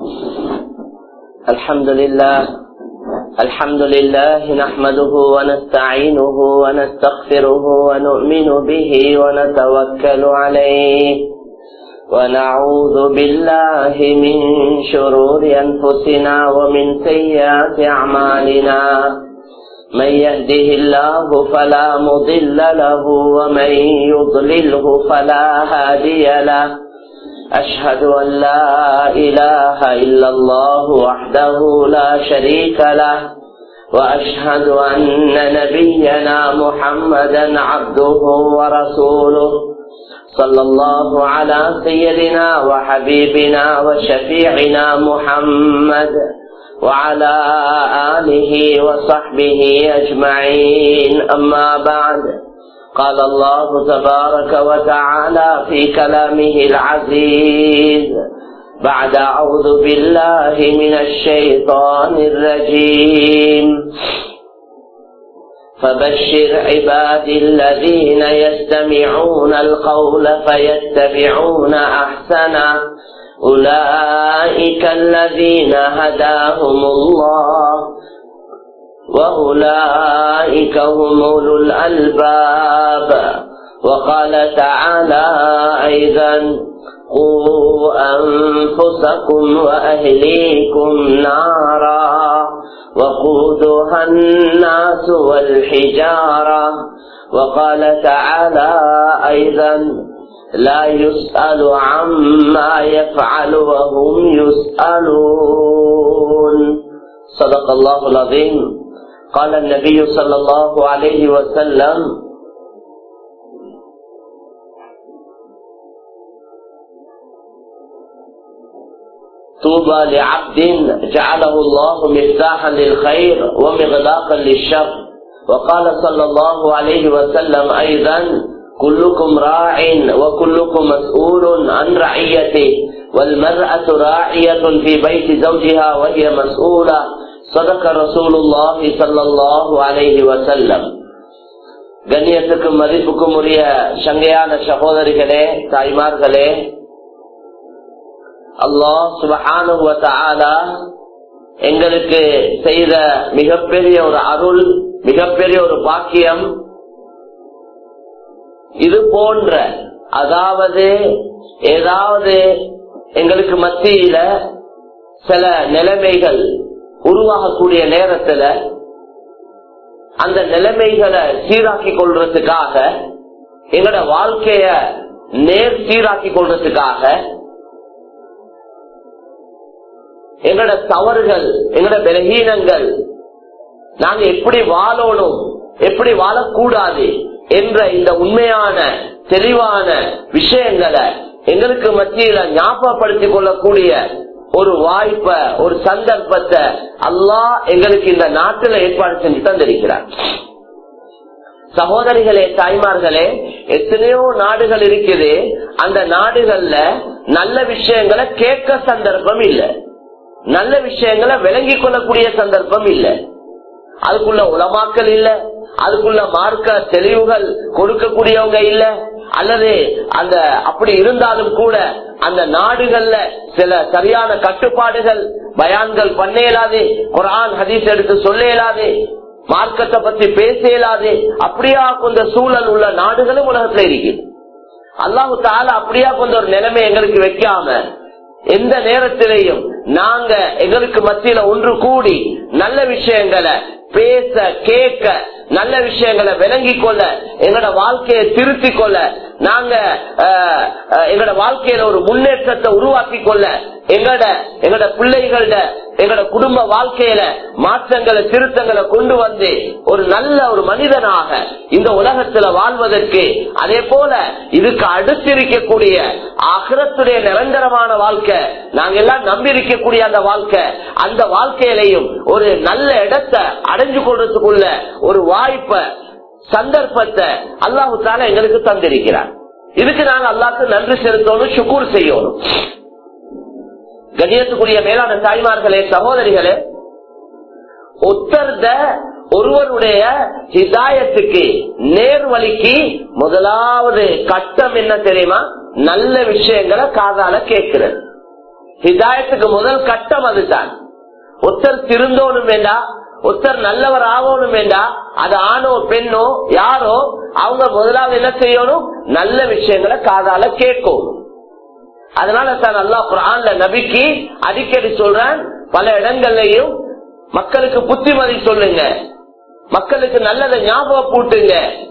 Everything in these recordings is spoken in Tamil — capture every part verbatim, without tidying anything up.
الحمد لله الحمد لله نحمده ونستعينه ونستغفره ونؤمن به ونتوكل عليه ونعوذ بالله من شرور أنفسنا ومن سيئات أعمالنا من يهده الله فلا مضل له ومن يضلله فلا هادي له أشهد أن لا إله إلا الله وحده لا شريك له وأشهد أن نبينا محمدا عبده ورسوله صلى الله على سيدنا وحبيبنا وشفيعنا محمد وعلى آله وصحبه أجمعين أما بعد قال الله تبارك وتعالى في كلامه العزيز بعد أعوذ بالله من الشيطان الرجيم فبشر عبادي الذين يستمعون القول فيتبعون أحسنه أولئك الذين هداهم الله وأولئك هم أولو الألباب وقال تعالى أيضا قوا أنفسكم وأهليكم نارا وقودها الناس والحجارة وقال تعالى أيضا لا يسأل عما يفعل وهم يسألون صدق الله العظيم قال النبي صلى الله عليه وسلم طوبى لعبد جعله الله مفتاحا للخير ومغلاقا للشر وقال صلى الله عليه وسلم أيضا كلكم راع وكلكم مسؤول عن رعيته والمرأة راعية في بيت زوجها وهي مسؤولة صدق رسول الله صلى الله عليه وسلم. கண்ணியத்துக்கும் மதிப்புக்கும் உரிய சங்கையான சகோதரிகளே, தாய்மார்களே, அல்லாஹ் சுப்ஹானஹு வ தஆலா எங்களுக்கு செய்த மிகப்பெரிய ஒரு அருள், மிகப்பெரிய ஒரு பாக்கியம். இது போன்ற அதாவது ஏதாவது எங்களுக்கு மத்தியில சில நிலைமைகள் உருவாகக்கூடிய நேரத்துல அந்த நிலைமைகளை சீராக்கி கொள்றதுக்காக, எங்களோட வாழ்க்கைய நேர் சீராக்கி கொள்றதுக்காக, எங்களோட தவறுகள், எங்களோட பலகீனங்கள், நாங்க எப்படி வாழணும், எப்படி வாழக்கூடாது என்ற இந்த உண்மையான தெளிவான விஷயங்களை எங்களுக்கு மத்தியில ஞாபகப்படுத்திக் கொள்ளக்கூடிய ஒரு வாய்ப்பை, ஒரு சந்தர்ப்பத்தை அல்லாஹ் எங்களுக்கு இந்த நாட்டில் ஏற்பாடு செஞ்சு தந்திருக்கிறார். சகோதரிகளே, தாய்மார்களே, எத்தனையோ நாடுகள் இருக்குது. அந்த நாடுகள்ல நல்ல விஷயங்களை கேட்க சந்தர்ப்பம் இல்லை, நல்ல விஷயங்களை விளங்கிக் கொள்ளக்கூடிய சந்தர்ப்பம் இல்லை. அதுக்குள்ள உலமாக்கள் இல்ல, அதுக்குள்ள மார்க்க தெளிவுகள் கொடுக்கக்கூடியவங்க இல்ல, அல்லது அந்த அப்படி இருந்தாலும் கூட அந்த நாடுகள்ல சில சரியான கட்டுப்பாடுகள் பயான்கள் பண்ண இயலாது, குர்ஆன் ஹதீஸ் எடுத்து சொல்ல இயலாது, மார்க்கத்தை பத்தி பேச இயலாது. அப்படியா கொண்ட சூழல் உள்ள நாடுகளும் உலகத்துல இருக்கு. அல்லாஹு தஆலா அப்படியா கொண்ட ஒரு நிலைமை எங்களுக்கு வைக்காம எந்த நேரத்திலையும் நாங்க எங்களுக்கு மத்தியில ஒன்று கூடி நல்ல விஷயங்களை பேச, கேட்க, நல்ல விஷயங்களை விளங்கிக் கொள்ள, எங்களோட வாழ்க்கையை திருத்திக் கொள்ள, நாங்க எங்களோட வாழ்க்கையில ஒரு முன்னேற்றத்தை உருவாக்கி கொள்ள, எங்களோட எங்களோட பிள்ளைகளோட எங்களோட குடும்ப வாழ்க்கையில மாற்றங்களை, திருத்தங்களை கொண்டு வந்து ஒரு நல்ல ஒரு மனிதனாக இந்த உலகத்துல வாழ்வதற்கு, அதே போல இதுக்கு அடுத்திருக்கக்கூடிய ஆகிரத்துடைய நிரந்தரமான வாழ்க்கை, நாங்க எல்லாம் நம்பி இருக்கக்கூடிய அந்த வாழ்க்கை, அந்த வாழ்க்கையிலையும் ஒரு நல்ல இடத்தை அடைஞ்சு கொள்றதுக்குள்ள ஒரு வாய்ப்பை, சந்தர்ப்பத்தை அல்லாஹு தஆலா எங்களுக்கு தந்திருக்கிறார். இதுக்கு நாங்க அல்லாஹ்க்கு நன்றி செலுத்தணும், ஷுக்கூர் செய்யணும். கண்ணியத்துக்குரிய மேலான தாய்மார்களே, சகோதரிகளே, ஒத்தர்த ஒருவருடைய ஹிதாயத்துக்கு, நேர்வழிக்கு முதலாவது கட்டம் என்ன தெரியுமா? நல்ல விஷயங்களை காதால கேட்கிறது. ஹிதாயத்துக்கு முதல் கட்டம் அதுதான். ஒருத்தர் திருந்தோணும் வேண்டா, ஒருத்தர் நல்லவர் ஆகணும் வேண்டா, அது ஆணோ பெண்ணோ யாரோ, அவங்க முதலாவது என்ன செய்யணும்? நல்ல விஷயங்களை காதால கேட்கணும். அதனால தான் அல்லாஹ் குர்ஆன்ல நபிக்கு அடிக்கடி சொல்றான், பல இடங்கள்லயும் மக்களுக்கு புத்திமதி சொல்லுங்க, மக்களுக்கு நல்லதை ஞாபகப்படுத்துங்க.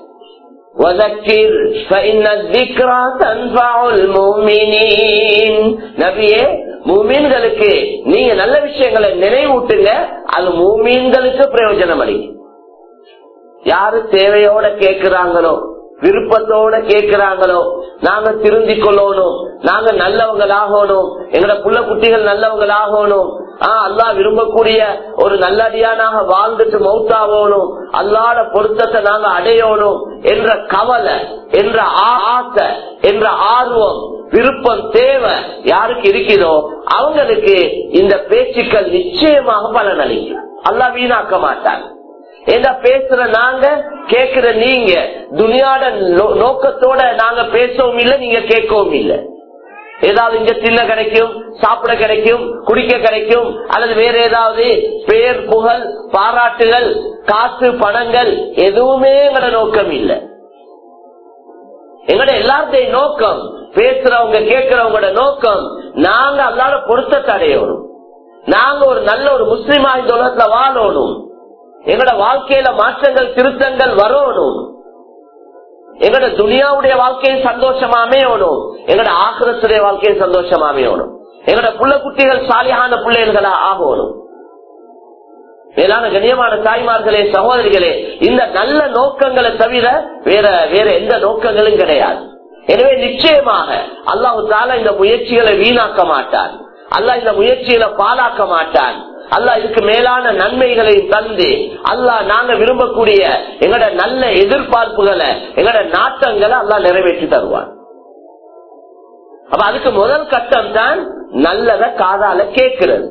நபியே, மூமீன்களுக்கு நீங்க நல்ல விஷயங்களை நினைவூட்டுங்க, அது மூமீன்களுக்கு பிரயோஜனம் அளிக்கும். யாரு தேவையோட கேட்கிறாங்களோ, விருப்பத்தோட கேட்கிறாங்களோ, நாங்க திருந்திக் கொள்ளணும், நாங்க நல்லவங்களாகணும், எங்களோட புள்ள குட்டிகள் நல்லவங்களாகணும், ஆஹ் அல்லாஹ் விரும்பக்கூடிய ஒரு நல்லடியானாக வாழ்ந்துட்டு மௌத்தாகணும், அல்லாஹ்வோட பொருத்தத்தை நாங்க அடையணும் என்ற கவலை, என்ற ஆசை, என்ற ஆர்வம், விருப்பம், தேவை யாருக்கு இருக்கிறதோ அவங்களுக்கு இந்த பேச்சுக்கள் நிச்சயமாக பலனளிக்கும். அல்லாஹ் வீணாக்க மாட்டாங்க. என்ன பேசுற நாங்க, கேட்கிற நீங்க, துனியாட நோக்கத்தோட நாங்க பேசவும் இல்லை, நீங்க கேட்கவும் இல்லை. ஏதாவது இங்க தின்ன கிடைக்கும், சாப்பிட கிடைக்கும், குடிக்க கிடைக்கும், அல்லது வேற ஏதாவது பேர் புகழ் பாராட்டுகள், காசு பணங்கள், எதுவுமே எங்கட நோக்கம் இல்லை. எங்கட எல்லாத்தையும் நோக்கம், பேசுறவங்க கேட்கிறவங்களோட நோக்கம், நாங்க அல்லாத பொருத்தத்தை அடையணும், நாங்க ஒரு நல்ல ஒரு முஸ்லிமா இந்த உலகத்துல வாழணும், எங்கட வாழ்க்கையில மாற்றங்கள் திருத்தங்கள் வரணும், எங்கட துனியாவுடைய வாழ்க்கையும் சந்தோஷமா அமையணும், எங்கட ஆக்கிரத்துடைய வாழ்க்கையும் சந்தோஷமா அமையணும், எங்கட புள்ள குட்டிகள் சாலியான பிள்ளைகளா ஆகணும். மேலான கண்ணியமான தாய்மார்களே, சகோதரிகளே, இந்த நல்ல நோக்கங்களை தவிர வேற வேற எந்த நோக்கங்களும் கிடையாது. எனவே நிச்சயமாக அல்லாஹ் தஆலா இந்த முயற்சிகளை வீணாக்க மாட்டான், அல்லாஹ் இந்த முயற்சிகளை பாழாக்க மாட்டான். அல்லாஹ் இதுக்கு மேலான நன்மைகளை தந்து, அல்லாஹ் நாங்க விரும்பக்கூடிய எங்கட நல்ல எதிர்பார்ப்புகளை, எங்கட நாட்டங்களை அல்லாஹ் நிறைவேற்றி தருவான். அப்ப அதுக்கு முதல் கட்டம் தான் நல்லத காதால கேட்கிறது.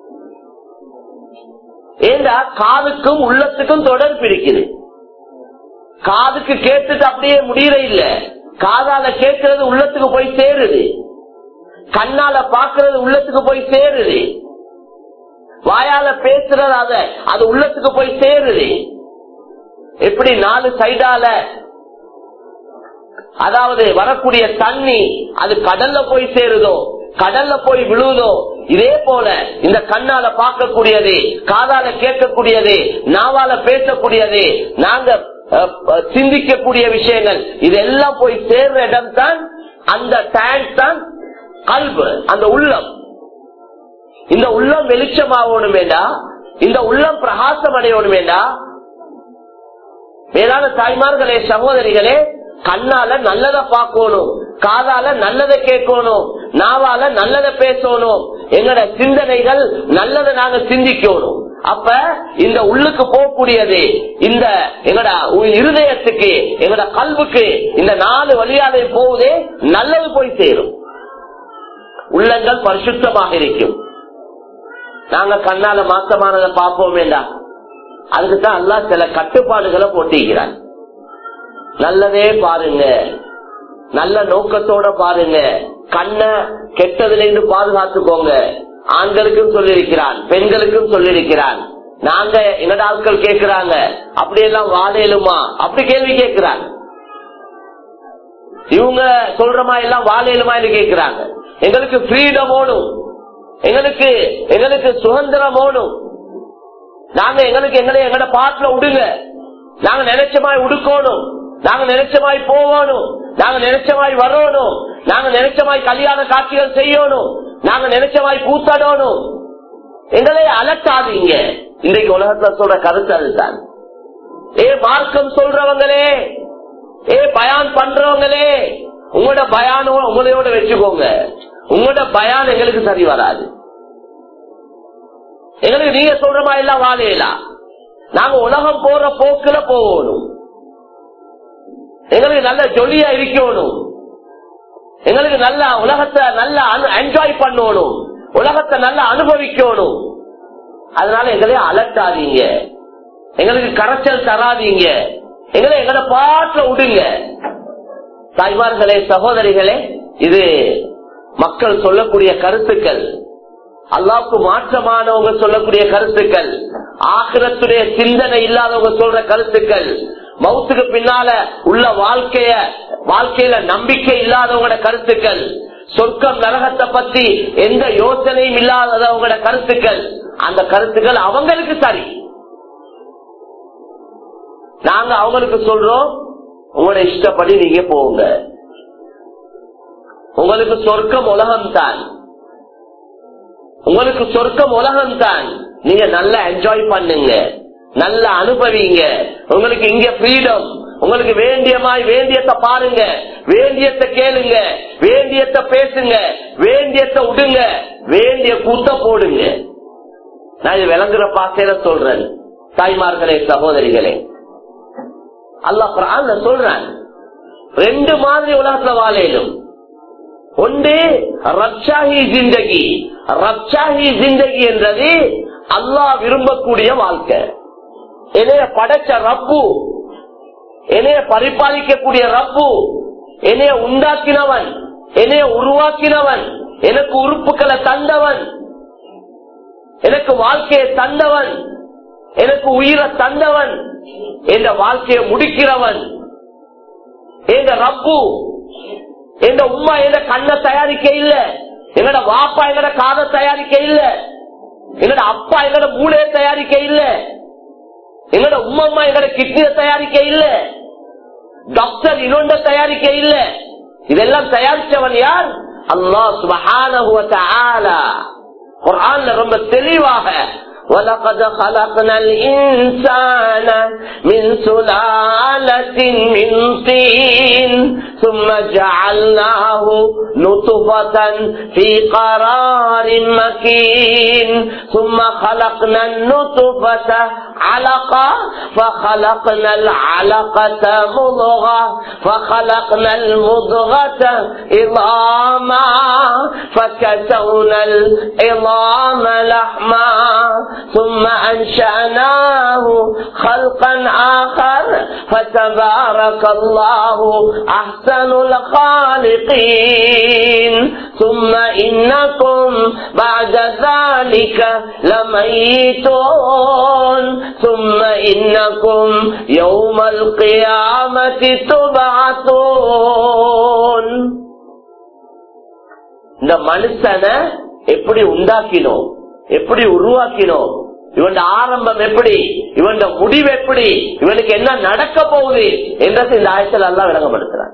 ஏண்டா காதுக்கும் உள்ளத்துக்கும் தொடர்பு இருக்குது. காதுக்கு கேட்டுட்டு அப்படியே முடியற இல்ல, காதால கேட்கறது உள்ளத்துக்கு போய் சேருது, கண்ணால பாக்குறது உள்ளத்துக்கு போய் சேருது, வாயால பேசுறது அத அது உள்ளத்துக்கு போய் சேருது. எப்படி நாலு சைடால அதாவது வரக்கூடிய தண்ணி அது கடல்ல போய் சேருதோ, கடல்ல போய் விழுதோ, இதே போல இந்த கண்ணால பார்க்கக்கூடியது, காதால கேட்கக்கூடியது, நாவால பேசக்கூடியது, நாங்க சிந்திக்கக்கூடிய விஷயங்கள், இதெல்லாம் போய் சேர்ற இடம் தான் அந்த டேங்க் தான் கல்பு, அந்த உள்ளம். இந்த உள்ளம் வெளிச்சமாகணும் வேண்டா, இந்த உள்ளம் பிரகாசம் அடையணும் வேண்டா. மேலான தாய்மார்களே, சகோதரிகளே, கண்ணால நல்லதை பார்க்கணும், காதால நல்லதை கேட்கணும், நாவால நல்லதை பேசணும், எங்கட சிந்தனைகள் நல்லதை நாங்க சிந்திக்கணும். அப்ப இந்த உள்ளுக்கு போகக்கூடியது, இந்த எங்கட இருதயத்துக்கு, எங்கட கல்வுக்கு, இந்த நாலு வழியாலே போவதே நல்லது போய் சேரும். உள்ளங்கள் பரிசுத்தமாக இருக்கும். நாங்க கண்ணால மாசமானதை பார்ப்போம் வேண்டாம், அதுக்குதான் அல்லாஹ் சில கட்டுப்பாடுகளை போட்டிருக்கிறார். நல்லதே பாருங்க, நல்ல நோக்கத்தோட பாருங்க, கண்ணை கெட்டதுல இருந்து பாதுகாத்துக்கோங்க. ஆண்களுக்கும் சொல்லியிருக்கிறான், பெண்களுக்கும் சொல்லியிருக்கிறான். நாங்க எங்கட ஆட்கள் கேட்கிறாங்க, அப்படியெல்லாம் வாழையிலுமா அப்படி கேள்வி கேட்கிறாங்க. இவங்க சொல்றமா எல்லாம் வாழையிலுமா கேட்கிறாங்க. எங்களுக்கு ஃப்ரீடம் ஓடும், எங்களுக்கு எங்களுக்கு சுதந்திரம் ஓடும். நாங்க எங்களுக்கு எங்களை எங்கட பாட்டுல விடுங்க, நாங்க நினைச்ச மாதிரி உடுக்கணும், நாங்க நினைச்ச மாதிரி போகணும், நாங்க நினைச்ச மாதிரி வரணும், நாங்க நினைச்ச மாதிரி கல்யாண காட்சிகள் செய்யணும், நாங்க நினைச்ச மாதிரி கூத்தாடணும். எங்களை அலட்டாதீங்க. இன்றைக்கு உலகத்துல சொல்ற கருத்து அதுதான். ஏ மார்க்கம் சொல்றவங்களே, ஏ பயான் பண்றவங்களே, உங்களோட பயானோ உங்களையோட வச்சுக்கோங்க. உங்களோட பயான் எங்களுக்கு சரி வராது. எங்களுக்கு நீங்க சொல்ற மாதிரி எல்லாம் வாழையலாம். நாங்க உலகம் போற போக்குல போகணும், எங்களுக்கு நல்ல ஜொலியா இருக்கணும், எங்களுக்கு நல்ல உலகத்தை நல்லா என்ஜாய் பண்ணணும், உலகத்தை நல்லா அனுபவிக்கணும். அதனால எங்களை அலட்டாதீங்க, எங்களுக்கு கரைச்சல் தராதீங்க, எங்களை எங்களை பாட்டுல விடுங்க. தாய்மார்களே, சகோதரிகளே, இது மக்கள் சொல்லக்கூடிய கருத்துக்கள், அல்லாஹ்வுக்கு மாற்றமானவங்க சொல்லக்கூடிய கருத்துக்கள், ஆகிரத்துடைய சிந்தனை இல்லாதவங்க சொல்ற கருத்துக்கள், மௌத்துக்கு பின்னால உள்ள வாழ்க்கைய வாழ்க்கையில நம்பிக்கை இல்லாதவங்களோட கருத்துக்கள், சொர்க்கம் நரகத்தை பத்தி எந்த யோசனையும் இல்லாதவங்களோட கருத்துக்கள், அந்த கருத்துக்கள் அவங்களுக்கு சரி. நாங்க அவங்களுக்கு சொல்றோம், உங்களோட இஷ்டப்படி நீங்க போங்க, உங்களுக்கு சொர்க்கம் உலகம் தான், உங்களுக்கு சொர்க்கம் உலகம் தான், நீங்க நல்லா என்ஜாய் பண்ணுங்க, நல்லா அனுபவிங்க, உங்களுக்கு இங்க ஃப்ரீடம், உங்களுக்கு வேண்டியமாய் வேண்டியத்தை பாருங்க, வேண்டியத்தை கேளுங்க, வேண்டியத்தை பேசுங்க, வேண்டியத்தை விடுங்க, வேண்டிய கூத்த போடுங்க. நான் இது விளங்குற பாசையில சொல்றேன். தாய்மார்களே, சகோதரிகளே, அல்லாஹ் குர்ஆன்ல சொல்றான், ரெண்டு மாதிரி உலகத்துல வாழையிலும். ஒன்று ரப்ஷாஹி ஜிந்தகி. ரப்ஷாஹி ஜிந்தகி என்றது அல்லாஹ் விரும்பக்கூடிய வாழ்க்கை. என்னைய படைச்ச ரப்பு, என்னைய பரிபாலிக்கக்கூடிய ரப்பு, என்னைய உண்டாக்கினவன், என்னைய உருவாக்கினவன், எனக்கு உறுப்புகளை தந்தவன், எனக்கு வாழ்க்கையை தந்தவன், எனக்கு உயிரை தந்தவன், என்ற வாழ்க்கையை முடிக்கிறவன் எங்க ரப்பு. எங்க உம்மா எங்க கண்ணை தயாரிக்க இல்ல, எங்கட வாப்பா எங்கட காதை தயாரிக்க இல்ல, எங்கட அப்பா எங்கட மூளையை தயாரிக்க இல்ல, எங்கட உம்மம்மா எங்கட கிட்னியை தயாரிக்க இல்ல, டாக்டர் இன்னொன்ற தயாரிக்க இல்ல. இதெல்லாம் தயாரிச்சவன் யார்? அல்லாஹ் சுப்ஹானஹு வ தஆலா. குர்ஆன்ல ரொம்ப தெளிவாக وَلَقَدْ خَلَقْنَا الْإِنسَانَ مِنْ سُلَالَةٍ مِنْ طِينٍ ثُمَّ جَعَلْنَاهُ نُطْفَةً فِي قَرَارٍ مَكِينٍ ثُمَّ خَلَقْنَا النُّطْفَةَ عَلَقَةً فَخَلَقْنَا الْعَلَقَةَ مُضْغَةً فَخَلَقْنَا الْمُضْغَةَ عِظَامًا فَكَسَوْنَا الْعِظَامَ لَحْمًا ثم أنشأناه خلقا آخر فتبارك الله أحسن الخالقين ثم إنكم بعد ذلك لميتون ثم إنكم يوم القيامة تبعثون. இந்த மனுஷனை எப்படி உண்டாக்கினோம், எப்படி உருவாக்கினோம், இவன் ஆரம்பம் எப்படி, இவன் முடிவு எப்படி, இவனுக்கு என்ன நடக்க போகுது என்றது இந்த ஆயத்தில் எல்லாம் விளங்கப்படுத்துறான்.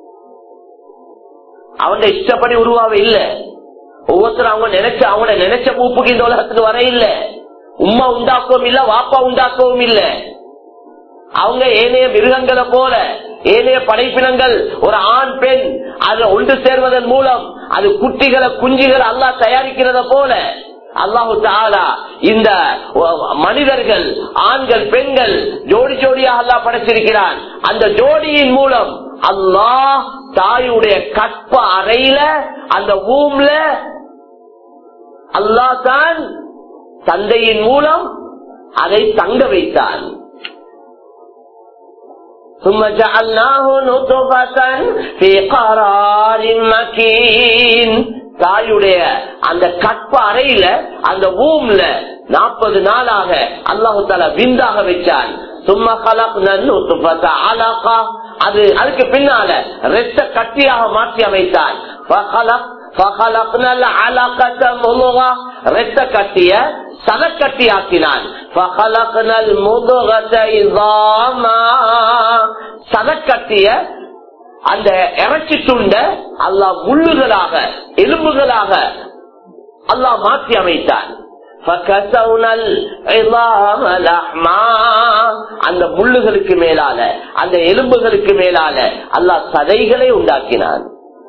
அவன் இஷ்டப்படி உருவாவ இல்ல, ஒவ்வொருத்தரும் அவங்க நினைச்ச அவங்க நினைச்ச பூப்புக்கு இந்த உலகத்துக்கு வர இல்ல, உம்மா உண்டாக்கவும் இல்ல, வாப்பா உண்டாக்கவும் இல்ல. அவங்க ஏனைய மிருகங்களை போல, ஏனைய படைப்பினங்கள் ஒரு ஆண் பெண் அதுல ஒன்று சேர்வதன் மூலம் அது குட்டிகளை குஞ்சுகளை அல்லாஹ் தயாரிக்கிறத போல அல்லாஹு தஆலா இந்த மனிதர்கள் ஆண்கள் பெண்கள் ஜோடி ஜோடியாக அல்லாஹ் படைச்சிருக்கிறான். அந்த ஜோடியின் மூலம் அல்லாஹ் தாயுடைய கற்ப அறையில அந்த ஊம்ல அல்லாஹ் தான் தந்தையின் மூலம் அதை தங்க வைத்தான். ثم جعلناه نطفة في قرار مكين. தாயுடைய அந்த கற்ப அறையில அந்த ஊம்ல நாற்பது நாளாக அல்லாஹு தஆலா விந்தாக வச்சான். சும்மா خلقنا النطفة علقة. அது அதுக்கு பின்னால இரத்த கட்டியாக மாற்றி அமைத்தான். فخلقنا العلقة مضغة. இரத்த கட்டிய சலக்கட்டி ஆக்கினான். فخلقنا المضغة عظاما. சலக்கட்டிய அந்த இறைச்சி துண்ட அல்லாஹ் முள்ளுகளாக எலும்புகளாக அல்லாஹ் மாற்றி அமைத்தான். அந்த முள்ளுகளுக்கு மேலால அந்த எலும்புகளுக்கு மேலால அல்லாஹ் சதைகளை உண்டாக்கினான்.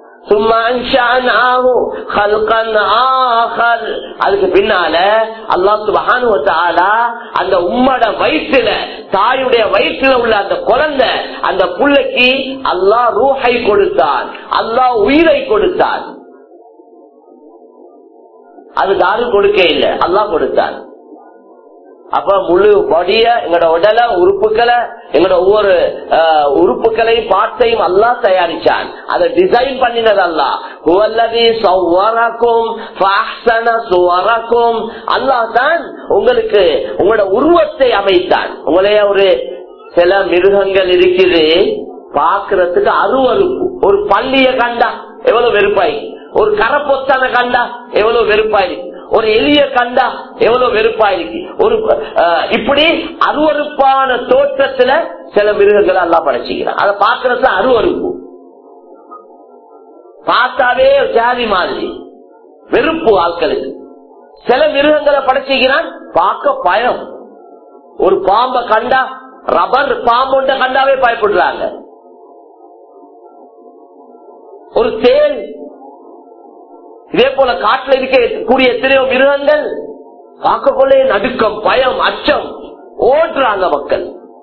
அதுக்கு பின்னால அல்லாஹ் சுப்ஹானஹு வ தஆலா அந்த உம்மட வயிற்றுல தாயுடைய வயிற்றுல உள்ள அந்த குழந்தை அந்த புள்ளைக்கு அல்லாஹ் ரூஹை கொடுத்தான், அல்லாஹ் உயிரை கொடுத்தான். அது யாரும் கொடுக்க இல்லை, அல்லாஹ் கொடுத்தான். அப்ப முழு பாடிய எங்களோட உடலை உறுப்புகளை எங்களோட ஒவ்வொரு உறுப்புகளையும் பார்ட்ஸையும் அல்லாஹ் தயாரிச்சான். அதை டிசைன் பண்ணினது அல்லாஹ். அல்லாஹ் தான் உங்களுக்கு உங்களோட உருவத்தை அமைத்தான். உங்களைய ஒரு சில மிருகங்கள் இருக்குது பாக்குறதுக்கு அருவருப்பு. ஒரு பள்ளிய கண்டா எவ்வளவு வெறுப்பாய், ஒரு கரப்பொத்தான கண்டா எவ்வளவு வெறுப்பாய், ஒரு எலிய கண்டா எவ்வளவு வெறுப்பாயிருக்கு. ஒரு இப்படி அருவருப்பான தோற்றத்துல சில மிருகங்களை எல்லாம் படைச்சிக்கிறான். அதை பாக்குறது அருவருப்பு, பார்த்தாவே ஜாதி மாதிரி வெறுப்பு ஆட்களுக்கு. சில மிருகங்களை படைச்சிக்கிறான் பார்க்க பயம். ஒரு பாம்பை கண்டா, ரப்பர் பாம்பு கண்டாவே பயப்படுறாங்க. ஒரு தேல், இதே போல காட்டில் இருக்கக்கூடிய எத்தனையோ மிருகங்கள் பார்க்கக்கொள்ளே நடுக்கம், பயம், அச்சம், ஓடுறாங்க மக்கள்.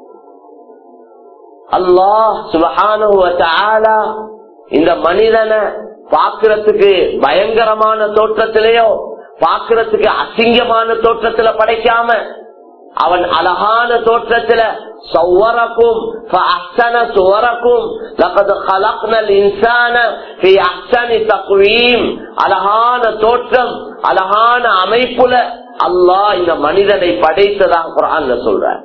அல்லாஹ் சுப்ஹானஹு வ தஆலா இந்த மனிதனை பார்க்கிறதுக்கு பயங்கரமான தோற்றத்திலேயோ பார்க்கிறதுக்கு அசிங்கமான தோற்றத்துல படைக்காம அவன் அழகான தோற்றத்துல சவ்வரக்கும் ஃபஅஹ்ஸன சுவரக்கும் லகத் خلقنا الانسان في احسن تقويم அழகான தோற்றம், அழகான அமைப்புல அல்லாஹ் இந்த மனிதனை படைத்ததாக குர்ஆன்ல சொல்றார்.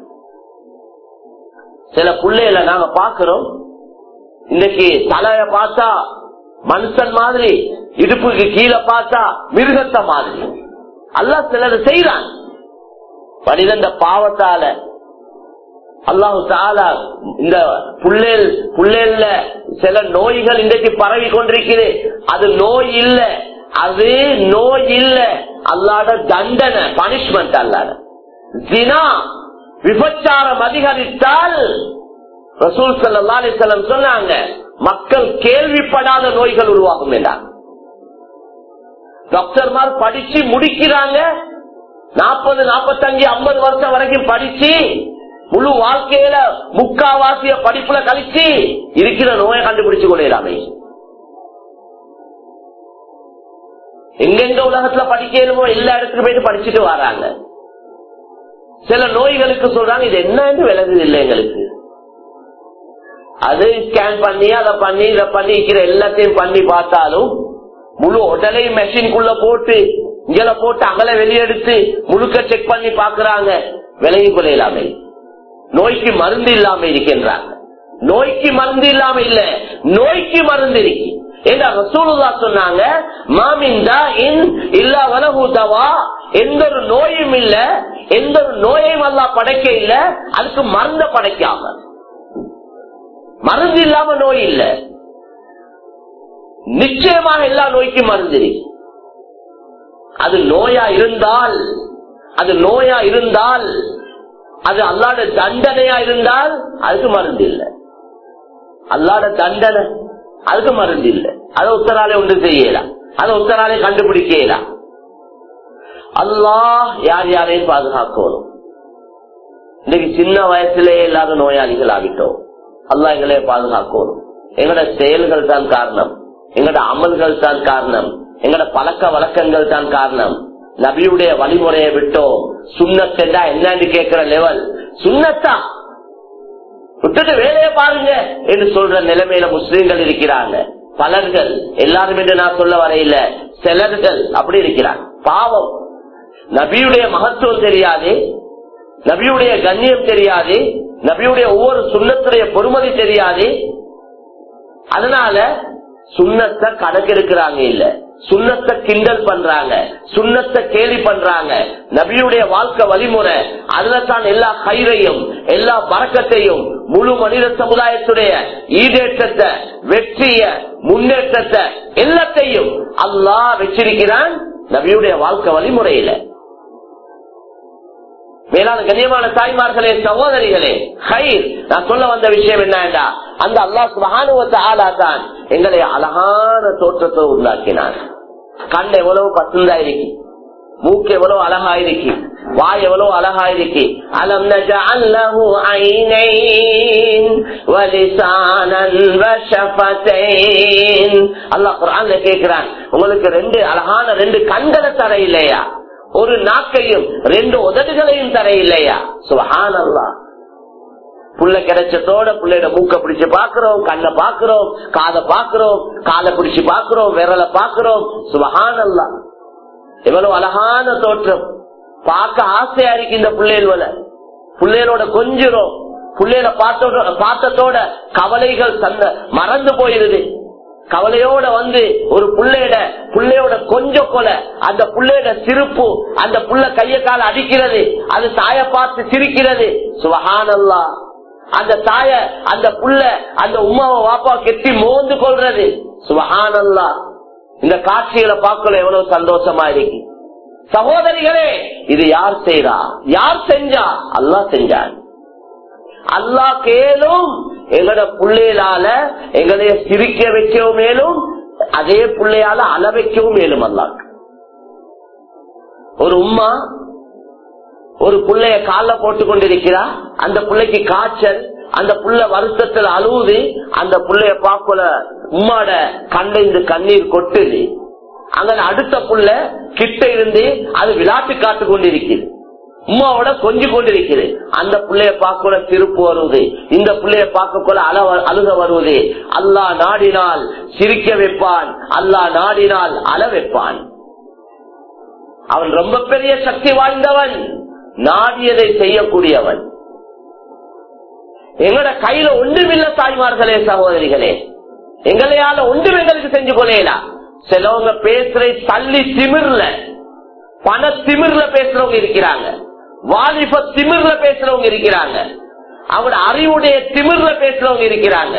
சில புள்ளைகளை நாங்க பாக்குறோம், இன்னைக்கு தலைய பார்த்தா மனுஷன் மாதிரி, இடுப்புக்கு கீழே பார்த்தா மிருகத்தை மாதிரி. அல்லாஹ் சிலர் செய்யறான். மனிதன் பாவத்தால அல்லாஹு தஆலா இந்த புள்ளேல் புள்ளேல்ல சில நோய்கள் இன்றைக்கு பரவி கொண்டிருக்கிறது. அது நோய் இல்ல, அது நோய் இல்ல, அல்லாஹ்வுடைய தண்டனை, பனிஷ்மெண்ட். அல்லாஹ் ஜினா விபச்சாரம் அதிகரித்தால் ரசூல் ஸல்லல்லாஹு அலைஹி வஸல்லம் சொன்னாங்க, மக்கள் கேள்விப்படாத நோய்கள் உருவாகும் என்றார். டாக்டர்மார் படிச்சு முடிக்கிறாங்க, நாற்பது நாற்பத்தஞ்சு ஐம்பது வருஷம் வரைக்கும் படிச்சு முழு வாழ்க்கையில முக்காவாசிய படிப்புல கழிச்சு இருக்கிற நோயை கண்டுபிடிச்சு கொள்ளையிலாமே. எங்கெங்க உலகத்துல படிக்கணுமோ எல்லா இடத்துக்கு போயிட்டு படிச்சுட்டு வராங்க. சில நோய்களுக்கு சொல்றாங்க இது என்ன விலகுது இல்லை எங்களுக்கு. அது ஸ்கேன் பண்ணி அதை பண்ணி இதை பண்ணி இருக்கிற எல்லாத்தையும் பண்ணி பார்த்தாலும் முழு உடலையும் மெஷின்குள்ள போட்டு இங்கல போட்டு அகல வெளியெடுத்து முழுக்க செக் பண்ணி பாக்குறாங்க, விலகி கொள்ளையிலாமே. நோய்க்கு மருந்து இல்லாம இருக்கின்றாங்க. நோய்க்கு மருந்து இல்லாம இல்ல, நோய்க்கு மருந்து இருக்கு. ரசூலுல்லாஹ் சொன்னாங்க, மாமின்தா இன் இல்லா வலஹு தவா, எந்த ஒரு நோயும் இல்ல, எந்த ஒரு நோயையும் அல்லாஹ் படைக்க இல்ல, அதுக்கு மருந்த படைக்காம. மருந்து இல்லாம நோய் இல்ல. நிச்சயமாக எல்லா நோய்க்கும் மருந்து இருக்கு. அது நோயா இருந்தால் அது நோயா இருந்தால் அது அல்லாஹ்வுடைய தண்டனையா இருந்தால் அதுக்கு மருந்து இல்லை. அல்லாஹ்வுடைய தண்டனை அதுக்கு மருந்து இல்லை. அதை உத்தராலே ஒன்று செய்யலாம், அதை உத்தராலே கண்டுபிடிக்கலாம். அல்லாஹ் யார் யாரையும் பாதுகாக்கணும். இன்னைக்கு சின்ன வயசுலே இல்லாத நோயாளிகள் ஆகிட்டோம். அல்லாஹ் எங்களே பாதுகாக்கணும். எங்களோட செயல்கள் தான் காரணம், எங்களோட அமல்கள் தான் காரணம், எங்களோட பழக்க வழக்கங்கள் தான் காரணம். நபியுடைய வழிமுறையை விட்டோம். சுண்ணத்தா என்னன்னு கேட்கிற லெவல், சுண்ணத்தா விட்டுட்டு வேலையை பாருங்க என்று சொல்ற நிலைமையில முஸ்லீம்கள் இருக்கிறாங்க. பலர்கள், எல்லாரும் என்று நான் சொல்ல வரையில, சிலர்கள் அப்படி இருக்கிறாங்க. பாவம். நபியுடைய மகத்துவம் தெரியாது, நபியுடைய கண்ணியம் தெரியாது, நபியுடைய ஒவ்வொரு சுண்ணத்துடைய பொறுமதி தெரியாது. அதனால சுண்ணத்தை கணக்கெடுக்கிறாங்க இல்ல, சுண்ணத்தை கிண்டல் பண்றாங்க, சுண்ணத்தை கேலி பண்றாங்க. நபியுடைய வாழ்க்கை வழிமுறை அதுல தான் எல்லா கயிறையும் எல்லா பறக்கத்தையும் முழு மனித சமுதாயத்துடைய ஈடேற்றத்தை, வெற்றிய, முன்னேற்றத்தை எல்லாத்தையும் அல்லாஹ் வச்சிருக்கிறான் நபியுடைய வாழ்க்கை வழிமுறையில. மேலான கண்ணியமான தாய்மார்களே, சகோதரிகளே, ஹைர், நான் சொல்ல வந்த விஷயம் என்னடா, அந்த அல்லாஹ் சுப்ஹானஹு வ தஆலா தான் எங்களை அழகான தோற்றத்தை உண்டாக்கினார். கண் எவ்வளவு பசுந்தா இருக்கு, மூக்கு எவ்வளவு அழகா இருக்கு, வாய் எவ்வளவு அழகா இருக்கு. அலம் நஜஅல் லஹு ஐனைன் வ லிசானன் வ ஷஃபதைன். அல்லாஹ் குர்ஆன்ல கேக்குறான், உங்களுக்கு ரெண்டு அழகான ரெண்டு கண்களை தர இல்லையா, ஒரு நாக்கையும் ரெண்டு உதடுகளையும் தர இல்லையா? சுப்ஹானல்லாஹ். புள்ள கிடைச்சதோட புள்ளையோட மூக்க பிடிச்சு பாக்குறோம், கண்ணை பாக்குறோம், காதை பாக்குறோம், காலை பிடிச்சு பாக்குறோம், விரலை பாக்குறோம். சுப்ஹானல்லாஹ். எவ்வளவு அழகான தோற்றம், பார்க்க ஆசையா இருக்கு இந்த பிள்ளைகளோட. பிள்ளைகளோட கொஞ்சம் பிள்ளைகளை பார்த்ததோட கவலைகள் தந்த மறந்து போயிருது. கவலையோட வந்து ஒரு புள்ளையோட புள்ளையோட கொஞ்சம் கொலை, அந்த புள்ளையோட சிரிப்பு, அந்த புள்ள கைய கால அடிக்கிறது, அது தாய பார்த்து சிரிக்கிறது. சுப்ஹானல்லாஹ். அந்த தாய அந்த புள்ள அந்த உமாவை வாப்பா கெட்டி மோந்து கொள்றது. சுப்ஹானல்லாஹ். இந்த காட்சிகளை பார்க்கல எவ்வளவு சந்தோஷமா இருக்கு. சகோதரிகளே, இது யார் செய்யறா? யார் செஞ்சா? அல்லாஹ் செஞ்சார். அல்லாஹ் கேளும் எங்களோட பிள்ளைகளால எங்களைய சிரிக்க வைக்கவும் மேலும் அதே பிள்ளையால அழ வைக்கவும் மேலும். அல்லாஹ் ஒரு உம்மா ஒரு பிள்ளைய கால போட்டு கொண்டிருக்கிறா, அந்த பிள்ளைக்கு காய்ச்சல், அந்த புள்ள வருத்தத்தில் அழுவுது, அந்த பிள்ளைய பார்க்கல உம்மாட கண்ணிந்து கண்ணீர் கொட்டுது. அங்க அடுத்த புள்ள கிட்ட இருந்து அது விளையாட்டு காட்டு கொண்டிருக்கிறது, உமாவோட கொஞ்சம் கொண்டிருக்கிறது. அந்த பிள்ளைய பார்க்கல திருப்பு வருவது, இந்த பிள்ளைய பார்க்கல அழ அழுக வருவது. அல்லாஹ் நாடினால் சிரிக்க வைப்பான், அல்லாஹ் நாடினால் அழ வைப்பான். அவன் ரொம்ப பெரிய சக்தி வாய்ந்தவன், நாடியதை செய்யக்கூடியவன். எங்களோட கையில ஒன்றுமில்ல தாய்மார்களே, சகோதரிகளே, எங்களையால ஒன்றும் எங்களுக்கு செஞ்சு கொள்ளலாம். சிலவங்க பேசுற தள்ளி திமிர்ல, பண திமிர்ல பேசுறவங்க இருக்கிறாங்க, வாலிப திமிர்ல பேசுறவங்க இருக்கிறாங்க, அவங்களோட அறிவுடைய திமிர்ல பேசுறவங்க இருக்கிறாங்க,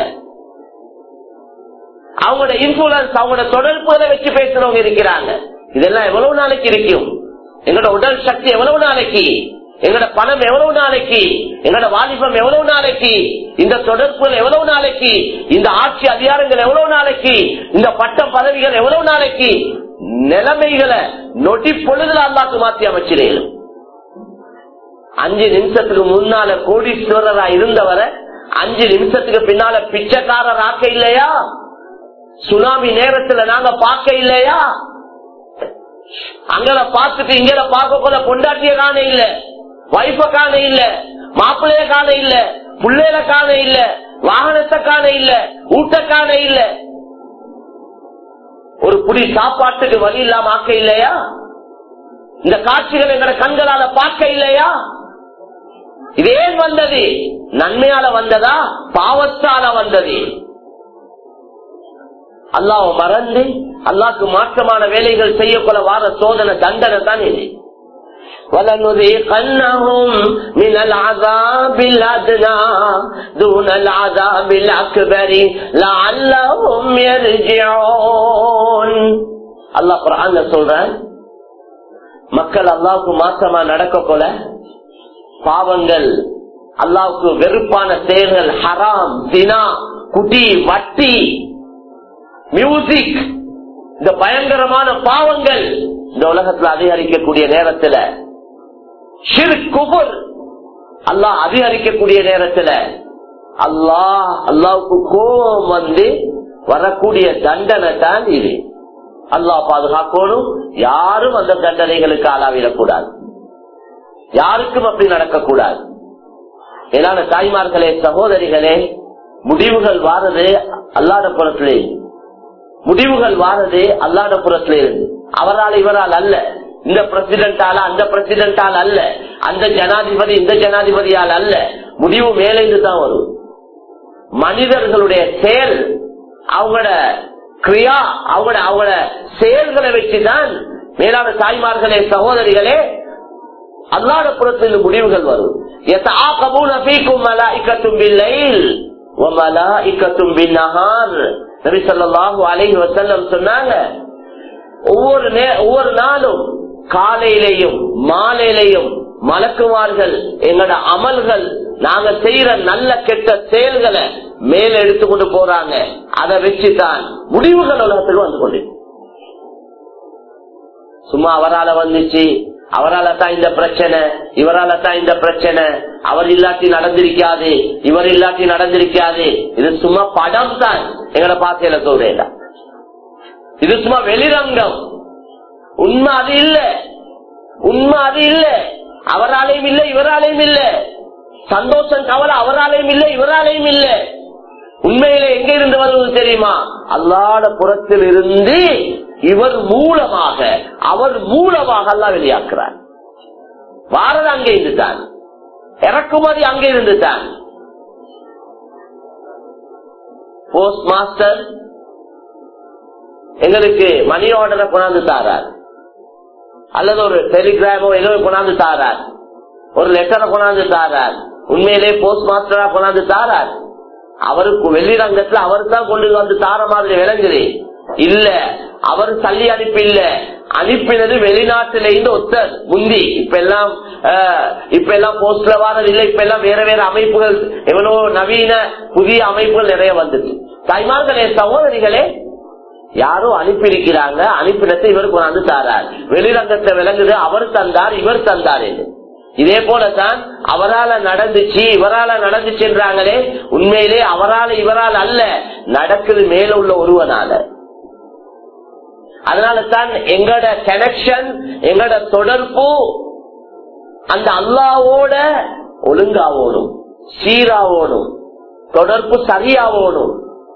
அவங்களோட இன்ஃபுளுன்ஸ் அவங்களோட தொடர்புகளை வச்சு பேசுறவங்க இருக்கிறாங்க. இதெல்லாம் எவ்வளவு நாளைக்கு இருக்கும்? எங்களோட உடல் சக்தி எவ்வளவு நாளைக்கு? எங்களோட பணம் எவ்வளவு நாளைக்கு? எங்களோட வாலிபம் எவ்வளவு நாளைக்கு? இந்த தொடர்புகள் எவ்வளவு நாளைக்கு? இந்த ஆட்சி அதிகாரங்கள் எவ்வளவு நாளைக்கு? இந்த பட்டம் பதவிகள் எவ்வளவு நாளைக்கு? நிலைமைகளை நொடி பொழுதுல அல்லாஹ்க்கு மாற்றி அமைச்சிடலும். அஞ்சு நிமிஷத்துக்கு முன்னால கோடீஸ்வரரா இருந்தவரை அஞ்சு நிமிஷத்துக்கு பின்னால பிச்சைக்காரர் ஆக்க இல்லையா? சுனாமி நேரத்துல நாங்க பார்க்க இல்லையா? அங்கல பார்த்துட்டு இங்கல பார்க்க போல பொண்டாட்டிய காண இல்ல, வைஃப காண இல்ல, மாப்பிள்ளைய காண இல்ல, புள்ளையில காண இல்ல, வாகனத்தை காண இல்ல, ஊட்ட காண இல்ல, ஒரு புடி சாப்பாட்டுக்கு வழி இல்லாம ஆக்க இல்லையா? இந்த காட்சிகள் எங்களை கண்களால பார்க்க இல்லையா? இது ஏன் வந்தது? நன்மையால வந்ததா? பாவத்தால வந்தது? அல்லாஹ் மறந்து அல்லாஹ்க்கு மாற்றமான வேலைகள் செய்யக்கொள்ள வார சோதனை தண்டனை தான் இது. وَلَنُذِيقَنَّهُمْ مِنَ الْعَذَابِ الْأَدْنَى دُونَ الْعَذَابِ الْأَكْبَرِ لَعَلَّهُمْ يَرْجِعُونَ. அல்லாஹ் குர்ஆன்ல சொல்றான், மக்கள் அல்லாஹ்வுக்கு மாற்றமா நடக்க போல பாவங்கள், அல்லாஹ்வுக்கு வெறுப்பான செயல்கள், ஹராம், தினா, குடி, வட்டி, மியூசிக், இந்த பயங்கரமான பாவங்கள் இந்த உலகத்தில் அதிகரிக்கக்கூடிய நேரத்தில், ஷிர்க், குஃப்ர் அல்லாஹ் அதிகரிக்கக்கூடிய நேரத்தில் அல்லாஹ் அல்லாஹ்வுக்கு கோபம் வந்து வரக்கூடிய தண்டனை தான் இது. அல்லாஹ் பாதுகாக்கணும். யாரும் அந்த தண்டனைகளுக்கு ஆளாவிடக்கூடாது, யாருக்கும் அப்படி நடக்கக்கூடாது. ஏன்னா தாய்மார்களே, சகோதரிகளே, முடிவுகள் வாரது அல்லாஹ்வுடைய புறத்திலே, முடிவுகள் வாரது அல்லாஹ்வுடைய புறத்திலே இருந்து. அவரால் இவரால் அல்ல, இந்த பிரசிடென்டால அந்த பிரசிடென்டால் அல்ல, அந்த ஜனாதிபதி இந்த ஜனாதிபதியால் அல்ல. முடிவு மேலிருந்து தான் வரும். மனிதர்களுடைய செயல், அவங்களோட கிரியா, அவங்களோட அவங்களோட செயல்களை வச்சுதான் மேலான தாய்மார்களே, சகோதரிகளே, அல்லாஹ்வுடைய புறத்திலிருந்து முடிவுகள் வரும். யதஆகபூன ஃபீக்கும் மலாயிகத்தும் பில்லைல் வ மலாயிகத்தும் பின்னஹார். நபி ஸல்லல்லாஹு அலைஹி வஸல்லம் சொன்னாங்க, ஒவ்வொரு ஒவ்வொரு நாளும் காலையிலையும் மாலையிலையும் மலக்குமார்கள் எங்களோட அமல்கள், நாங்க செய்யற நல்ல கெட்ட செயல்களை மேல எடுத்துக்கொண்டு போறாங்க. அதை வச்சுதான் முடிவுகள் உலகத்தில் வந்து கொண்டு, சும்மா அவரால வந்துச்சு, அவரால தான் இந்த பிரச்சனை, இவரால தான் இந்த பிரச்சனை, அவர் இல்லாட்டி நடந்திருக்காது, இவர் இல்லாட்டி நடந்திருக்காது, இது சும்மா படம் தான். எங்கட பாசையில சொல்றேன், இது சும்மா வெளிரங்கம், உண்மை அது இல்ல. உண்மை அது இல்ல. அவராலையும் இல்ல, இவராலையும் இல்ல. சந்தோஷம் கவலை அவராலையும் இல்ல, இவராலையும் இல்ல. உண்மையில எங்க இருந்து வருவது தெரியுமா? அல்லாஹ்வுடைய புறத்தில் இருந்து இவர் மூலமாக, அவர் மூலமாக அல்லாஹ் வெளியாக்குறார். வாரது அங்கே இருந்துதான், இறக்குமதி அங்கே இருந்துதான். போஸ்ட் மாஸ்டர் எங்களுக்கு மணி ஆர்டரை கொண்டாந்து தாரார், அல்லது ஒரு டெலிகிராமோ ஏதோ கொண்டாந்து தாரார், ஒரு லெட்டரை கொண்டாந்து தாரார். உண்மையிலே போஸ்ட் மாஸ்டரா கொண்டாந்து தாரார். அவருக்கு வெளிரங்கத்துல அவர் தான் கொண்டு வந்து தார மாதிரி விளங்குது இல்ல. அவர் தள்ளி அனுப்பி இல்ல, அனுப்பினது வெளிநாட்டில இருந்து ஒத்தர் முந்தி. இப்ப எல்லாம் இப்ப எல்லாம் போஸ்ட்ல வாரது இல்ல. இப்ப எல்லாம் வேற வேற அமைப்புகள், எவ்வளவு நவீன புதிய அமைப்புகள் நிறைய வந்துச்சு. தாய்மார்களே, சகோதரிகளே, யாரோ அனுப்பி இருக்கிறாங்க, அனுப்பினத்தை இவர் கொண்டாந்து தாரார். வெளிரங்கத்தை விளங்குது அவர் தந்தார், இவர் தந்தார் என்று. இதே போலதான் அவரால நடந்துச்சு, இவரால நடந்துச்சுன்றாங்களே, உண்மையிலே அவரால இவரால் அல்ல, நடக்குது மேல உள்ள ஒருவனால. அதனால தான் எங்கட கனெக்ஷன், எங்கட தொடர்பு அந்த அல்லாஹ்வோட ஒழுங்காவோடும் சீராவோடும் தொடர்பு சரியாவோடும்.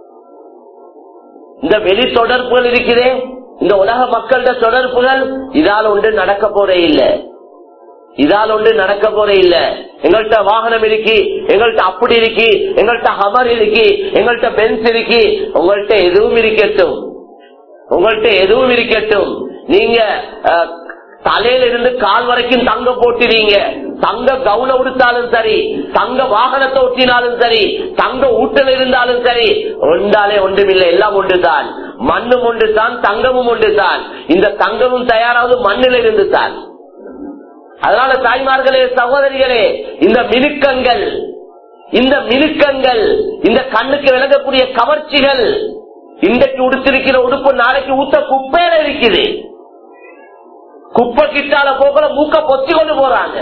இந்த வெளி தொடர்புகள் இருக்கிறே, இந்த உலக மக்களோட தொடர்புகள் இதால் ஒன்று நடக்க போறே இல்ல, இதால் ஒன்று நடக்க போறே இல்ல. எங்கள்கிட்ட வாகனம் இருக்கு, எங்கள்கிட்ட அப்படி இருக்கு, எங்கள்கிட்ட ஹமர் இருக்கு, எங்கள்கிட்ட பென்ஸ் இருக்கு. உங்கள்கிட்ட எதுவும் இருக்கட்டும், உங்கள்கிட்ட எதுவும் இருக்கட்டும். நீங்க தலையில இருந்து கால் வரைக்கும் தங்க போட்டினீங்க, தங்க கவுன உடுத்தாலும் சரி, தங்க வாகனத்தை ஒட்டினாலும் சரி, தங்க ஊட்டல் இருந்தாலும் சரி, ஒன்றாலே ஒன்றுமில்லை, எல்லாம் ஒன்றுதான். மண்ணும் ஒன்றுதான், தங்கமும் ஒன்றுதான். இந்த தங்கமும் தயாராவது மண்ணில் இருந்து தான். அதனால தாய்மார்களே, சகோதரிகளே, இந்த மினுக்கங்கள், இந்த மினுக்கங்கள், இந்த கண்ணுக்கு விளங்கக்கூடிய கவர்ச்சிகள், இன்றைக்கு உடுத்திருக்கிற உடுப்பு நாளைக்கு ஊத்த குப்பையில இருக்குது. குப்பை கிட்டால போகல மூக்க பொத்தி கொண்டு போறாங்க.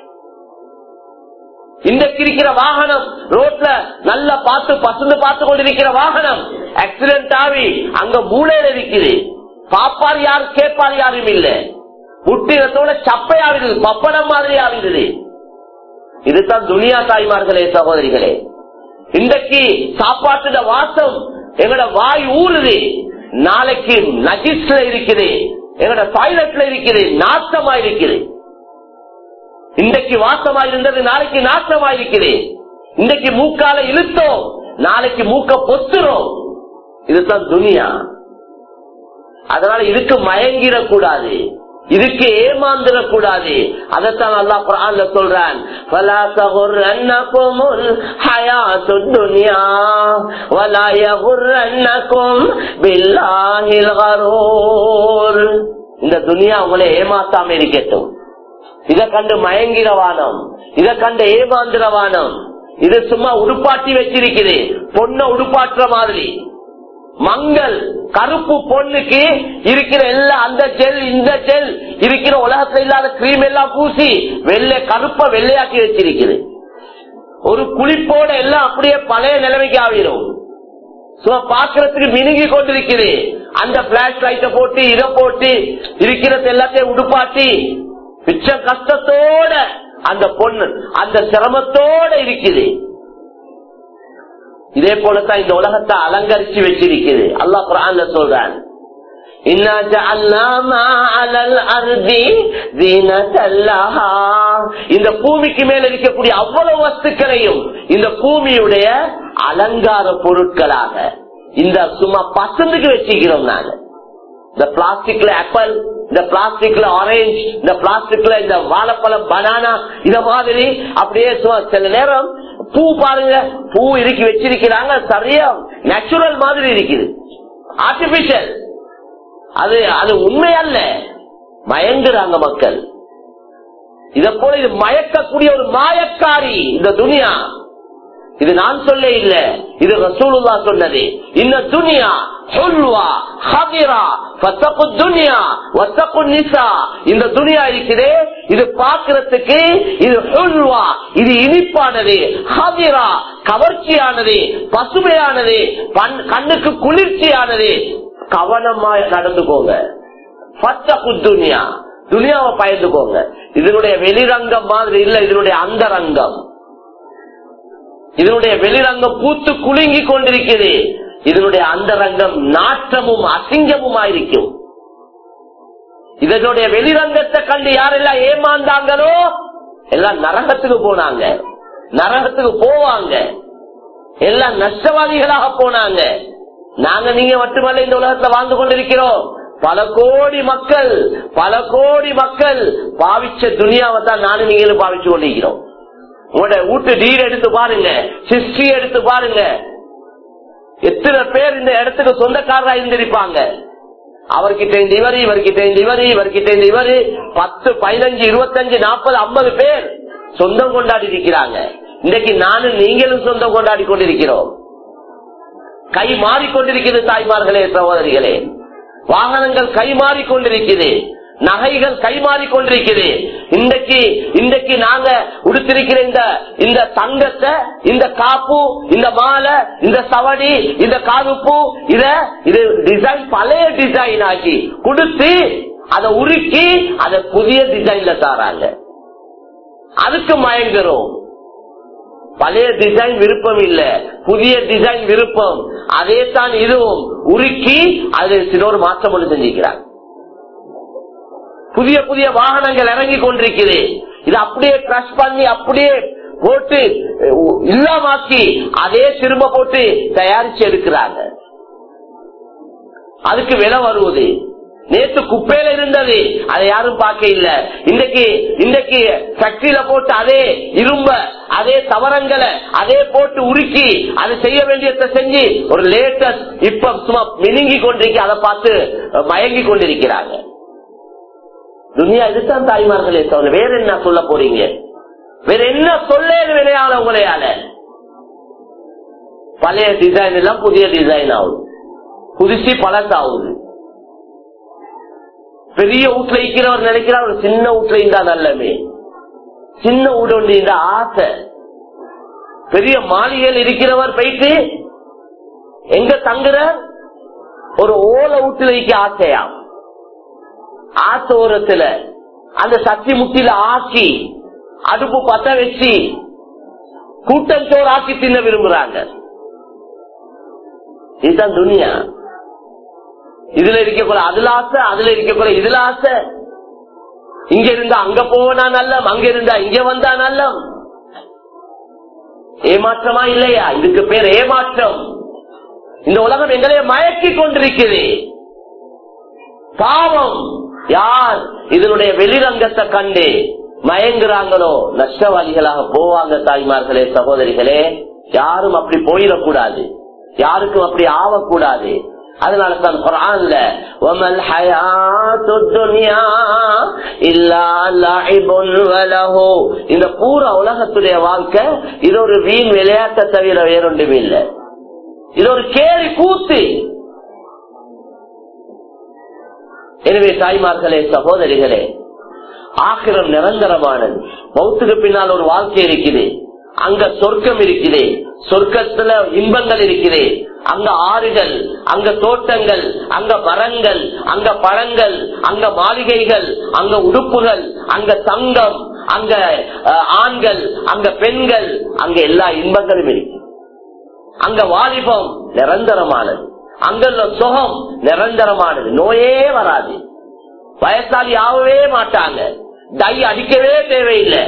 இன்றைக்கு இருக்கிற வாகனம் ரோட்ல நல்லா பார்த்து பசந்து பார்த்து கொண்டிருக்கிற வாகனம் ஆக்சிடென்ட் ஆகி அங்க மூளையில இருக்குது. பாப்பார் யாரு, கேட்பார் யாரும் இல்ல. புட்டினத்தோட சப்பையாவிடுது, பப்படம் மாதிரி ஆவிடுது. இதுதான் துனியா. தாய்மார்களே, சகோதரிகளே, இன்றைக்கு சாப்பாட்டு வாசம் எங்கட வாய் ஊறுது, நாளைக்கு நஜிஸ்ல இருக்குது, எங்கட டாய்லெட்ல இருக்குது, நாசமா இருக்குது. இன்றைக்கு வாசமா இருந்தது நாளைக்கு நாசமா இருக்குது. இன்றைக்கு மூக்கால இழுத்தோம், நாளைக்கு மூக்க பொத்துறோம். இதுதான் துனியா. அதனால இதுக்கு மயங்கிடக்கூடாது, இதுக்கு ஏமாந்துடக்கூடாது. அதைத்தான் அல்லாஹ் குர்ஆன்ல சொல்றான், ஃபலா தகுர்ரன்னகுமுல் ஹயாத்துத் துன்யா வலா யகுர்ரன்னகும் பில்லாஹில் கரூர். இந்த துனியா உங்களை ஏமாத்தாம இருக்கட்டும். இதை கண்டு மயங்கிரவானம், இதை கண்டு ஏமாந்திரவானம். இது சும்மா உடுப்பாட்டி வச்சிருக்குது, பொண்ண உடுப்பாற்ற மாதிரி. மங்கள் கருப்பு பொண்ணுக்கு இருக்கிற எல்லா அந்த ஜெல் இந்த ஜெல் இருக்கிற உலகத்துல இல்லாத கிரீம் எல்லாம் பூசி வெள்ளை கருப்ப வெள்ளையாக்கி வச்சிருக்குது. ஒரு குளிப்போட எல்லாம் அப்படியே பழைய நிலைமைக்கு ஆகிடும். பாக்குறதுக்கு மினுங்கி கொண்டிருக்குது. அந்த பிளாஷ் லைட்டை போட்டு இதை போட்டு இருக்கிறது எல்லாத்தையும் உடுப்பாட்டி பிச்சை கஷ்டத்தோட அந்த பொண்ணு அந்த சிரமத்தோட இருக்குது. இதே போலத்தான் இந்த உலகத்தை அலங்கரிச்சு வச்சிருக்குது. அல்லாஹ் குர்ஆன்ல சொல்றான், இன்னா ஜஅல்னா மா அலல் அர்தி ஸீனத்தல் லஹா. இந்த பூமிக்கு மேல இருக்கக்கூடிய அவ்வளவு வஸ்துக்களையும் இந்த பூமியுடைய அலங்கார பொருட்களாக இந்த சும்மா பசந்துக்கு வச்சிருக்கிறோம். நாங்க இந்த பிளாஸ்டிக்ல ஆப்பிள், இந்த பிளாஸ்டிக்ல ஆரஞ்சு, இந்த பிளாஸ்டிக்ல இந்த வாழைப்பழம், பனானா, இத மாதிரி அப்படியே சில நேரம் பூ பாருங்க, பூ இறுக்கி வச்சிருக்கிறாங்க, சரியா நேச்சுரல் மாதிரி இருக்குது, ஆர்டிபிஷியல். அது அது உண்மை அல்ல, மயங்குறாங்க மக்கள். இத போல இது மயக்கக்கூடிய ஒரு மாயக்காரி இந்த துனியா. இது நான் சொல்ல இல்ல, இது ரசூலுல்லாஹ் சொன்னது. இந்த துனியா ஹுல்வா ஹதிரா ஃபத்தகு துன்யா வத்தகு நிசா. இந்த துனியா இருக்குதே, இது பார்க்கிறதுக்கு இது ஹுல்வா, இது இனிப்பானது, ஹதிரா கவர்ச்சியானது, பசுமையானது, கண்ணுக்கு குளிர்ச்சியானது. கவனமா நடந்துக்கோங்க. ஃபத்தகு துன்யா, துனியாவை பயந்துக்கோங்க. இதனுடைய வெளிரங்கம் மாதிரி இல்ல, இதனுடைய அந்தரங்கம். இதனுடைய வெளிரங்கம் பூத்து குலுங்கி கொண்டிருக்கிறது, இதனுடைய அந்தரங்கம் நாற்றமும் அசிங்கமும் ஆயிருக்கும். இதனுடைய வெளிரங்கத்தை கண்டு யாரெல்லாம் ஏமாந்தாங்களோ எல்லாம் நரகத்துக்கு போனாங்க, நரகத்துக்கு போவாங்க, எல்லாம் நஷ்டவாதிகளாக போனாங்க. நாங்க நீங்க மட்டுமல்ல இந்த உலகத்துல வாழ்ந்து கொண்டிருக்கிறோம். பல கோடி மக்கள் பல கோடி மக்கள் பாவிச்ச துனியாவை தான் நானும் நீங்களும் பாவிச்சு கொண்டிருக்கிறோம். உங்களோட வீட்டு டீல் எடுத்து பாருங்க, ஹிஸ்டரி எடுத்து பாருங்க. எத்தனை பேர் இந்த இடத்துக்கு சொந்தக்காரரா இருந்திருப்பாங்க. அவர்கிட்ட இந்த இவரு, இவர்கிட்ட இந்த இவரு, இவர்கிட்ட இந்த இவரு, பத்து பதினஞ்சு இருபத்தஞ்சு நாற்பது ஐம்பது பேர் சொந்தம் கொண்டாடி இருக்கிறாங்க. இன்றைக்கு நானும் நீங்களும் சொந்தம் கொண்டாடி கொண்டிருக்கிறோம். கை மாறிக்கொண்டிருக்கிறது தாய்மார்களே, சகோதரிகளே. வாகனங்கள் கை மாறிக்கொண்டிருக்கிறது, நகைகள் கை மாறிக்கொண்டிருக்கிறது. இன்றைக்கு இன்றைக்கு நாங்க உடுத்திருக்கிற இந்த இந்த தங்கத்தை, இந்த காப்பு, இந்த மாலை, இந்த சவடி, இந்த காதுப்பு, இத இது டிசைன் பழைய டிசைன் ஆக்கி கொடுத்து அதை உருக்கி அதை புதிய டிசைன்ல தாராங்க. அதுக்கு மயங்குறோம். பழைய டிசைன் விருப்பம் இல்ல, புதிய டிசைன் விருப்பம். அதே தான் இதுவும் உருக்கி அது சிலோர் மாற்றம் ஒன்று செஞ்சுக்கிறாங்க. புதிய புதிய வாகனங்கள் இறங்கி கொண்டிருக்கிறது. இது அப்படியே கிரஷ் பண்ணி அப்படியே போட்டு இல்லாமாக்கி அதே திரும்ப போட்டு தயாரிச்சு எடுக்கிறாங்க. அதுக்கு விலை வருவது. நேற்று குப்பையில இருந்தது, அதை யாரும் பார்க்க இல்ல. இன்றைக்கு இன்றைக்கு ஃபேக்டரியில போட்டு அதே இரும்ப, அதே தவறங்களை அதே போட்டு உருக்கி அது செய்ய வேண்டியதை செஞ்சு ஒரு லேட்டஸ்ட் இப்ப சும்மா மினுங்கி கொண்டிருக்க, அதை பார்த்து மயங்கி கொண்டிருக்கிறாங்க. துனியா இதுதான் தாய்மார்களே தவிர வேற என்ன சொல்ல போறீங்க? வேற என்ன சொல்ல விளையாட உங்களையால? பழைய டிசைன் எல்லாம் புதிய டிசைன் ஆகுது, புதுசி பழசாகுது. பெரிய வீட்டுல இருக்கிறவர் நினைக்கிறார் ஒரு சின்ன வீட்டுல இருந்தா நல்லமே, சின்ன வீடு ஒன்று இந்த ஆசை. பெரிய மாளிகையில் இருக்கிறவர் போயிட்டு எங்க தங்குற ஒரு ஓலை வீட்டுல இருக்க ஆசையா, ஆசோரத்துல அந்த சக்தி முட்டில ஆக்கி அடுப்பு பத்த வச்சு கூட்டத்தோடு ஆக்கி தின்ன விரும்புறாங்க. இதுதான் துனியா. இதுல இருக்கக்கூட அதுல ஆசை, அதுல இருக்கக்கூட இதுல ஆசை. இங்க இருந்தா அங்க போனா நல்லம், அங்க இருந்தா இங்க வந்தா நல்லம். ஏமாற்றமா இல்லையா? இதுக்கு பேர் ஏமாற்றம். இந்த உலகம் எங்களையே மயக்கி கொண்டிருக்கிறது. பாவம். யார் இதனுடைய வெளிரங்கத்தை கண்டு மயங்குறாங்களோ நஷ்டவாதிகளாக போவாங்க. தாய்மார்களே, சகோதரிகளே, யாரும் அப்படி போயிடக்கூடாது, யாருக்கும் அப்படி ஆகக்கூடாது. அதனால தான் குர்ஆன்ல வமல் ஹயாத்துத் துன்யா இல்லா லஇபுன் வலஹு, இந்த பூரா உலகத்துடைய வாழ்க்கை இது ஒரு வீண் விளையாட்டை தவிர வேறொன்றும் இல்லை. இது ஒரு கேலி கூத்து. எனவே தாய்மார்களே, சகோதரிகளே, ஆகிரம் நிரந்தரமானது. மௌத்துக்கு பின்னால் ஒரு வாழ்க்கை இருக்குது. அங்க சொர்க்கம் இருக்குது, சொர்க்கத்துல இன்பங்கள் இருக்குது. அங்க ஆறுகள், அங்க தோட்டங்கள், அங்க மரங்கள், அங்க பழங்கள், அங்க மாளிகைகள், அங்க உடுப்புகள், அங்க தங்கம், அங்க ஆண்கள், அங்க பெண்கள், அங்க எல்லா இன்பங்களும் இருக்கு. அங்க வாலிபம் நிரந்தரமானது, அங்குள்ள சுகம் நிரந்தரமானது. நோயே வராது, வயசாளி ஆகவே மாட்டாங்க, டை அடிக்கவே தேவையில்லை,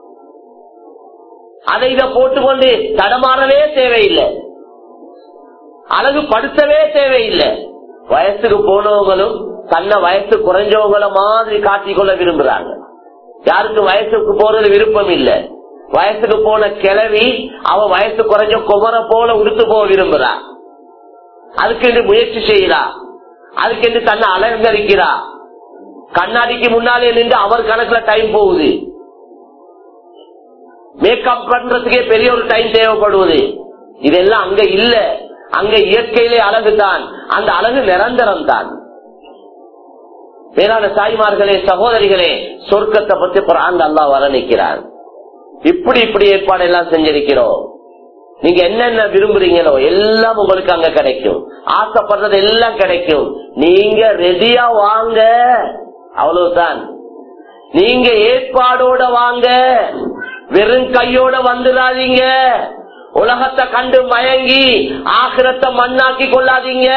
அதை இதை போட்டுக்கொண்டு தடமாறவே தேவையில்லை, அழகு படுத்தவே தேவையில்லை. வயசுக்கு போனவங்களும் தன்னை வயசு குறைஞ்சவங்கள மாதிரி காட்டிக்கொள்ள விரும்புறாங்க. யாருக்கு வயசுக்கு போறது விருப்பம் இல்லை. வயசுக்கு போன கிழவி அவ வயசு குறைஞ்ச குமர போல உடுத்து போக விரும்புறா. அதுக்கு முயற்சி செய்யறா, அதுக்கு தன்னை அலங்கரிக்கிறா. கண்ணாடிக்கு முன்னாலே நின்று அவர் கணக்குல டைம் போகுது. மேக்கப் பண்றதுக்கே பெரிய ஒரு டைம் தேவைப்படுவது. இதெல்லாம் அங்க இல்ல. அங்க இயற்கையிலே அழகு தான், அந்த அழகு நிரந்தரம் தான். வேளாண் தாய்மார்களே, சகோதரிகளே, சொர்க்கத்தை பத்தி குர்ஆன் அல்லாஹ் வர்ணிக்கிறார். இப்படி இப்படி ஏற்பாடு எல்லாம் செஞ்சிருக்கிறோம். நீங்க என்னென்ன விரும்புறீங்களோ எல்லாம் உங்களுக்கு அங்க கிடைக்கும். ஆசைப்படுறது எல்லாம் கிடைக்கும். நீங்க ரெடியா வாங்க, அவ்வளவுதான். நீங்க ஏற்பாடோட வாங்க, வெறும் கையோட வந்துடாதீங்க. உலகத்தை கண்டு மயங்கி ஆகிரத்தை மண்ணாக்கி கொள்ளாதீங்க.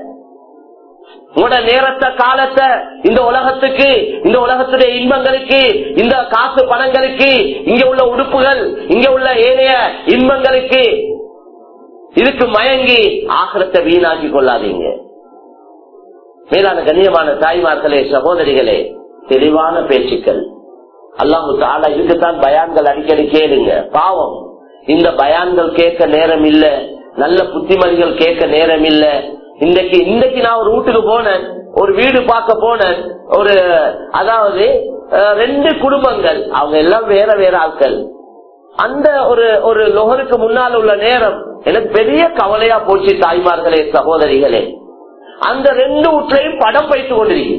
உங்களோட நேரத்தை காலத்தை இந்த உலகத்துக்கு, இந்த உலகத்துடைய இன்பங்களுக்கு, இந்த காசு பணங்களுக்கு, இங்க உள்ள உடுப்புகள், இங்க உள்ள ஏனைய இன்பங்களுக்கு இதுக்கு மயங்கி ஆகிரத்தை வீணாக்கி கொள்ளாதீங்க. மேலான கண்ணியமான தாய்மார்களே, சகோதரிகளே, தெளிவான பேச்சுக்கள். அல்லாஹு தஆலா இதுக்குத்தான் பயான்கள் அடிக்கடி கேளுங்க. பாவம், இந்த பயான்கள் கேட்க நேரம் இல்ல, நல்ல புத்திமதிகள் கேட்க நேரம் இல்ல. இன்றைக்கு இன்றைக்கு நான் ஒரு வீட்டுக்கு போனேன், ஒரு வீடு பார்க்க போனேன். ஒரு அதாவது ரெண்டு குடும்பங்கள், அவங்க எல்லாம் வேற வேற ஆட்கள். அந்த ஒரு ஒரு லொஹருக்கு முன்னால் உள்ள நேரம் எனக்கு பெரிய கவலையா போச்சு. தாய்மார்களே, சகோதரிகளே, அந்த ரெண்டு வீட்லையும் படம் வைத்துக் கொண்டிருக்கு.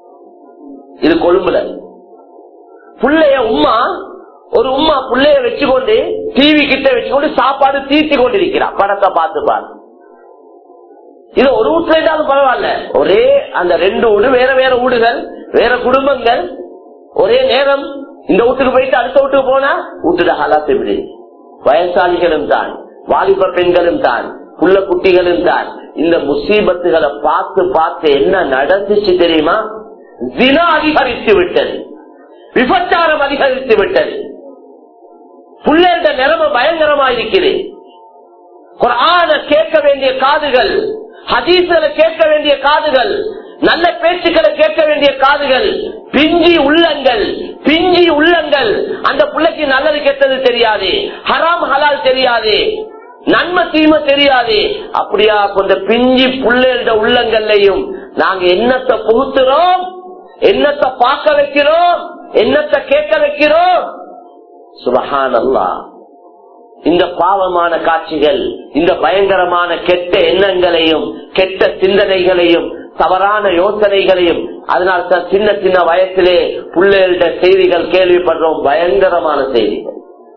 இது கொழும்புல புள்ளைய உம்மா, ஒரு உம்மா புள்ளைய வச்சுக்கொண்டு டிவி கிட்ட வச்சுக்கொண்டு சாப்பாடு தீர்த்தி கொண்டிருக்கிறார். படத்தை பார்த்து பாரு. இது ஒரு வீட்டுல இருந்தாலும் பரவாயில்ல, ஒரே அந்த ரெண்டு வீடு வேற வேற வீடுகள், வேற குடும்பங்கள், ஒரே நேரம். இந்த வீட்டுக்கு போயிட்டு அடுத்த வீட்டுக்கு போனா வீட்டுல ஹாலாத் எப்படி? வயசாளிகளும் தான், வாலிப பெண்களும் தான், புள்ள குட்டிகளும் தான். இந்த முசீபத்துகளை பார்த்து பார்த்து என்ன நடந்துச்சு தெரியுமா? ஜினா அதிகரித்து விட்டது, விபச்சாரம் அதிகரித்து விட்டது. புள்ளையோட நிலைமை பயங்கரமா இருக்கிறது. குர்ஆனை கேட்க வேண்டிய காதுகள், ஹதீஸ்களை கேட்க வேண்டிய காதுகள், நல்ல பேச்சுக்களை கேட்க வேண்டிய காதுகள், பிஞ்சி உள்ளங்கள், பிஞ்சி உள்ளங்கள். அந்த பிள்ளைக்கு நல்லது கெட்டது தெரியாது, ஹராம் ஹலால் தெரியாது, நன்மை தீமை தெரியாது. அப்படியா கொஞ்ச பிஞ்சி புள்ளையோட உள்ளங்கள்லையும் நாங்க என்னத்தை புகுத்துறோம், என்னத்தை பார்க்க வைக்கிறோம், என்னத்தை கேட்க வைக்கிறோம். சுப்ஹானல்லாஹ். இந்த பாவமான காட்சிகள், இந்த பயங்கரமான கெட்ட எண்ணங்களையும் கெட்ட சிந்தனைகளையும் தவறான யோசனைகளையும், அதனால தான் சின்ன சின்ன வயசிலே பிள்ளைகள செய்திகள் கேள்விப்படுறோம். பயங்கரமான செய்திகள்.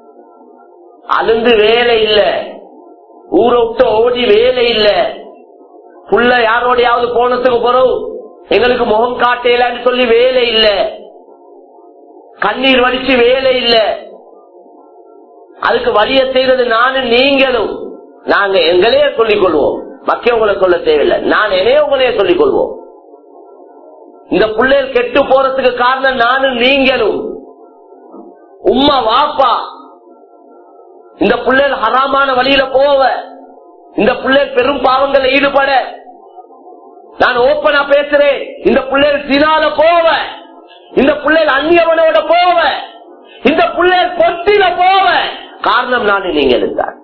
அழுந்து வேலை இல்ல, ஊரை விட்டு ஓடி வேலை இல்ல. புள்ள யாரோடையாவது போனதுக்கு போறோம், எங்களுக்கு முகம் காட்டலான்னு சொல்லி வேலை இல்ல, கண்ணீர் வடிச்சு வேலை இல்ல. அதுக்கு வழிய செய்யறது நானும் நீங்களும். நாங்க எங்களையே சொல்லிக் கொள்வோம், மக்கியவங்களை சொல்ல தேவையில்லை. நான் என்னைய உங்களையே சொல்லிக் கொள்வோம். இந்த பிள்ளைகள் கெட்டு போறதுக்கு காரணம் நானும் நீங்களும். உம்மா வாப்பா இந்த பிள்ளைகள் ஹராமான வழியில போவ, இந்த பிள்ளைகள் பெரும் பாவங்களை ஈடுபட, நான் ஓப்பனா பேசுறேன். இந்த பிள்ளைகள் சினால போவ, இந்த பிள்ளைகள் அந்நியவனோட போவ, இந்த பிள்ளைகள் பொட்டில போவ, காரணம் நான் நீங்க இருந்தார்.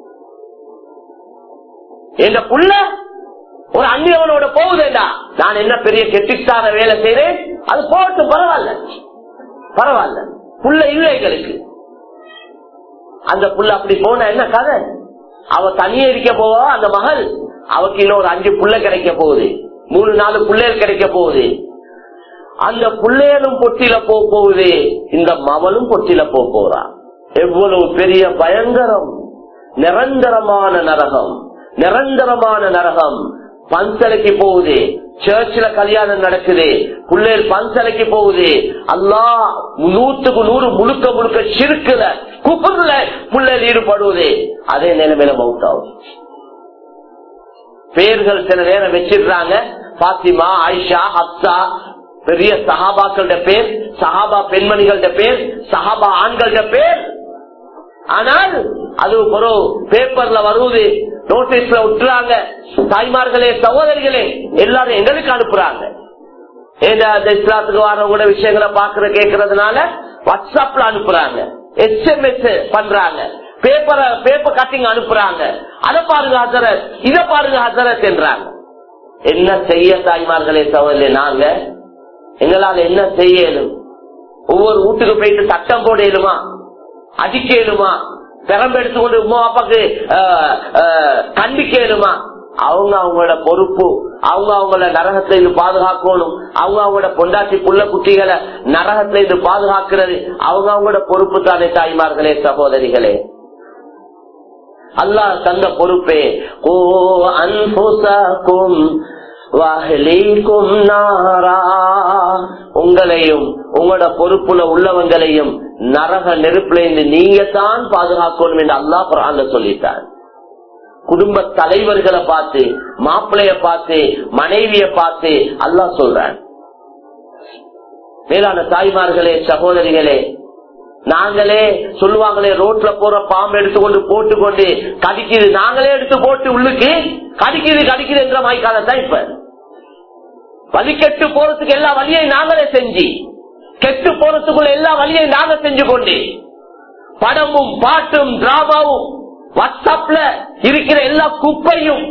எந்த புள்ள ஒரு அந்நியவனோட போகுதேண்டா, நான் என்ன பெரிய கெட்டிஸ்டார வேலை செய்யறேன், அது போட்டு பரவாயில்ல, பரவாயில்ல. புள்ள இல்லை எங்களுக்கு. அந்த புள்ள அப்படி போன என்ன கதை? அவ தனியே இருக்க போவா, அந்த மகள் அவக்கு இன்னும் ஒரு அஞ்சு புள்ள கிடைக்க போகுது, மூணு நாலு பிள்ளைகள் கிடைக்க போகுது. அந்த பிள்ளைகளும் பொட்டில போகுது, இந்த மவளும் பொட்டில போறான். எவ்வளவு பெரிய பயங்கரம்! நிரந்தரமான நரகம், நிரந்தரமான நரகம். பன்சலைக்கு போகுது, சர்ச்சில் கல்யாணம் நடக்குது, பிள்ளைகள் பன்சலைக்கு போகுது. அல்லாஹ் நூற்றுக்கு நூறு முழுக்க முழுக்க சிறுக்குல குஃப்ர்ல பிள்ளைகள் ஈடுபடுவது. அதே நிலைமையில மௌத்தாகும். பேர்கள் சில நேரம் வச்சிருக்காங்க, பாத்திமா, ஆயிஷா, ஹப்சா, பெரிய சஹாபாக்களோட பேர், சஹாபா பெண்மணிகளோட பேர், சஹாபா ஆண்களோட பேர். ஆனால் அது ஒரு பேப்பர்ல வருவது, நோட்டீஸ்ல விட்டுறாங்க. தாய்மார்களே, சகோதரிகளே, எல்லாரும் எங்களுக்கு அனுப்புறாங்க. ஏன்னா அந்த இஸ்லாத்துக்கு வரவங்க விஷயங்களை பாக்குற கேட்கறதுனால வாட்ஸ்அப்ல அனுப்புறாங்க, எஸ்எம்எஸ் பண்றாங்க, பேப்பரை பேப்பர் கட்டிங் அனுப்புறாங்க. அதை பாருங்க ஹசரத், இதை பாருங்க ஹசரத் என்றாங்க. என்ன செய்ய தாய்மார்களே, சகோதரி, நாங்க எங்களால என்ன செய்யலும்? ஒவ்வொரு வீட்டுக்கு போயிட்டு சட்டம் போடலுமா, அடிக்கலுமா, பெரம்பு எடுத்துக்கொண்டு உமா அப்பாக்கு கண்டிக்கலுமா? அவங்க அவங்களோட பொறுப்பு, அவங்க அவங்களோட நரகத்தை இது பாதுகாக்கணும். அவங்க அவங்களோட பொண்டாட்டி புள்ள குட்டிகளை நரகத்தை இது பாதுகாக்கிறது அவங்க அவங்களோட பொறுப்பு தானே தாய்மார்களே, சகோதரிகளே. அல்லாஹ் தந்த பொறுப்பே. ஓ அன்புசக்கும் வஹ்லீக்கும் நாரா உங்களையும் உங்களோட பொறுப்புல உள்ளவங்களையும் நரக நெருப்பிலிருந்து நீங்க தான் பாதுகாக்கணும் என்று அல்லாஹ் குர்ஆன்ல சொல்லிட்டார். குடும்ப தலைவர்களை பார்த்து, மாப்பிள்ளைய பார்த்து, மனைவிய பார்த்து அல்லாஹ் சொல்றான். மேலான தாய்மார்களே, சகோதரிகளே, நாங்களே சொல்லுவாங்களே ரோட்ல போற பாம்பு எடுத்துக்கொண்டு போட்டுக்கொண்டு கடிக்குது, நாங்களே எடுத்து போட்டு உள்ளுக்கு கடிக்குது கடிக்குது என்ற மாய்க்காலத்தான் இப்ப வலி கெட்டு போறதுக்கு எல்லா வழியையும் நாங்களே செஞ்சு, கெட்டு போறதுக்குள்ள எல்லா வழியையும் நாங்க செஞ்சு கொண்டு, படமும் பாட்டும் டிராமாவும் வாட்ஸ்அப்ல இருக்கிற எல்லா குப்பையும்,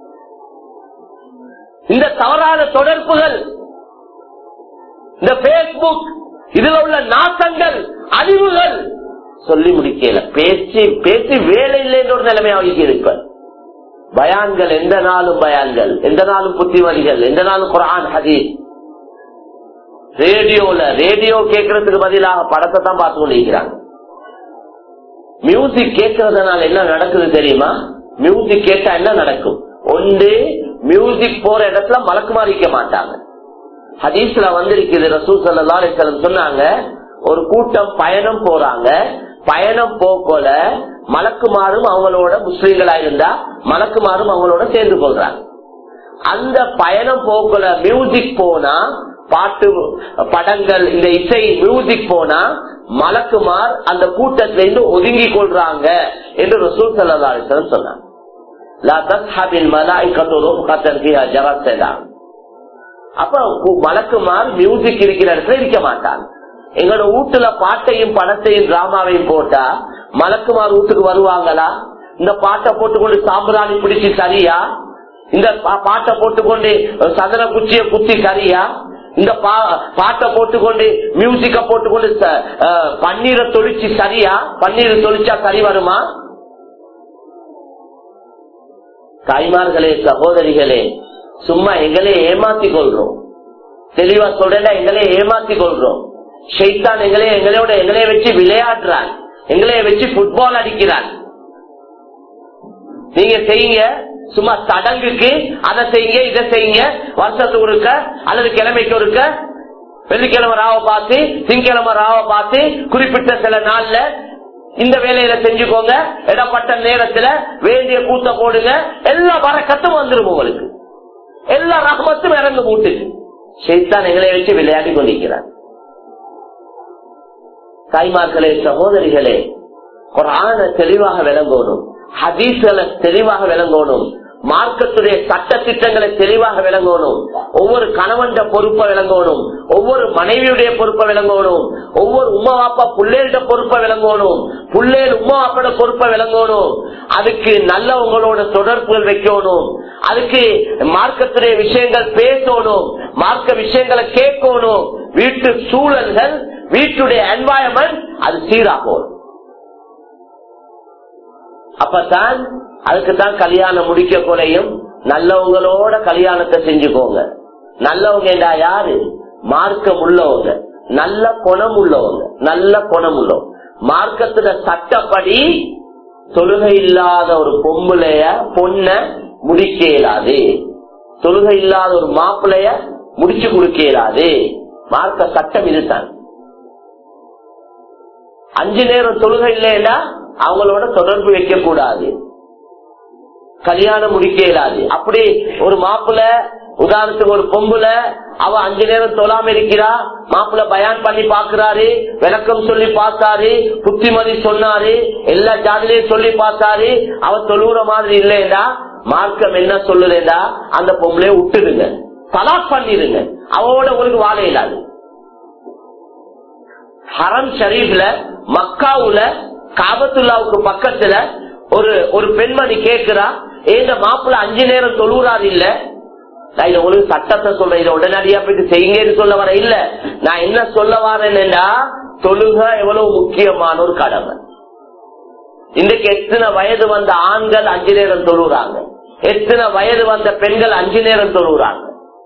இந்த தவறான தொடர்புகள், இந்த பேஸ்புக், இதுல உள்ள நாசங்கள், அழிவுகள் சொல்லி முடிக்கல. பேச்சு பேச்சு வேலை இல்லை என்ற ஒரு நிலைமையாக இருப்ப. பயான்கள் எந்த நாளும் பயான்கள், எந்த நாளும் புத்திமதிகள், எந்த நாளும் குர்ஆன் ஹதீஸ். ரேடியோல ரேடியோ கேட்கறதுக்கு பதிலாக படத்தை தான் பார்த்து கொண்டிருக்கிறாங்க. மியூசிக் கேட்கறதுனால என்ன நடக்குது தெரியுமா? மியூசிக் கேட்டா என்ன நடக்கும்? ஒன்று, மியூசிக் போற இடத்துல மலக்குமாரிக்க மாட்டாங்க. ஹதீஸ்ல வந்திருக்குது, ரசூல் ஸல்லல்லாஹு அலைஹி வஸல்லம் சொன்னாங்க, ஒரு கூட்டம் பயணம் போறாங்க, பயணம் போக்கோல மலக்குமாரும் அவங்களோட முஸ்லீம்களா இருந்தா மலக்குமாரும் அவங்களோட சேர்ந்து கொள்றாங்க. அந்த பயணம் போக்கோல மியூசிக் போனா, பாட்டு படங்கள், இந்த இசை மியூசிக் போனா மலக்குமார் அந்த கூட்டத்திலிருந்து ஒதுங்கி கொள்றாங்க என்று ரசூல் ஸல்லல்லாஹு அலைஹி வஸல்லம் சொன்னாங்க. லா தஸ்ஹபில் மலாயிகத்து ருஃபகத்தன் ஃபிஹா ஜரஸதா. அப்ப மலக்குமார் மியூசிக் இருக்கிற இடத்துல இருக்க மாட்டாங்க. எங்களோட வீட்டுல பாட்டையும் படத்தையும் டிராமாவையும் போட்டா மலக்குமார் வீட்டுக்கு வருவாங்களா? இந்த பாட்டை போட்டுக்கொண்டு சாம்பிராணி பிடிச்சி சரியா? இந்த பாட்டை போட்டுக்கொண்டு சதன குச்சிய குத்தி சரியா? இந்த பாட்டை போட்டுக்கொண்டு மியூசிக்க போட்டுக்கொண்டு பன்னீரை தொழிச்சு சரியா? பன்னீர் தொழிச்சா சரி வருமா? தாய்மார்களே, சகோதரிகளே, சும்மா எங்களே ஏமாத்தி கொள்றோம். தெளிவா சொல்றா, எங்களே ஏமாத்தி கொள்றோம். ஷைத்தான் எங்களே எங்களோட எங்களைய வச்சு விளையாடுறான், எங்களைய வச்சு புட்பால் அடிக்கிறான். நீங்க செய்யுங்க, சும்மா சடங்குக்கு அதை செய்யுங்க, இதை செய்யுங்க, வருஷத்துக்கு ஒருக்க அல்லது கிழமைக்கு ஒருக்க, வெள்ளிக்கிழமை ராவை பார்த்து திங்கிழமை ராவை பார்த்து குறிப்பிட்ட சில நாள்ல இந்த வேலையில செஞ்சுக்கோங்க, இடப்பட்ட நேரத்துல வேண்டிய கூத்த போடுங்க, எல்லா வரக்கத்தும் வந்துடும் உங்களுக்கு, எல்லா ரஹ்மத்தும் இறந்து மூட்டு. ஷைத்தான் எங்களை வச்சு விளையாடி கொண்டிருக்கிறார். தாய்மார்களே, சகோதரிகளே, குர்ஆனை தெளிவாக விளங்கணும், ஹதீஸ்களை தெளிவாக விளங்கணும், மார்க்கத்துடைய சட்ட திட்டங்களை தெளிவாக விளங்கணும், ஒவ்வொரு கணவன் பொறுப்பை விளங்கணும், ஒவ்வொரு மனைவியுடைய பொறுப்பை விளங்கணும், ஒவ்வொரு உம்மா வாப்பா புள்ளேட பொறுப்பை விளங்கணும், புள்ளேல் உம்மா வாப்போட பொறுப்பை விளங்கணும். அதுக்கு நல்லவங்களோட தொடர்புகள் வைக்கணும், அதுக்கு மார்க்கத்துடைய விஷயங்கள் பேசணும், மார்க்க விஷயங்களை கேட்கணும். வீட்டு சூழல்கள், வீட்டுடைய என்வாயன்மெண்ட் அது சீராகும். அப்பதான் அதுக்குதான் கல்யாணம் முடிக்க குறையும். நல்லவங்களோட கல்யாணத்தை செஞ்சுக்கோங்க. நல்லவங்க என்றா யாரு? மார்க்கம் உள்ளவங்க, நல்ல குணம் உள்ளவங்க, நல்ல குணம் உள்ளவங்க. மார்க்கத்துல சட்டப்படி தொழுகை இல்லாத ஒரு பொம்பளைய பொண்ண முடிக்க இயலாது, தொழுகை இல்லாத ஒரு மாப்பிளைய முடிச்சு கொடுக்க இயலாது. மார்க்க சட்டம் இதுதான். அஞ்சு நேரம் தொழுகை இல்லைன்னா அவங்களோட தொடர்பு வைக்க கூடாது, கல்யாணம் முடிக்க இயலாது. அப்படி ஒரு மாப்பிள்ள, உதாரணத்துக்கு ஒரு பொம்புல, அவ அஞ்சு நேரம் தொழாம இருக்கிறா, மாப்பிள்ள பயான் பண்ணி பாக்குறாரு, விளக்கம் சொல்லி பார்த்தாரு, புத்திமதி சொன்னாரு, எல்லா ஜாதிலையும் சொல்லி பார்த்தாரு, அவ தொழுற மாதிரி இல்லையா, மார்க்கம் என்ன சொல்லுறேண்டா அந்த பொம்பளைய விட்டுடுங்க, தலாக் பண்ணிடுங்க, அவளோட உங்களுக்கு வாழ இயலாது. ஹரம் ஷரீஃப்ல, மக்காவுல, காபத்துல்லாவுக்கு பக்கத்துல ஒரு ஒரு பெண்மணி கேட்கிறா, ஏந்த மாப்பிள்ள அஞ்சு நேரம் தொழுறாரு இல்ல, நான் இதை உங்களுக்கு சட்டத்தை சொல்றேன், இதை உடனடியா போயிட்டு செய்யுங்கன்னு சொல்ல வர இல்ல. நான் என்ன சொல்ல வரேன்னா, தொழுக எவ்வளவு முக்கியமான ஒரு கடமை. இன்றைக்கு எத்தனை வயது வந்த ஆண்கள் அஞ்சு நேரம் தொழுறாங்க, எத்தனை வயது வந்த பெண்கள் அஞ்சு நேரம் தொழுறாங்க.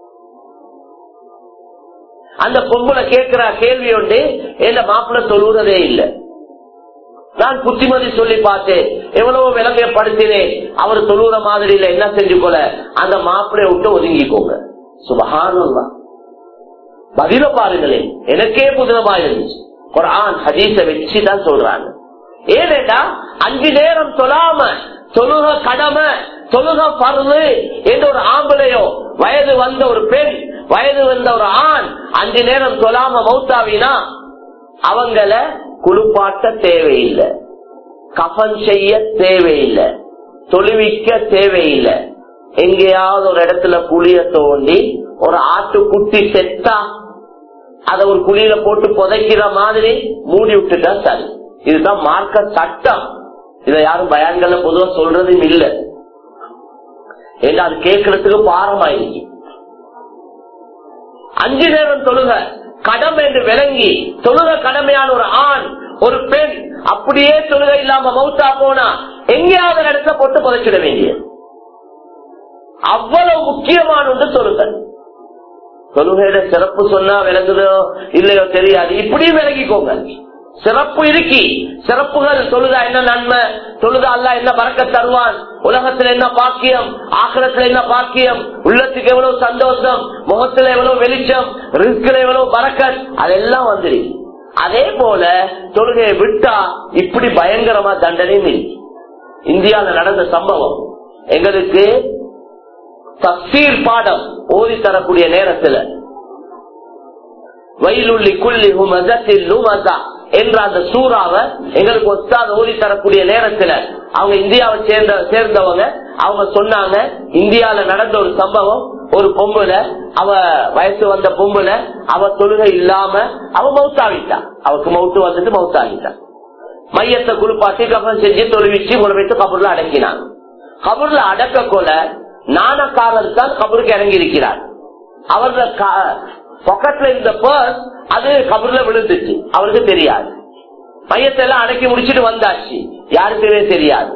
அந்த பொம்பளை கேட்கிற கேள்வி ஒன்று, ஏந்த மாப்பிள்ள தொழுறதே இல்லை, நான் புத்திமதி சொல்லி பார்த்தேன், எவ்வளவு விளங்கப்படுத்தினேன், அவர் தொழுற மாதிரி இல்ல, என்ன செஞ்சு போல அந்த மாப்பிளைய விட்டு ஒதுங்கிக்கோங்க. சுபஹானல்லாஹ். பதில பாருங்களேன், எனக்கே புதுனமா இருந்துச்சு. குர்ஆன் ஹதீஸ வச்சுதான் சொல்றாங்க. ஏனேடா அஞ்சு நேரம் சொல்லாம தொழுக கடமை, தொழுக பருது என்ற ஒரு ஆம்பளையோ வயது வந்த ஒரு பெண், வயது வந்த ஒரு ஆண் அஞ்சு நேரம் சொல்லாம மௌத்தாவினா அவங்கள குளிப்பாட்ட தேவையில்லை, கஃன் செய்ய தேவையில்லை, தொழுவிக்க தேவையில்லை. எங்கேயாவது ஒரு இடத்துல குழிய தோண்டி ஒரு ஆட்டு குட்டி செத்தா அத ஒரு குழியில போட்டு புதைக்கிற மாதிரி மூடி விட்டுட்டா சரி. இதுதான் மார்க்க சட்டம். இதை யாரும் பயான்கள பொதுவா சொல்றதும் இல்ல. ஏன்னா அது கேட்கறதுக்கு பாரமாயிருக்கு. அஞ்சு நேரம் தொழுக கடமை என்று விளங்கி தொழுக கடமையான ஒரு ஆண் ஒரு பெண் அப்படியே தொழுகை இல்லாம மௌத்தா போனா எங்கேயாவது இடத்துல போட்டு புதைச்சிட வேண்டியது. அவ்வளவு முக்கியமான ஒன்று தொழுகை. தொழுகையோட சிறப்பு சொன்னா விளங்குதோ இல்லையோ தெரியாது, இப்படியும் விளங்கிக்கோங்க. சிறப்பு இருக்கி, சிறப்புகள் தொழுதா என்ன நன்மை, தொழுதா அல்லாஹ் என்ன பரக்கத் தருவான், உலகத்துல என்ன பாக்கியம், ஆகிரத்துல என்ன பாக்கியம், உள்ளத்துக்கு எவ்வளவு சந்தோஷம், முகத்துல எவ்வளவு வெளிச்சம், ரிஸ்க்ல எவ்வளவு பரக்கத், அதெல்லாம் வந்துரு. அதே போல தொழுகையை விட்டா இப்படி பயங்கரமா தண்டனையும் இருக்கு. இந்தியாவில் நடந்த சம்பவம் எங்களுக்கு தஃசீர் பாடம் ஓதி தரக்கூடிய நேரத்துல வயலுள்ளி குள்ளி ஹுமஸத்தில் லுமஸா என்ற அந்த சூறாவை எங்களுக்கு ஒத்தாத ஓதி தரக்கூடிய நேரத்துல அவங்க இந்தியாவை சேர்ந்த சேர்ந்தவங்க அவங்க சொன்னாங்க, இந்தியால நடந்த ஒரு சம்பவம், ஒரு பொம்புல அவ வயசு வந்த பொம்புல அவ தொழுகை இல்லாம அவ மௌத்தாவிட்டான். அவக்கு மௌத்து வந்துட்டு மௌத்தாவிட்டான். மையத்தை குளிப்பாட்டி கபன் செஞ்சு தொழுவிச்சு குழவைத்து கபூர்ல அடங்கினான். கபூர்ல அடக்க கொல நாணக்காரர் தான் கபருக்கு இறங்கி இருக்கிறார். அவரோட பாக்கெட்ல இருந்த பர்ஸ் அது கபூர்ல விழுந்துச்சு, அவருக்கு தெரியாது. மையத்தை எல்லாம் அடக்கி முடிச்சுட்டு வந்தாச்சு, யாருக்குமே தெரியாது.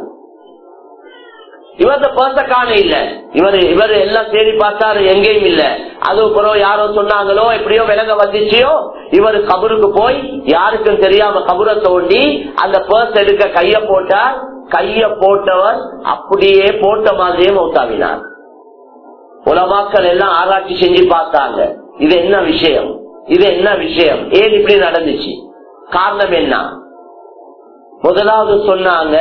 இவரது பர்ஸ காண இல்ல. இவர் இவர் எல்லாம் தேடி பார்த்தாரு, எங்கேயும் இல்ல. அதுக்கப்புறம் யாரோ சொன்னாங்களோ எப்படியோ விலங்க வந்துச்சியோ, இவர் கபருக்கு போய் யாருக்கும் தெரியாம கபரை தோண்டி அந்த பர்ஸ் எடுக்க கைய போட்டார். கைய போட்டவர் அப்படியே போட்ட மாதிரியே மௌத்தாவினார். உலமாக்கள் எல்லாம் ஆராய்ச்சி செஞ்சு பார்த்தாங்க, இது என்ன விஷயம், இது என்ன விஷயம், ஏன் இப்படி நடந்துச்சு, காரணம் என்ன? முதலாவது சொன்னாங்க,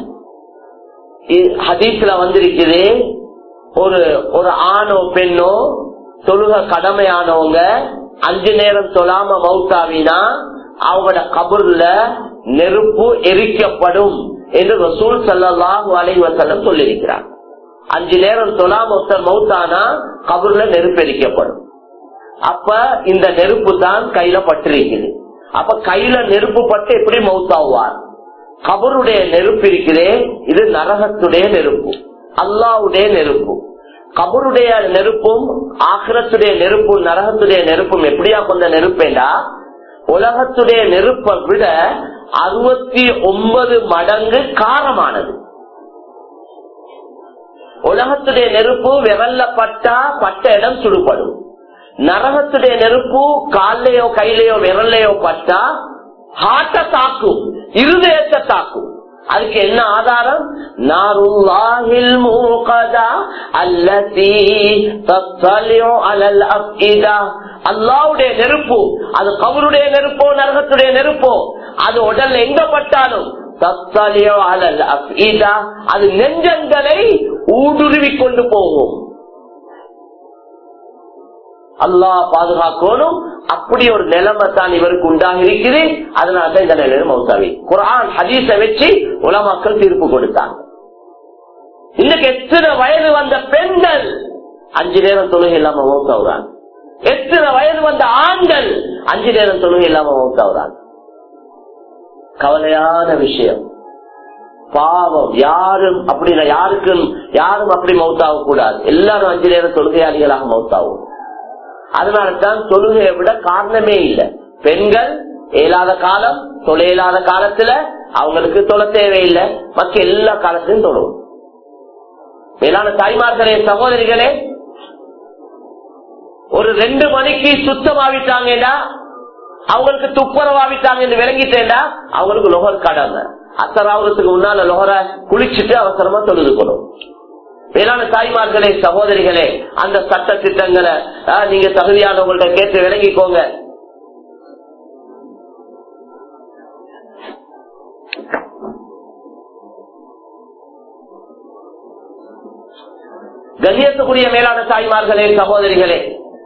ஹதீஸ்ல வந்திருக்குது, ஒரு ஒரு ஆணோ பெண்ணோ தொழுக கடமையானவங்க அஞ்சு நேரம் தொழாம மௌத்தாவினா அவங்களோட கபூர்ல நெருப்பு எரிக்கப்படும் என்று ரசூல் ஸல்லல்லாஹு அலைஹி வஸல்லம் சொல்லியிருக்கிறார். அஞ்சு நேரம் தொழாம ஒருத்தர் மௌத்தானா கபூர்ல நெருப்பு எரிக்கப்படும். அப்ப இந்த நெருப்பு தான் கையில பட்டிருக்குது. அப்ப கையில நெருப்பு பட்டு எப்படி மௌத்தாவார்? கபருடைய நெருப்பு இருக்கிறே, இது நரகத்துடைய நெருப்பு, அல்லாஹ்வுடைய நெருப்பு. கபருடைய நெருப்பும் ஆகிரத்துடைய நெருப்பும் நரகத்துடைய நெருப்பும் எப்படியா கொண்ட நெருப்பேண்டா, உலகத்துடைய நெருப்பை விட அறுபத்தி ஒன்பது மடங்கு காரமானது. உலகத்துடைய நெருப்பு விரல்ல பட்டா பட்ட இடம் சுடுபடும். நரகத்துடைய நெருப்பு காலையோ கையிலையோ விரல்லையோ பட்டா ஹார்ட்ட தாக்கும், இருதயத்தை தாக்கும். அதுக்கு என்ன ஆதாரம்? நாருல்லாஹில் மூகதா அல்லதி தத்தலிஉ அலல் அஃஇதா. அல்லாஹ்வுடைய நெருப்பு, அது கபருடைய நெருப்போ நரகத்துடைய நெருப்போ, அது உடல்ல எங்க பட்டாலும் தத்தலிஉ அலல் அஃஇதா, அது நெஞ்சங்களை ஊடுருவி கொண்டு போகும். அல்லாஹ் பாதுகாக்கணும். அப்படி ஒரு நிலைமை தான் இவருக்கு உண்டாக இருக்குது. அதனாலதான் இந்த நிலையில மௌத்தாவி. குர்ஆன் ஹதீஸை வச்சு உலமாக்கள் தீர்ப்பு கொடுத்தாங்க. இன்னைக்கு எத்தனை வயது வந்த பெண்கள் அஞ்சு நேரம் தொழுகை இல்லாம மௌத்தாவுறாங்க. எத்தனை வயது வந்த ஆண்கள் அஞ்சு நேரம் தொழுகை இல்லாம மௌத்தாவுறாங்க. கவலையான விஷயம். பாவம். யாரும் அப்படி யாருக்கும் யாரும் அப்படி மௌத்தாக கூடாது. எல்லாரும் அஞ்சு நேரம் தொழுகையாளிகளாக மௌத்தாகும். அதனால்தான் தொழுகையை விட காரணமே இல்லை. பெண்கள் இயலாத காலம், தொலை இயலாத காலத்துல அவங்களுக்கு தொலை தேவையில்லை, மற்ற எல்லா காலத்திலும் தொழுவும். மேலான தாய்மார்களே, சகோதரிகளே, ஒரு ரெண்டு மணிக்கு சுத்தமாவிட்டாங்கடா, அவங்களுக்கு துப்புரவாவிட்டாங்க என்று விளங்கிட்டேன்டா, அவங்களுக்கு லொஹர் கடமை. அசராவதுக்கு முன்னால லொஹர குளிச்சுட்டு அவசரமா தொழுது கொள்ளும். மேலான தாய்மார்களே, சகோதரிகளே, அந்த சட்ட திட்டங்களை நீங்க தகுதியானவங்கள்ட்ட கேட்டு விளங்கிக்கோங்க. கண்ணியத்துக்குரிய மேலான தாய்மார்களே, சகோதரிகளே,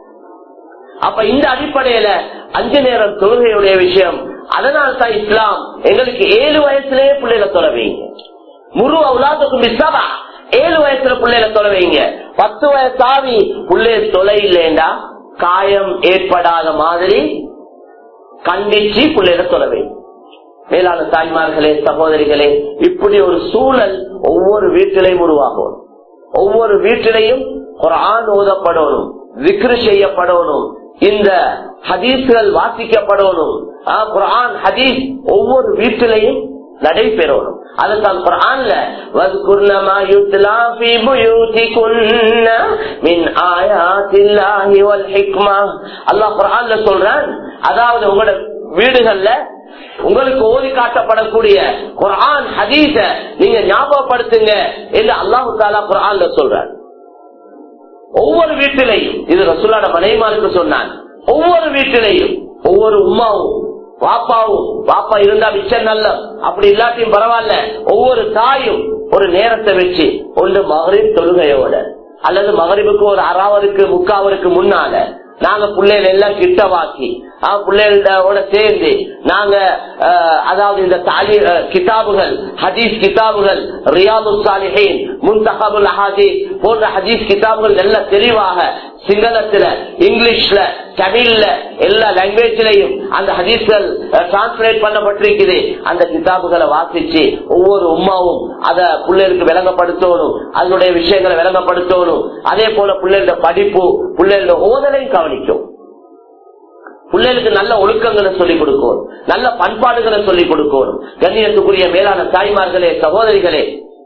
அப்ப இந்த அடிப்படையில அஞ்சு நேரம் தொழுகையுடைய விஷயம். அதனால் தான் இஸ்லாம் எங்களுக்கு ஏழு வயசுலயே பிள்ளைகளை தொலை வைங்க. முழு அவுலாதுக்கும் விசவா ஏழு வயசுல பிள்ளைகளை தொலை வைங்க. பத்து வயசாவி பிள்ளைய தொலை இல்லைண்டா காயம் ஏற்படாத மாதிரி கண்டிச்சு பிள்ளைகளை தொலை வைங்க. மேலான தாய்மார்களே, சகோதரிகளே, இப்படி ஒரு சூழல் ஒவ்வொரு வீட்டிலையும் உருவாகும். ஒவ்வொரு வீட்டிலையும் குர்ஆன் ஓதப்படணும், விக்ரு செய்யப்படணும், இந்த ஹதீஸ்கள் வாசிக்கப்படணும். குர்ஆன் ஹதீஸ் ஒவ்வொரு வீட்டிலையும் நடைபெறணும். அதுதான் குர்ஆன்ல வஸ்குர்னமா யுத்லா ஃபீ புயூதிகுன்ன மின் ஆயாத்தில்லாஹி வல் ஹிக்மா. அல்லாஹ் குர்ஆன்ல சொல்றான், அதாவது உங்களோட வீடுகள்ல உங்களுக்கு ஓதி காட்டப்படக்கூடிய குர்ஆன் ஹதீஸ நீங்க ஞாபகப்படுத்துங்க என்று அல்லாஹ் தஆலா குர்ஆன்ல சொல்றார். ஒவ்வொரு வீட்டிலையும், இது ரசூலுல்லாஹ் மனைவிமாருக்கு சொன்னான், ஒவ்வொரு வீட்டிலையும் ஒவ்வொரு உம்மாவும் வாப்பாவும், வாப்பா இருந்தா மிச்சம் நல்ல, அப்படி இல்லாட்டியும் பரவாயில்ல, ஒவ்வொரு தாயும் ஒரு நேரத்தை வச்சு ஒன்று மகரிப் தொழுகையோட அல்லது மகரிபுக்கு ஒரு அறாவருக்கு முக்காவருக்கு முன்னால நாங்க பிள்ளைகள் எல்லாம் கிட்டவாக்கி பிள்ளைகளோட சேர்ந்து நாங்க அதாவது இந்த தாலி கிதாபுகள், ஹதீஸ் கிதாபுகள், ரியாது சாலிஹீன், முன்தகபுல் அஹாதீஸ் போன்ற ஹதீஸ் கிதாபுகள் எல்லாம் தெளிவாக சிங்களத்துல, இங்கிலீஷ்ல, தமிழ்ல, எல்லா லாங்குவேஜ்லயும் அந்த ஹதீஸ்கள் டிரான்ஸ்லேட் பண்ணப்பட்டிருக்குது. அந்த கிதாபுகளை வாசிச்சு ஒவ்வொரு உம்மாவும் அத பிள்ளைகளுக்கு விளங்கப்படுத்தணும், அதனுடைய விஷயங்களை விளங்கப்படுத்தணும். அதே போல பிள்ளைகளோட படிப்பு, பிள்ளைகளோட ஓதலையும் கவனிக்கும். பிள்ளைகளுக்கு நல்ல ஒழுக்கங்களை சொல்லிக் கொடுக்கணும், நல்ல பண்பாடுகளை சொல்லிக் கொடுக்கணும். கண்ணியத்துக்குரிய மேலான தாய்மார்களே, சகோதரிகளே,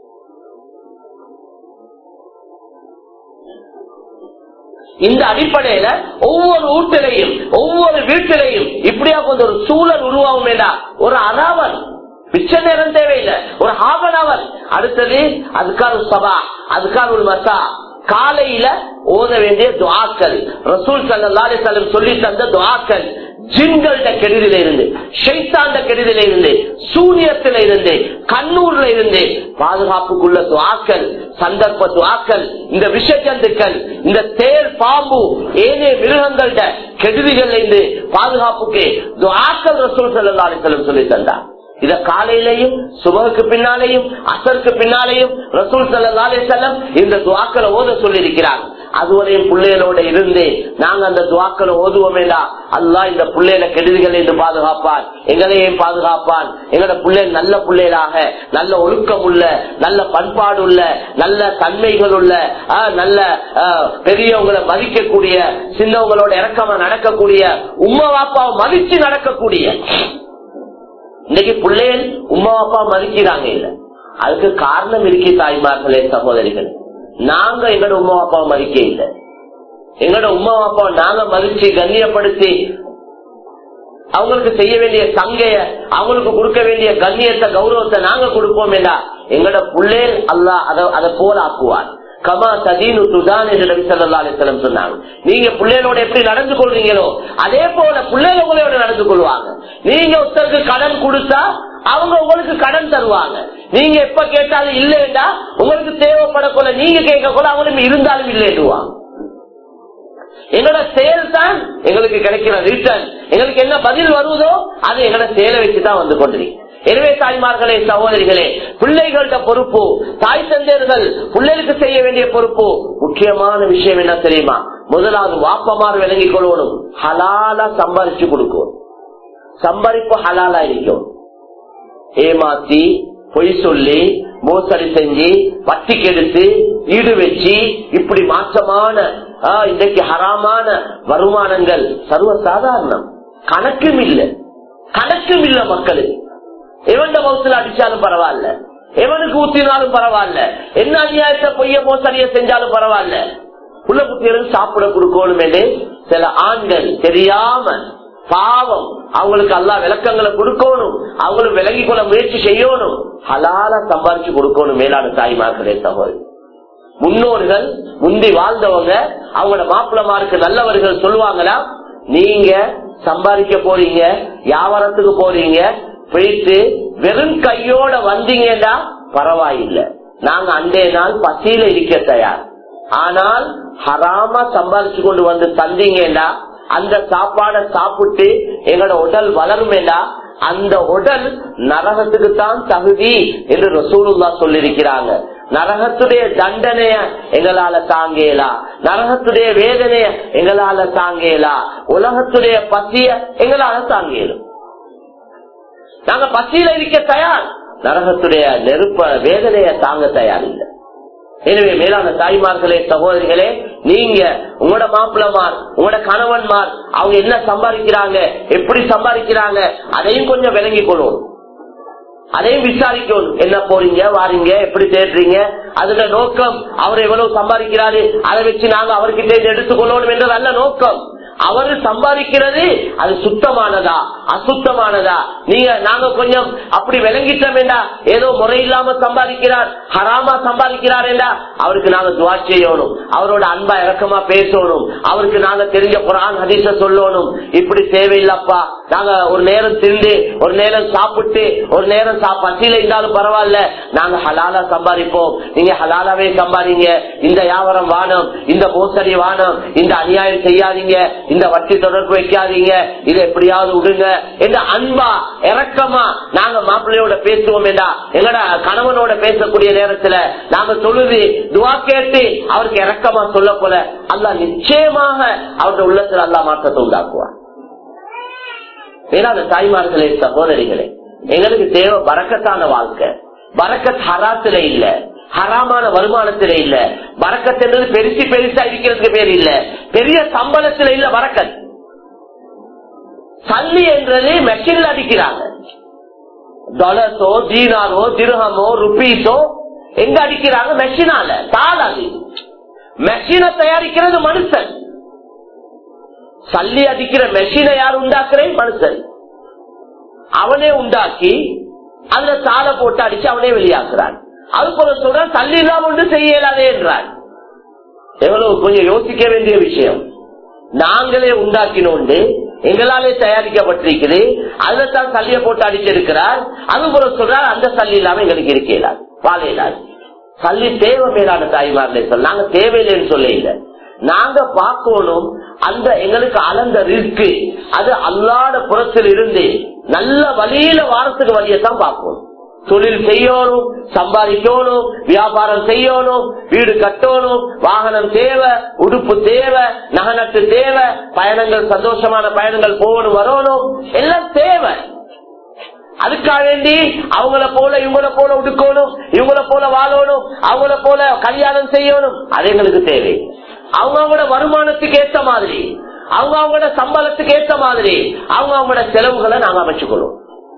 இந்த அடிப்படையில ஒவ்வொரு வீட்டிலையும் ஒவ்வொரு வீட்டிலையும் இப்படியா கொஞ்சம் ஒரு சூழல் உருவாகும். வேண்டாம், ஒரு அராவல் மிச்ச நேரம் தேவையில்லை, ஒரு ஹாஃப் அன் அவர். அடுத்தது அதுக்கான சபா, அதுக்கான மசா, காலையில ஓத வேண்டிய துஆக்கள், ரசூல் ஸல்லல்லாஹு அலைஹி வஸல்லம் சொல்லி தந்த துஆக்கள், ஜின்களோட கெடுதில இருந்து, ஷைத்தான்ட கெடுதில இருந்து, சூனியத்தில இருந்து, கண்ணூர்ல இருந்து பாதுகாப்புக்குள்ள துஆக்கள், சந்தர்ப்ப துஆக்கள், இந்த விஷ ஜந்துக்கள், இந்த தேர், பாம்பு, ஏனைய மிருகங்களோட கெடுதிகள் இருந்து பாதுகாப்புக்கு துஆக்கள் ரசூல் ஸல்லல்லாஹு அலைஹி வஸல்லம் சொல்லி தந்தார். இத காலையிலையும் சுபஹுக்கு பின்னாலேயும் அசருக்கு பின்னாலேயும் ரசூல் ஸல்லல்லாஹு அலைஹி வஸல்லம் இந்த துஆக்களை ஓத சொல்லி இருக்கிறார். அதுவரையும் பிள்ளைகளோட இருந்து நாங்க அந்த துஆக்களை ஓதுவோமேடா, அல்லாஹ் இந்த பிள்ளைகளை கெடுதிகள் என்று பாதுகாப்பான், எங்களையும் பாதுகாப்பான். எங்களோட பிள்ளைகள் நல்ல பிள்ளைகளாக, நல்ல ஒழுக்கம் உள்ள, நல்ல பண்பாடு உள்ள, நல்ல தன்மைகள் உள்ள, நல்ல பெரியவங்களை மதிக்கக்கூடிய, சின்னவங்களோட இறக்கமா நடக்கக்கூடிய, உம்மா வாப்பாவை மதிச்சு நடக்கக்கூடிய. இன்னைக்கு பிள்ளைகள் உம்மா அப்பா மதிக்கிறாங்க இல்ல, அதுக்கு காரணம் இருக்கு தாய்மார்களே, சகோதரிகள். நாங்க எங்களோட உம்மா அப்பாவை மதிக்க இல்லை. எங்களோட உம்மா அப்பாவை நாங்க மதிச்சு கண்ணியப்படுத்தி அவங்களுக்கு செய்ய வேண்டிய சங்கைய, அவங்களுக்கு கொடுக்க வேண்டிய கண்ணியத்தை, கௌரவத்தை நாங்க கொடுப்போம் இல்ல, எங்களோட பிள்ளைகள் அல்லாஹ் அதை அதை போல ஆக்குவார். கமா ததீனு துதான் என்று நபி ஸல்லல்லாஹு அலைஹி வஸல்லம் சொன்னாங்க. நீங்க பிள்ளைகளோட எப்படி நடந்து கொள்றீங்களோ அதே போல பிள்ளைகள் உங்களோட நடந்து கொள்வாங்க. நீங்க ஒருத்தருக்கு கடன் கொடுத்தா அவங்க உங்களுக்கு கடன் தருவாங்க. நீங்க எப்ப கேட்டாலும் இல்லைண்டா உங்களுக்கு தேவைப்படக்கொள்ள நீங்க கேட்க கொள்ள அவங்களுக்கு இருந்தாலும் இல்லைடுவாங்க. எங்களோட செயல் தான் எங்களுக்கு கிடைக்கிற ரிட்டர்ன். எங்களுக்கு என்ன பதில் வருவதோ அது எங்களோட செயலை வச்சுதான் வந்து கொண்டிருக்கு. எனவே தாய்மார்களே, சகோதரிகளே, பிள்ளைகளோட பொறுப்பு, தாய் தந்தையர்கள் பிள்ளைகளுக்கு செய்ய வேண்டிய பொறுப்பு. முக்கியமான விஷயம் என்ன தெரியுமா? முதலாவது வாப்பமாறு விளங்கிக் கொள்ளணும், ஹலாலா சம்பாதிச்சு கொடுக்கணும். சம்பாதிப்பு ஹலாலா இருக்கும். ஏமாத்தி, பொய் சொல்லி, மோசடி செஞ்சு, வட்டி கெடுத்து, ஈடு வச்சு, இப்படி மாற்றமான இன்றைக்கு ஹராமான வருமானங்கள் சர்வசாதாரணம். கணக்கும் இல்லை, கணக்கும் இல்லை மக்களுக்கு. எவன் மௌத்துல அடிச்சாலும் பரவாயில்ல, எவனுக்கு ஊத்தினாலும் பரவாயில்ல, என்ன அநியாயத்தை பொய்ய மோசடிய செஞ்சாலும் பரவாயில்ல, புள்ள குட்டிகளும் சாப்பிட கொடுக்கணும் என்று சில ஆண்கள் தெரியாம பாவம் அவங்களுக்கு அல்லா விளக்கங்களை கொடுக்கணும், அவங்களுக்கு விளங்கி கொள்ள முயற்சி செய்யணும், ஹலாலா சம்பாதிச்சு கொடுக்கணும். மேலான தாய்மார்களே, சகோதரி, முன்னோர்கள் முந்தி வாழ்ந்தவங்க அவங்களோட மாப்பிளமாருக்கு நல்லவர்கள் சொல்லுவாங்களா, நீங்க சம்பாதிக்க போறீங்க, வியாபாரத்துக்கு போறீங்க, போயிட்டு வெறும் கையோட வந்தீங்கன்னா பரவாயில்லை, நாங்க அன்றைய நாள் பசியில இருக்க தயார். ஆனால் ஹராமா சம்பாதிச்சு கொண்டு வந்து தந்தீங்கன்னா அந்த சாப்பாடை சாப்பிட்டு எங்களோட உடல் வளருமேடா, அந்த உடல் நரகத்துக்கு தான் தகுதி என்று ரசூலுல்லாஹ் சொல்லியிருக்கிறாங்க. நரகத்துடைய தண்டனைய எங்களால தாங்கலா, நரகத்துடைய வேதனைய எங்களால தாங்கலா, உலகத்துடைய பசிய எங்களால தாங்கலும். நாங்க பசியில இருக்க தயார், நரகத்துடைய நெருப்ப வேதனைய தாங்க தயார் இல்லை. எனவே மேலான தாய்மார்களே, சகோதரிகளே, நீங்க உங்களோட மாப்பிளமார், உங்களோட கணவன்மார் அவங்க என்ன சம்பாதிக்கிறாங்க, எப்படி சம்பாதிக்கிறாங்க, அதையும் கொஞ்சம் விளங்கிக் கொள்ளும், அதையும் விசாரிக்கணும். என்ன போறீங்க வாரீங்க, எப்படி தேடுறீங்க, அதுல நோக்கம் அவர் எவ்வளவு சம்பாதிக்கிறாரு, அதை வச்சு நாங்க அவர்கிட்ட எடுத்துக்கொள்ளணும் என்ற நல்ல நோக்கம். அவரு சம்பாதிக்கிறது அது சுத்தமானதா அசுத்தமானதா, நீங்க நாங்க கொஞ்சம் அப்படி விளங்கிட்டோம் என்றா, ஏதோ முறை இல்லாம சம்பாதிக்கிறார், ஹராமா சம்பாதிக்கிறார் என்றா அவருக்கு நாங்க துவா செய்யணும், அவரோட அன்பா இறக்கமா பேசணும், அவருக்கு நாங்க தெரிஞ்ச குர்ஆன் ஹதீஸ சொல்லணும். இப்படி தேவையில்லப்பா, நாங்க ஒரு நேரம் திண்டு ஒரு நேரம் சாப்பிட்டு ஒரு நேரம் பசியில இருந்தாலும் பரவாயில்ல, நாங்க ஹலாலா சம்பாதிப்போம், நீங்க ஹலாலாவே சம்பாதிங்க, இந்த வியாபாரம் வானம், இந்த மோசடி வானம், இந்த அநியாயம் செய்யாதீங்க, இந்த வட்டி தொடர்பு வைக்காதீங்க, இதை எப்படியாவது விடுங்க என்ற அன்பா இறக்கமா நாங்க மாப்பிள்ளையோட பேசுவோம் என்றா, எங்கட கணவனோட பேசக்கூடிய நேரத்துல நாங்க தொழுது துவா கேட்டு அவருக்கு இறக்கமா சொல்ல போல அல்லாஹ் நிச்சயமாக அவருடைய உள்ளத்துல அல்லாஹ் மாற்றத்தை உண்டாக்குவார். ஏன்னா அந்த தாய்மார்களே, சகோதரிகளே, எங்களுக்கு தேவை பரக்கத்தான வாழ்க்கை. பரக்கத் ஹராத்துல இல்ல, ஹராமான வருமானத்தில இல்ல. பரக்கத் என்பது பெருசி பெருசா இருக்கிறதுக்கு பேர் இல்ல, பெரிய சம்பளத்துல இல்ல பரக்கத். சல்லி என்றது மெஷின்ல அடிக்கிறாங்க, டாலர்ஸோ தீனாரோ திர்ஹமோ ருபீஸோ எங்க அடிக்கிறாங்க, மெஷினால. தாளாது மெஷினை தயாரிக்கிறது மனுஷன், சல்லி அடிக்கிற மெஷினை யார் உண்டாக்குறேன், மனுஷன். அவனே உண்டாக்கி அதுல தாளை போட்டு அடிச்சு அவனே வெளியாக்குறான். அது போல சொல்ற தள்ளி இல்லாம ஒன்று செய்ய இயலாதே என்றார். எவ்வளவு கொஞ்சம் யோசிக்க வேண்டிய விஷயம். நாங்களே உண்டாக்கினோண்டு எங்களாலே தயாரிக்கப்பட்டிருக்குது, அதுல தான் சல்லிய போட்டு அடிச்சிருக்கிறார். அது போல சொல்றார் அந்த சல்லி இல்லாம எங்களுக்கு இருக்க இயலாது, வாழ இயலாது. சல்லி தேவை மேலான தாய்மார்களே சொல்ல, நாங்க தேவையில்லைன்னு சொல்ல இல்லை, நாங்க பார்க்கணும் அந்த எங்களுக்கு அளந்த ரிஸ்க் அது அல்லாத புறத்தில் இருந்து நல்ல வழியில வாரத்துக்கு வழியத்தான் பார்க்கணும். தொழில் செய்யணும், சம்பாதிக்கணும், வியாபாரம் செய்யணும், வீடு கட்டணும், வாகனம் தேவை, உடுப்பு தேவை, நகனத்து தேவை, பயணங்கள் சந்தோஷமான பயணங்கள் போகணும் வரணும், எல்லாம் தேவை. அதுக்காக வேண்டி அவங்கள போல இவங்கள போல உடுக்கணும், இவங்கள போல வாழணும், அவங்கள போல கல்யாணம் செய்யணும், அது எங்களுக்கு தேவை. அவங்க அவங்களோட வருமானத்துக்கு ஏற்ற மாதிரி, அவங்க அவங்களோட சம்பளத்துக்கு ஏற்ற மாதிரி அவங்க அவங்களோட செலவுகளை நாங்க அமைச்சுக்கணும்.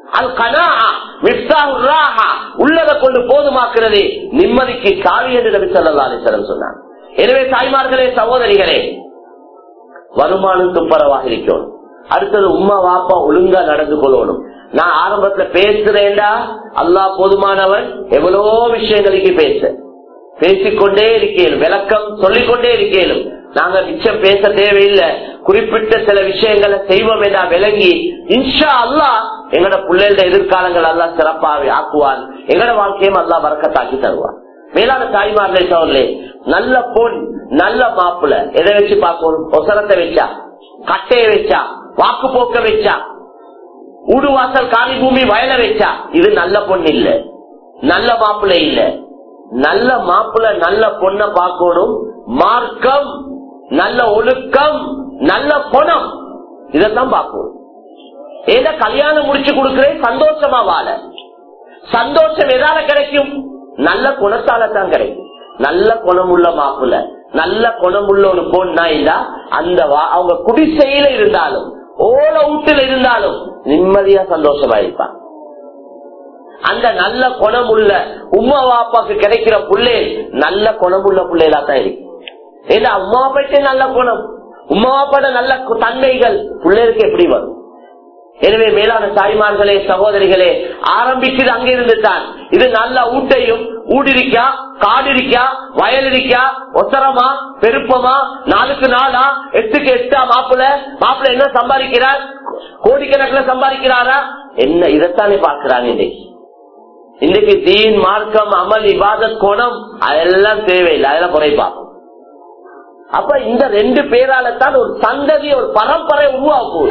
உள்ளதை கொண்டு போதுமாக்குறது நிம்மதிக்கு சாவி என்று நபி ஸல்லல்லாஹு அலைஹி வஸல்லம் சொன்னார். எனவே தாய்மார்களே, சகோதரிகளே, வருமானம் துப்பரவாக இருக்கணும். அடுத்தது உம்மா வாப்பா ஒழுங்கா நடந்து கொள்ளணும். நான் ஆரம்பத்துல பேசுறேன்டா அல்லாஹ் போதுமானவன், எவ்வளவோ விஷயங்களுக்கு பேச பேசிக்கொண்டே இருக்கேன், விளக்கம் சொல்லிக்கொண்டே இருக்கேன். நாங்க மிச்சம் பேச தேவையில்லை, குறிப்பிட்ட சில விஷயங்களை செய்வோம் என்றா விளங்கி இன்ஷா அல்லாஹ் எங்கட பிள்ளைகளோட எதிர்காலங்கள் எல்லாம் சிறப்பாக ஆக்குவான், எங்கட வாழ்க்கையும் அல்லாஹ் பரக்கத்தாக்கி தருவான். மேலான தாய்மார்களே சோழர்களே, நல்ல பொன் நல்ல மாப்பிள்ள எதை வச்சு பார்க்கணும்? ஒசரத்தை வச்சா, கட்டையை வச்சா, வாக்கு போக்க வச்சா, ஊடு வாசல் காணி பூமி வயல வச்சா இது நல்ல பொண்ணு இல்ல, நல்ல மாப்பிள்ளை இல்ல. நல்ல மாப்பிள்ள நல்ல பொண்ணை பார்க்கணும், மார்க்கம், நல்ல ஒழுக்கம், நல்ல குணம், இதெல்லாம் பார்க்கணும். ஏதோ கல்யாணம் முடிச்சு கொடுக்கிறேன் சந்தோஷமா வாழ, சந்தோஷம் எதால கிடைக்கும்? நல்ல குணத்தால தான் கிடைக்கும். நல்ல குணமுள்ள மாப்பிள்ள, நல்ல குணமுள்ள ஒரு பொண்ணா இல்ல, அந்த அவங்க குடிசையில இருந்தாலும் ஓல வீட்டுல இருந்தாலும் நிம்மதியா சந்தோஷமா இருப்பான். அந்த நல்ல குணமுள்ள உம்மா வாப்பாக்கு கிடைக்கிற புள்ளே நல்ல குணமுள்ள பிள்ளைகளா தான் இருக்கு. ஏன்னா உமா வாப்பாட்டே நல்ல குணம், உமா வாப்பாட நல்ல தன்மைகள் பிள்ளைகளுக்கு எப்படி வரும்? எனவே மேலான தாய்மார்களே, சகோதரிகளே, ஆரம்பிக்குது அங்கிருந்து தான். இது நல்ல ஊட்டையும் ஊடிருக்கா காடு இருக்கா, வயல் இருக்கா, ஒத்தரமா, பெருப்பமா, நாலுக்கு நாளா, எட்டுக்கு எட்டா மாப்பிள்ள மாப்பிள்ள என்ன சம்பாதிக்கிறார்? கோடிக்கணக்கில் சம்பாதிக்கிறாரா? என்ன இதைத்தானே பார்க்கிறாங்க இன்னைக்கு. இன்னைக்கு தீன், மார்க்கம், அமல், இபாதத், கோணம் அதெல்லாம் தேவையில்லை, அதெல்லாம் குறைப்பாங்க. அப்ப இந்த ரெண்டு பேரால தான் ஒரு சந்ததி, ஒரு பரம்பரை உருவாகும்.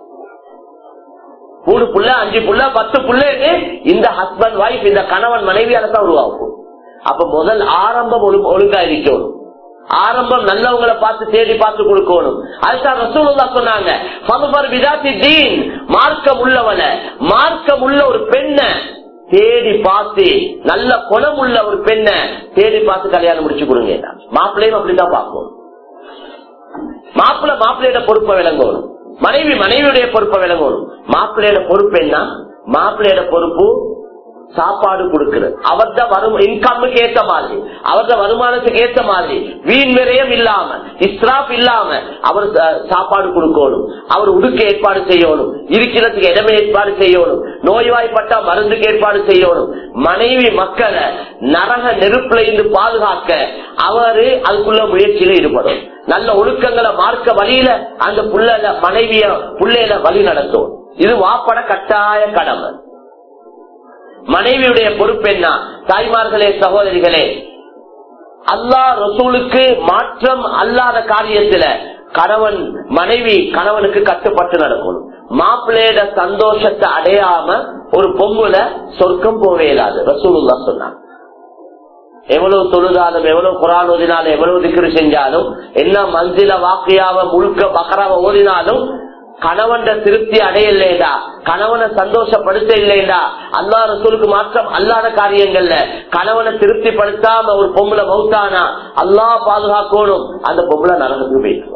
மூணு புள்ள, அஞ்சு புள்ள, பத்து புள்ள, இந்த ஹஸ்பண்ட் வைஃப், இந்த கணவன் மனைவியால தான் உருவாகும். அப்ப முதல் ஆரம்பம் ஒழுங்கா இருக்கணும். ஆரம்பம் நல்லவங்களை பார்த்து தேடி பார்த்து கொடுக்கணும். அதுதான் ரசூலுல்லாஹ் சொன்னாங்க, மார்க்கம் உள்ளவன, மார்க்கம் உள்ள ஒரு பெண்ணை தேடி பார்த்து, நல்ல குணம் உள்ள ஒரு பெண்ணை தேடி பார்த்து கல்யாணம் முடிச்சு கொடுங்க. மாப்பிள்ளையும் அப்படித்தான் பார்ப்போம். மாப்பிள்ள மாப்பிள்ளையோட பொறுப்பை விளங்கணும், மனைவி மனைவியுடைய பொறுப்பை விளங்கணும். மாப்பிள்ளையோட பொறுப்பு என்ன? மாப்பிள்ளையோட பொறுப்பு சாப்பாடு கொடுக்கிறது. அவர்த வரும் இன்கம்முக்கு ஏற்ற மாதிரி, அவர்த வருமானத்துக்கு ஏற்ற மாதிரி, வீண் விரயம் இல்லாம, இஸ்ராப் இல்லாம அவர் சாப்பாடு கொடுக்கணும். அவர் உடுக்க ஏற்பாடு செய்யணும், இருக்கிறதுக்கு இடமே ஏற்பாடு செய்யணும், நோய்வாய்ப்பட்டா மருந்துக்கு ஏற்பாடு செய்யணும். மனைவி மக்களை நரக நெருப்புல இருந்து பாதுகாக்க அவரு அதுக்குள்ள முயற்சியில ஈடுபடும். நல்ல ஒழுக்கங்களை மார்க்க வழியில அந்த புள்ள மனைவிய புள்ளையில வழி நடத்தும். இது வாப்பட கட்டாய கடமை. மனைவியுடைய பொறுப்பு என்ன? தாய்மார்களே, சகோதரிகளே, அல்லாஹ் ரசூலுக்கு மாற்றம் அல்லாத காரியத்துல கணவன் மனைவி கணவனுக்கு கட்டுப்பட்டு நடக்கணும். மாப்பிள்ளையோட சந்தோஷத்தை அடையாம ஒரு பொம்புல சொர்க்கம் போவே இல்லாது ரசூலுல்லாஹ் சொன்னாங்க. எவ்வளவு தொழுதாலும், எவ்வளவு குர்ஆன் ஓதினாலும், எவ்வளவு திக்ரு செஞ்சாலும், என்ன மன்சில வாக்கியாவ முழுக்க பக்ராவ ஓதினாலும் கணவன் திருப்தி அடையலைடா, கணவனை சந்தோஷப்படுத்த இல்லைடா, அல்லாஹ் ரசூலுக்கு மாற்றம் அல்லாத காரியங்கள்ல கணவனை திருப்தி படுத்தாம ஒரு பொம்பளை மௌத்தானா அல்லாஹ் பாதுகாக்கணும், அந்த பொம்பளை நரகத்துக்கு போயிடுவோம்.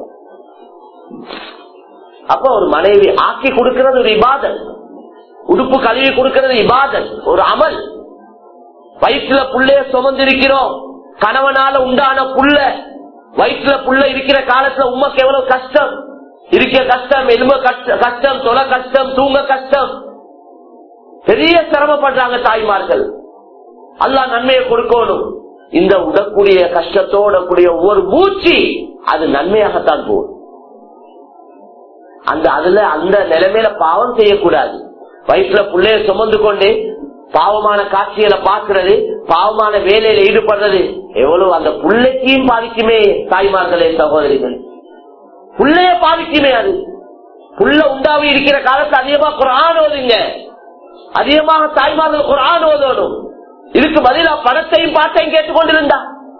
அப்ப ஒரு மனைவி ஆக்கி கொடுக்கிறது ஒரு இபாதத், உடுப்பு கழுவி கொடுக்கிறது இபாதத், ஒரு அமல். வயிற்றுல புள்ளைய சுமந்திருக்கிறோம், கணவனால உண்டான புள்ள, வயிற்றுல புள்ள இருக்கிற காலத்துல உமக்கு எவ்வளவு கஷ்டம், இருக்க கஷ்டம், எலும்ப கஷ்டம், தொலை கஷ்டம், தூங்க கஷ்டம், பெரிய சிரமப்படுறாங்க தாய்மார்கள். அல்லாஹ் நன்மையை கொடுக்கணும். இந்த உடக்கூடிய கஷ்டத்தோட கூடிய ஒவ்வொரு மூச்சு அது நன்மையாகத்தான் போகும். அந்த அதுல அந்த நிலைமையில பாவம் செய்யக்கூடாது. வயிற்றுல புள்ளைய சுமந்து கொண்டு பாவமான காட்சிகளை பார்க்கிறது, பாவமான வேலையில ஈடுபடுறது எவ்வளவு அந்த புள்ளைக்கையும் பாதிக்குமே. தாய்மார்களே, சகோதரிகள், புள்ளைய பாதிக்குமே. அது புள்ள உண்டாவி இருக்கிற காலத்துல அதிகமா குர்ஆன் ஓதுங்க, அதிகமாக தாய்மார்கள் குர்ஆன் ஓதணும். இதுக்கு பதிலா படத்தையும் பாட்டையும் கேட்டுக்கொண்டிருந்தா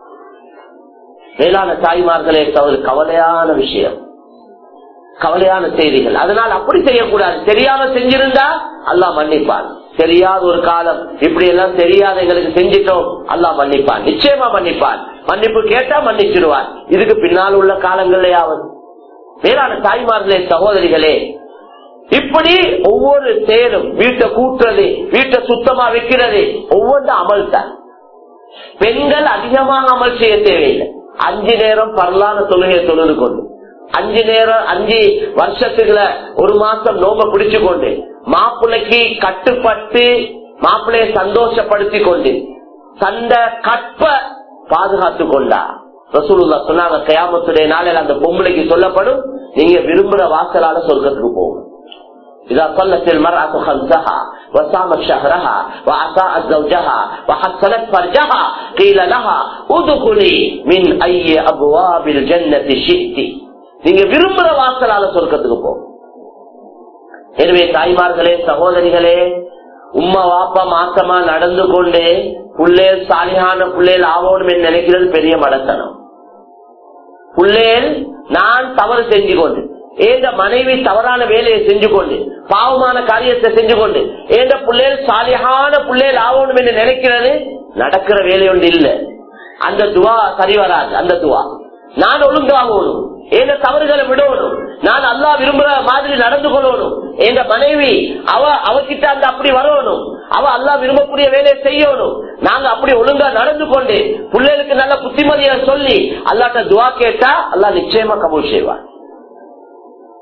மேலான தாய்மார்களே, கவலையான விஷயம், கவலையான செய்திகள். அதனால் அப்படி செய்யக்கூடாது. தெரியாம செஞ்சிருந்தா அல்லாஹ் மன்னிப்பான். தெரியாத ஒரு காலம் இப்படி எல்லாம் தெரியாத எங்களுக்கு செஞ்சிட்டோம், அல்லாஹ் மன்னிப்பான், நிச்சயமா மன்னிப்பான். மன்னிப்பு கேட்டா மன்னிச்சிடுவான். இதுக்கு பின்னால் உள்ள காலங்களையாவது மேலான தாய்மார்களே, சகோதரிகளே, இப்படி ஒவ்வொரு செயலும், வீட்டை கூட்டுறது, வீட்டை சுத்தமா வைக்கிறது, ஒவ்வொரு அமல் தான். பெண்கள் அதிகமாக அமல் செய்ய தேவையில்லை. அஞ்சு நேரம் பரலான தொழுகை தொழுது கொண்டு, அஞ்சு நேரம் அஞ்சு வருஷத்துக்குள்ள ஒரு மாசம் நோம்ப பிடிச்சு கொண்டு, மாப்பிள்ளைக்கு கட்டுப்பட்டு மாப்பிள்ளையை சந்தோஷப்படுத்தி கொண்டு, சண்டை கற்ப பாதுகாத்து கொண்டா ரசூலுல்லாஹ் சொன்னாங்க, கியாமத்துடைய நாளில் அந்த பொம்பளைக்கு சொல்லப்படும், நீங்க விரும்புற வாசலால சொர்க்கத்துக்கு போகும். إذا صلت المرأة خمسها وصامت شهرها وأطاعت زوجها وحصلت فرجها قيل لها ادخلي من أي أبواب الجنة شئت. நீங்க விரும்புற வாசலால சொர்க்கத்துக்கு போகும். எனவே தாய்மார்களே, சகோதரிகளே, உம்மா வாப்பா மாசமா நடந்து கொண்டு புள்ளேல் சாலியான புள்ளேல் ஆகணும் என்று நினைக்கிறது பெரிய மடத்தனம். புள்ளேல் நான் தவறு செஞ்சு கொண்டு, ஏந்த மனைவி தவறான வேலையை செஞ்சு கொண்டு, பாவமான காரியத்தை செஞ்சு கொண்டு, ஏந்த புள்ளேல் சாலியான புள்ளேல் ஆகணும் என்று நினைக்கிறது நடக்கிற வேலை ஒன்று இல்ல. அந்த துவா சரி வராது. அந்த துவா நான் ஒழுங்காகணும், ஏந்த தவறுகளை விடணும், நான் அல்லாஹ் விரும்புற மாதிரி நடந்து கொள்ளணும், எங்க மனைவி அவ அவகிட்ட அந்த அப்படி வரணும், அவ அல்லாஹ் விரும்பக்கூடிய வேலையை செய்யணும், நாங்க அப்படி ஒழுங்கா நடந்து கொண்டு பிள்ளைகளுக்கு நல்ல புத்திமதியை சொல்லி அல்லாட்ட துவா கேட்டா அல்லாஹ் நிச்சயமா கபூல் செய்வார்.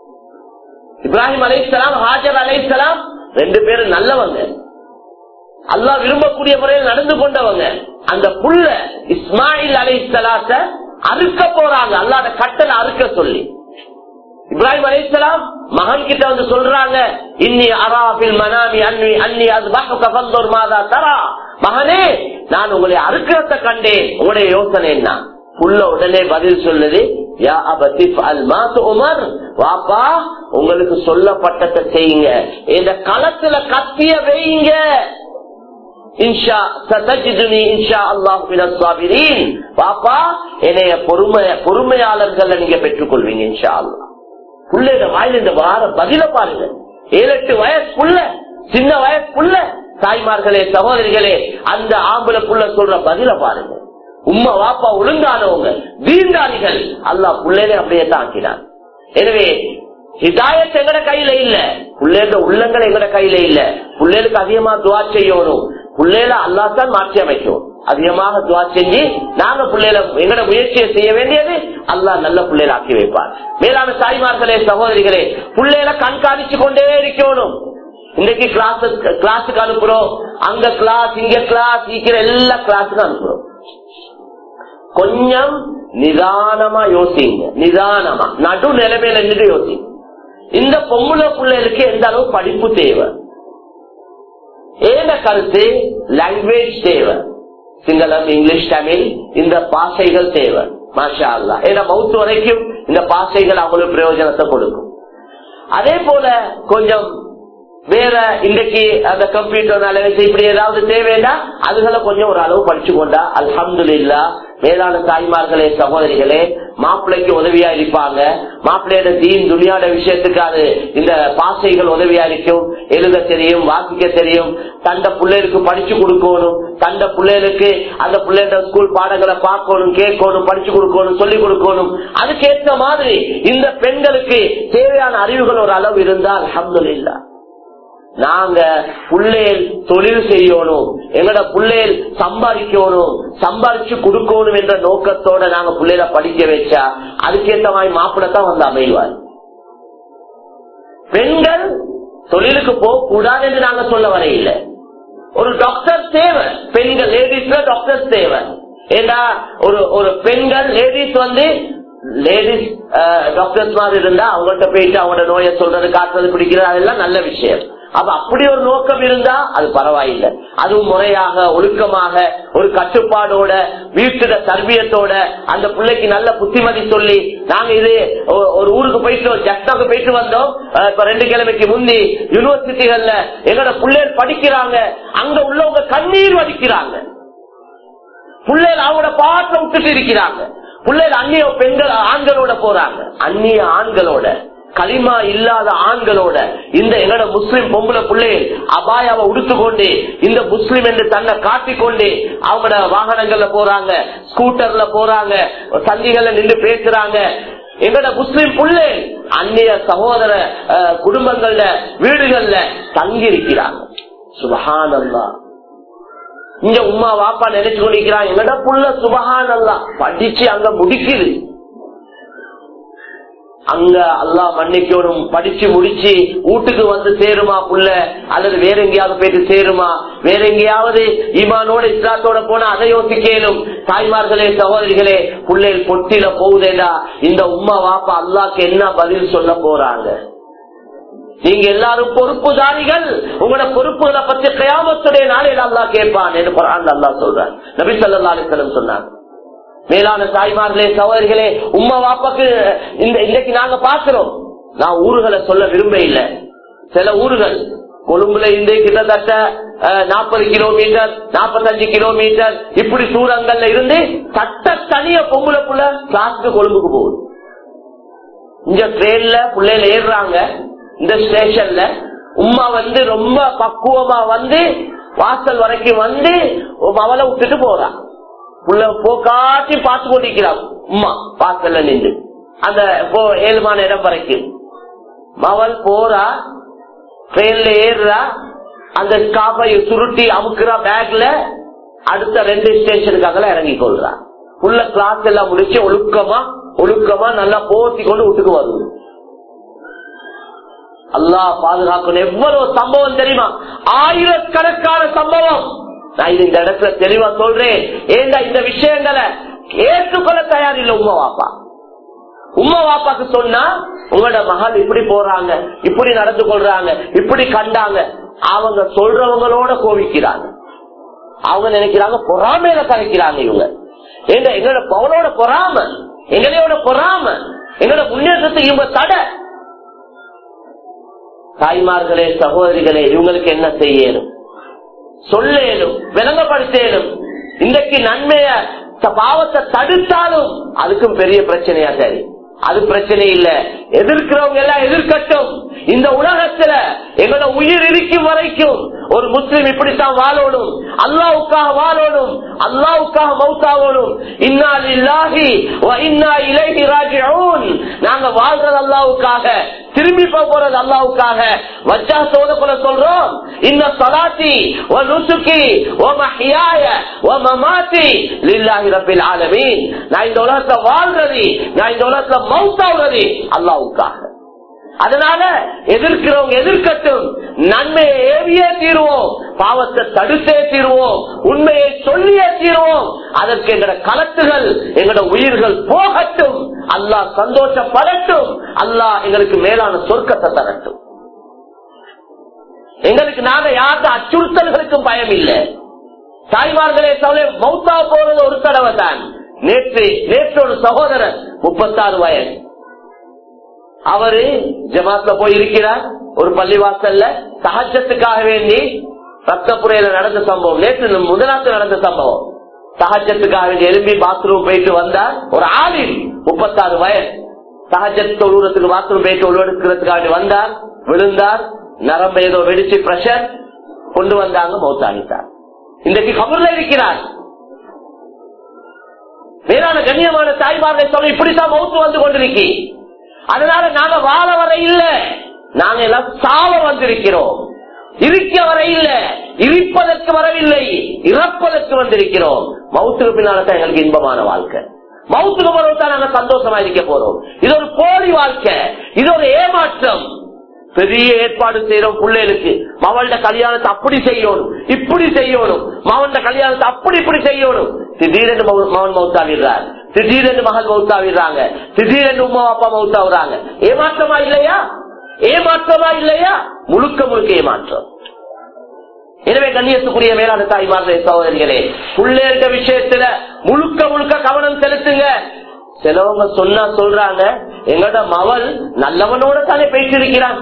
இப்ராஹிம் அலைஹிஸ்ஸலாம், ஹாஜர் அலைஹிஸ்ஸலாம் ரெண்டு பேரும் நல்லவங்க. அல்லாஹ் விரும்பக்கூடிய முறையில் நடந்து கொண்டவங்க. அந்த புள்ள இஸ்மாயில் அலைஹிஸ்ஸலாத்த அறுக்க போறாங்க, அல்லாஹ்வோட கட்டளை அறுக்க சொல்லி. இப்ராஹிம் அலைஹிஸ்ஸலாம் மகன் கிட்ட வந்து சொல்றாங்க, இன்னி அராபில் மனாமி அன்னி அன்னி அஸ்பஹுக ஃபன்துர் மாதா தரா. மகனே, நான் உங்களை அறுக்கிறத கண்டேன், உங்களுடைய யோசனை என்ன? புள்ள உடனே பதில் சொல்லுது, யா அபதி ஃபஅல் மா துமர். வாப்பா, உங்களுக்கு சொல்லப்பட்டதை செய்யுங்க, இந்த களத்துல கத்திய வைங்க. இன்ஷா சதஜிதுனி இன்ஷா அல்லாஹ் மினஸ் ஸாபிரீன். வாப்பா, என்னைய பொறுமை பொறுமையாளர்கள் நீங்க பெற்றுக் கொள்வீங்க இன்ஷா அல்லாஹ். புள்ளையோட வாயில இந்த வார பதில பாருங்க. ஏழு எட்டு வயசு புள்ள, சின்ன வயசு புள்ள. தாய்மார்களே, சகோதரிகளே, அந்த ஆம்பளை புள்ள சொல்ற பதில பாருங்க. உம்மா வாப்பா ஒழுங்கானவங்க, வீண்டாளிகள். அல்லாஹ் புள்ளையிலே அப்படியே தான் ஆக்கினார். எனவே ஹிதாயத் எங்கட கையில இல்ல, புள்ளையோட உள்ளங்கள் எங்கட கையில இல்ல. புள்ளைகளுக்கு அதிகமா துவா செய்யணும், புள்ளையில அல்லாஹ் தான் மாற்றி அமைக்கும். அதிகமாக துவா செஞ்சு நாங்க பிள்ளைல எங்கட முயற்சியை செய்ய வேண்டியது, அல்லாஹ் நல்ல பிள்ளைல ஆக்கி வைப்பார். மேலான தாய்மார்களே, சகோதரிகளே, பிள்ளைல கண்காணிச்சு கொண்டே இருக்கணும். இன்னைக்கு கிளாஸ் கிளாஸுக்கு அனுப்புறோம், அங்க கிளாஸ் இங்க கிளாஸ் இருக்கிற எல்லா கிளாஸுக்கும் அனுப்புறோம். கொஞ்சம் நிதானமா யோசிங்க, நிதானமா நடு நிலைமையில நின்று யோசிங்க. இந்த பொம்பளை பிள்ளைகளுக்கு எந்த அளவு படிப்பு தேவை, ஏன கருத்து லாங்குவேஜ் தேவை. சிங்களம், இங்கிலீஷ், தமிழ் இந்த பாஷைகள் தேவை. மாஷா அல்லாஹ், ஏன்னா மவுத்து வரைக்கும் இந்த பாஷைகள் அவங்களுக்கு பிரயோஜனத்தை கொடுக்கும். அதே போல கொஞ்சம் வேற இன்றைக்கு அந்த கம்ப்யூட்டர் இப்படி ஏதாவது தேவைன்னா அதுகளை கொஞ்சம் ஒரு அளவு படிச்சு கொண்டா அல்ஹம்துலில்லாஹ். மேலான தாய்மார்களே, சகோதரிகளே, மாப்பிள்ளைக்கு உதவியா இருப்பாங்க. மாப்பிள்ளையோட தீன் துனியாட விஷயத்துக்கு அது இந்த பாசைகள் உதவியா இருக்கும். எழுத தெரியும், வாசிக்க தெரியும், தண்ட பிள்ளைகளுக்கு படிச்சு கொடுக்கணும், தண்ட பிள்ளைகளுக்கு அந்த பிள்ளையோட ஸ்கூல் பாடங்களை பார்க்கணும், கேட்கணும், படிச்சு கொடுக்கணும், சொல்லிக் கொடுக்கணும். அதுக்கேற்ற மாதிரி இந்த பெண்களுக்கு தேவையான அறிவுகள் ஒரு அளவு இருந்தால் அல்ஹம்துலில்லாஹ். நாங்க புள்ளையில் தொழில் செய்யணும், எங்கட புள்ளையில் சம்பாதிக்கணும், சம்பாதிச்சு கொடுக்கணும் என்ற நோக்கத்தோட நாங்க பிள்ளைல படிக்க வச்சா அதுக்கேற்ற மாதிரி மாப்பிளத்தான் வந்து அமைவார். பெண்கள் தொழிலுக்கு போக கூடாது என்று நாங்க சொல்ல வரையில. ஒரு டாக்டர் தேவை, பெண்கள் லேடிஸ்ல டாக்டர் தேவை. ஏன்னா ஒரு ஒரு பெண்கள் லேடிஸ் வந்து லேடிஸ் டாக்டர்ஸ் மாதிரி இருந்தா அவங்கள்ட்ட போயிட்டு அவங்களோட நோயை சொல்றது, காட்டுறது, பிடிக்கிறது, அதெல்லாம் நல்ல விஷயம். அப்ப அப்படி ஒரு நோக்கம் இருந்தா அது பரவாயில்லை. அதுவும் முறையாக, ஒழுக்கமாக, ஒரு கட்டுப்பாடோட, வீட்டுல தர்பியத்தோட அந்த பிள்ளைக்கு நல்ல புத்திமதி சொல்லி. நாங்க இது ஒரு ஊருக்கு போயிட்டு ஜஸ்டாக்கு போயிட்டு வந்தோம். இப்ப ரெண்டு கிழமைக்கு முந்தி யூனிவர்சிட்டிகள்ல எங்களோட பிள்ளைகள் படிக்கிறாங்க, அங்க உள்ளவங்க கண்ணீர் வடிக்கிறாங்க. பிள்ளைகள் அவங்களோட பாட்டில் விட்டுட்டு இருக்கிறாங்க. பிள்ளைகள் அந்நிய பெண்கள் ஆண்களோட போறாங்க, அந்நிய ஆண்களோட, களிமா இல்லாத ஆண்களோட. இந்த எங்களோட முஸ்லிம் பொம்பளை பிள்ளைகள் அபாயாவை உடுத்துக்கொண்டு இந்த முஸ்லிம் என்று தன்னை காட்டிக்கொண்டு அவங்களோட வாகனங்கள்ல போறாங்க, ஸ்கூட்டர்ல போறாங்க, சந்திகள்ல நின்று பேசுறாங்க. எங்களோட முஸ்லிம் பிள்ளை அந்நிய சகோதர குடும்பங்கள்ல, வீடுகள்ல தங்கி இருக்கிறாங்க. சுப்ஹானல்லாஹ். இங்க உமா வாப்பா நினைச்சு கொண்டிருக்கிறாங்க, எங்கட புள்ள சுப்ஹானல்லாஹ் படிச்சு அங்க முடிக்குது. அங்க அல்லாஹ் மன்னிக்கணும், படிச்சு முடிச்சு வீட்டுக்கு வந்து சேருமா புள்ள, அல்லது வேற எங்கேயாவது போயிட்டு சேருமா, வேற எங்கேயாவது ஈமானோட இஸ்லாத்தோட போனா அதை யோசிக்கணும். தாய்மார்களே, சகோதரிகளே, புள்ளைகள் பொட்டில போகுதேடா, இந்த உம்மா வாப்பா அல்லாஹ்க்கு என்ன பதில் சொல்ல போறாங்க? நீங்க எல்லாரும் பொறுப்புதாரிகள், உங்களோட பொறுப்புகளை பற்றி கியாமத்துடைய நாளில் அல்லாஹ் கேட்பான் என்று குர்ஆன்ல அல்லாஹ் சொல்றார். நபி ஸல்லல்லாஹு அலைஹி வஸல்லம் சொன்னார். மேலான தாய்மார்களே, சகோதரிகளே, உம்மா வாப்பாக்கு இந்த இன்னைக்கு நாங்க பாக்குறோம். நான் ஊர்களை சொல்ல விரும்ப இல்லை. சில ஊர்கள் கொழும்புல இருந்து கிட்டத்தட்ட நாற்பது கிலோமீட்டர், நாற்பத்தஞ்சு கிலோமீட்டர் இப்படி தூரங்கள்ல இருந்து சட்ட தனிய பொம்பளைக்குள்ள கிளாஸ்க்கு கொழும்புக்கு போகுது. இங்க ட்ரெயின்ல பிள்ளைல ஏறுறாங்க, இந்த ஸ்டேஷன்ல உம்மா வந்து ரொம்ப பக்குவமா வந்து வாசல் வரைக்கும் வந்து அவளை விட்டுட்டு போறான். புள்ள போக்காட்டி பார்த்து கொண்டிருக்கிறான் உம்மா வாசல்ல நின்று அந்த ஏழுமான இடம் வரைக்கும். மவள் போறா, ட்ரெயின்ல ஏறுறா, அந்த ஸ்காஃபை சுருட்டி அமுக்குறா பேக்ல. அடுத்த ரெண்டு ஸ்டேஷனுக்காக இறங்கி கொள்றா. புள்ள கிளாஸ் எல்லாம் முடிச்சு ஒழுக்கமா ஒழுக்கமா நல்லா போத்தி கொண்டு வீட்டுக்கு வருது. அல்லாஹ் பாதுகாக்கணும். எவ்வளவு சம்பவம் தெரியுமா? ஆயிரக்கணக்கான சம்பவம். நான் இது இந்த இடத்துல தெளிவா சொல்றேன். ஏண்டா இந்த விஷயங்களை ஏற்றுக்கொள்ள தயார் இல்லை உம்மா வாப்பா. உம்மா வாப்பாக்கு சொன்னா உங்களோட மகள் இப்படி போறாங்க, இப்படி நடந்து கொள்றாங்க, இப்படி கண்டாங்க, அவங்க சொல்றவங்களோட கோவிக்கிறாங்க. அவங்க நினைக்கிறாங்க பொறாமையில கலைக்கிறாங்க இவங்க. ஏண்டா எங்களோட பவனோட பொறாம, எங்களையோட பொறாம, எங்களோட முன்னேற்றத்துக்கு இவங்க தடை. தாய்மார்களே சகோதரிகளே, இவங்களுக்கு என்ன செய்யணும்? சொல்லேனும், விளங்கப்படுத்தேனும். இன்றைக்கு நன்மைய பாவத்தை தடுத்தாலும் அதுக்கும் பெரிய பிரச்சனையா சரி. அது பிரச்சனை இல்ல, எதிர்க்கிறவங்க எல்லாம் எதிர்க்கட்டும். இந்த உலகத்துல எங்களோட உயிர் இருக்கும் வரைக்கும் ஒரு முஸ்லிம் இப்படித்தான் வாழணும், அல்லாஹ்வுக்காக வாழணும், அல்லாஹ்வுக்காக மௌத்தாவணும். இன்னா லில்லாஹி வ இன்னா இலைஹி ராஜிஊன். நாங்க வாழ்றது அல்லாஹ்வுக்காக, திரும்பி போறது அல்லாஹ்வுக்காக. வஜ்ஜஹத்தோட கூட சொல்றோம், இன்ன ஸலாத்தி வ நுசுகி வ மஹ்யாய வ மமாத்தி லில்லாஹி ரப்பில் ஆலமீன். நான் இந்த உலகத்துல வாழ்றது, நான் இந்த உலகத்துல மௌத்தாவுறது அல்லாஹ்வுக்காக. அதனால எதிர்க்கிறவங்க எதிர்க்கட்டும், நன்மையை ஏவியே தீருவோம், பாவத்தை தடுத்தே தீருவோம், உண்மையை சொல்லியே தீருவோம். அதற்கு எங்களோட கலத்துகள், எங்களோட உயிர்கள் போகட்டும், அல்லாஹ் சந்தோஷப்படட்டும், அல்லாஹ் எங்களுக்கு மேலான சொர்க்கத்தை தரட்டும். எங்களுக்கு நாங்க யாருக்கும் அச்சுறுத்தல்களுக்கும் பயம் இல்லை. தாய்மார்களே சொல்ல மௌத்தா போறது ஒரு தடவை தான். நேற்று நேற்று ஒரு சகோதரர் முப்பத்தாறு வயது, அவரு ஜமாத்ல போய் இருக்கிறார். ஒரு பள்ளிவாசல்ல தஹஜ்ஜத்துக்காக வேண்டி ரத்தப்புறையில நடந்த சம்பவம், நேற்று முதலாத்து நடந்த சம்பவம். தஹஜ்ஜத்துக்காக வேண்டி எழும்பி பாத்ரூம் போயிட்டு வந்தார் ஒரு ஆலிம், முப்பத்தாறு வயது. தஹஜ்ஜத் தொழுவதற்கு பாத்ரூம் போயிட்டு உள்வெடுக்கிறதுக்காக வந்தார், விழுந்தார், நரம்பு ஏதோ வெடிச்சு பிரஷர் கொண்டு வந்தாங்க, மௌத்தாகிட்டார். இன்றைக்கு கபர்ல இருக்கிறார். வேறான கண்ணியமான தாய்மார்களை சொல்ல இப்படித்தான் மௌத்து வந்து கொண்டிருக்கி. அதனால நாங்க வாழ வர இல்ல, நாங்க எல்லாம் சாவ வந்திருக்கிறோம். இருக்க வர இல்ல, இருப்பதற்கு வரவில்லை, இறப்பதற்கு வந்திருக்கிறோம். மௌத்துக்கு பின்னால்தான் எங்களுக்கு இன்பமான வாழ்க்கை. மௌத்துக்கு பிறகுதான் நாங்க சந்தோஷமா இருக்க போறோம். இது ஒரு போலி வாழ்க்கை, இது ஒரு ஏமாற்றம். பெரிய ஏற்பாடு செய்யறோம் பிள்ளைகளுக்கு, மவள்ட கல்யாணத்தை அப்படி செய்யணும், இப்படி செய்யணும், மவன்ட கல்யாணத்தை அப்படி இப்படி செய்யணும். திடீரென்று மகன் மௌத்தாவிடுறார், திடீரென்று மகள் மௌத்தாவிடுறாங்க, திடீரென்று உமா அப்பா மௌத்தாவுறாங்க. ஏமாற்றமா இல்லையா? ஏமாற்றமா இல்லையா? முழுக்க முழுக்க ஏமாற்றம். எனவே கண்ணியத்துக்குரிய மேலான தாய்மார்களே சகோதரிகளே, பிள்ளைங்க விஷயத்துல முழுக்க முழுக்க கவனம் செலுத்துங்க. சிலவங்க சொன்னா சொல்றாங்க, எங்களோட மவள் நல்லவனோட தானே பேசி இருக்கிறான்.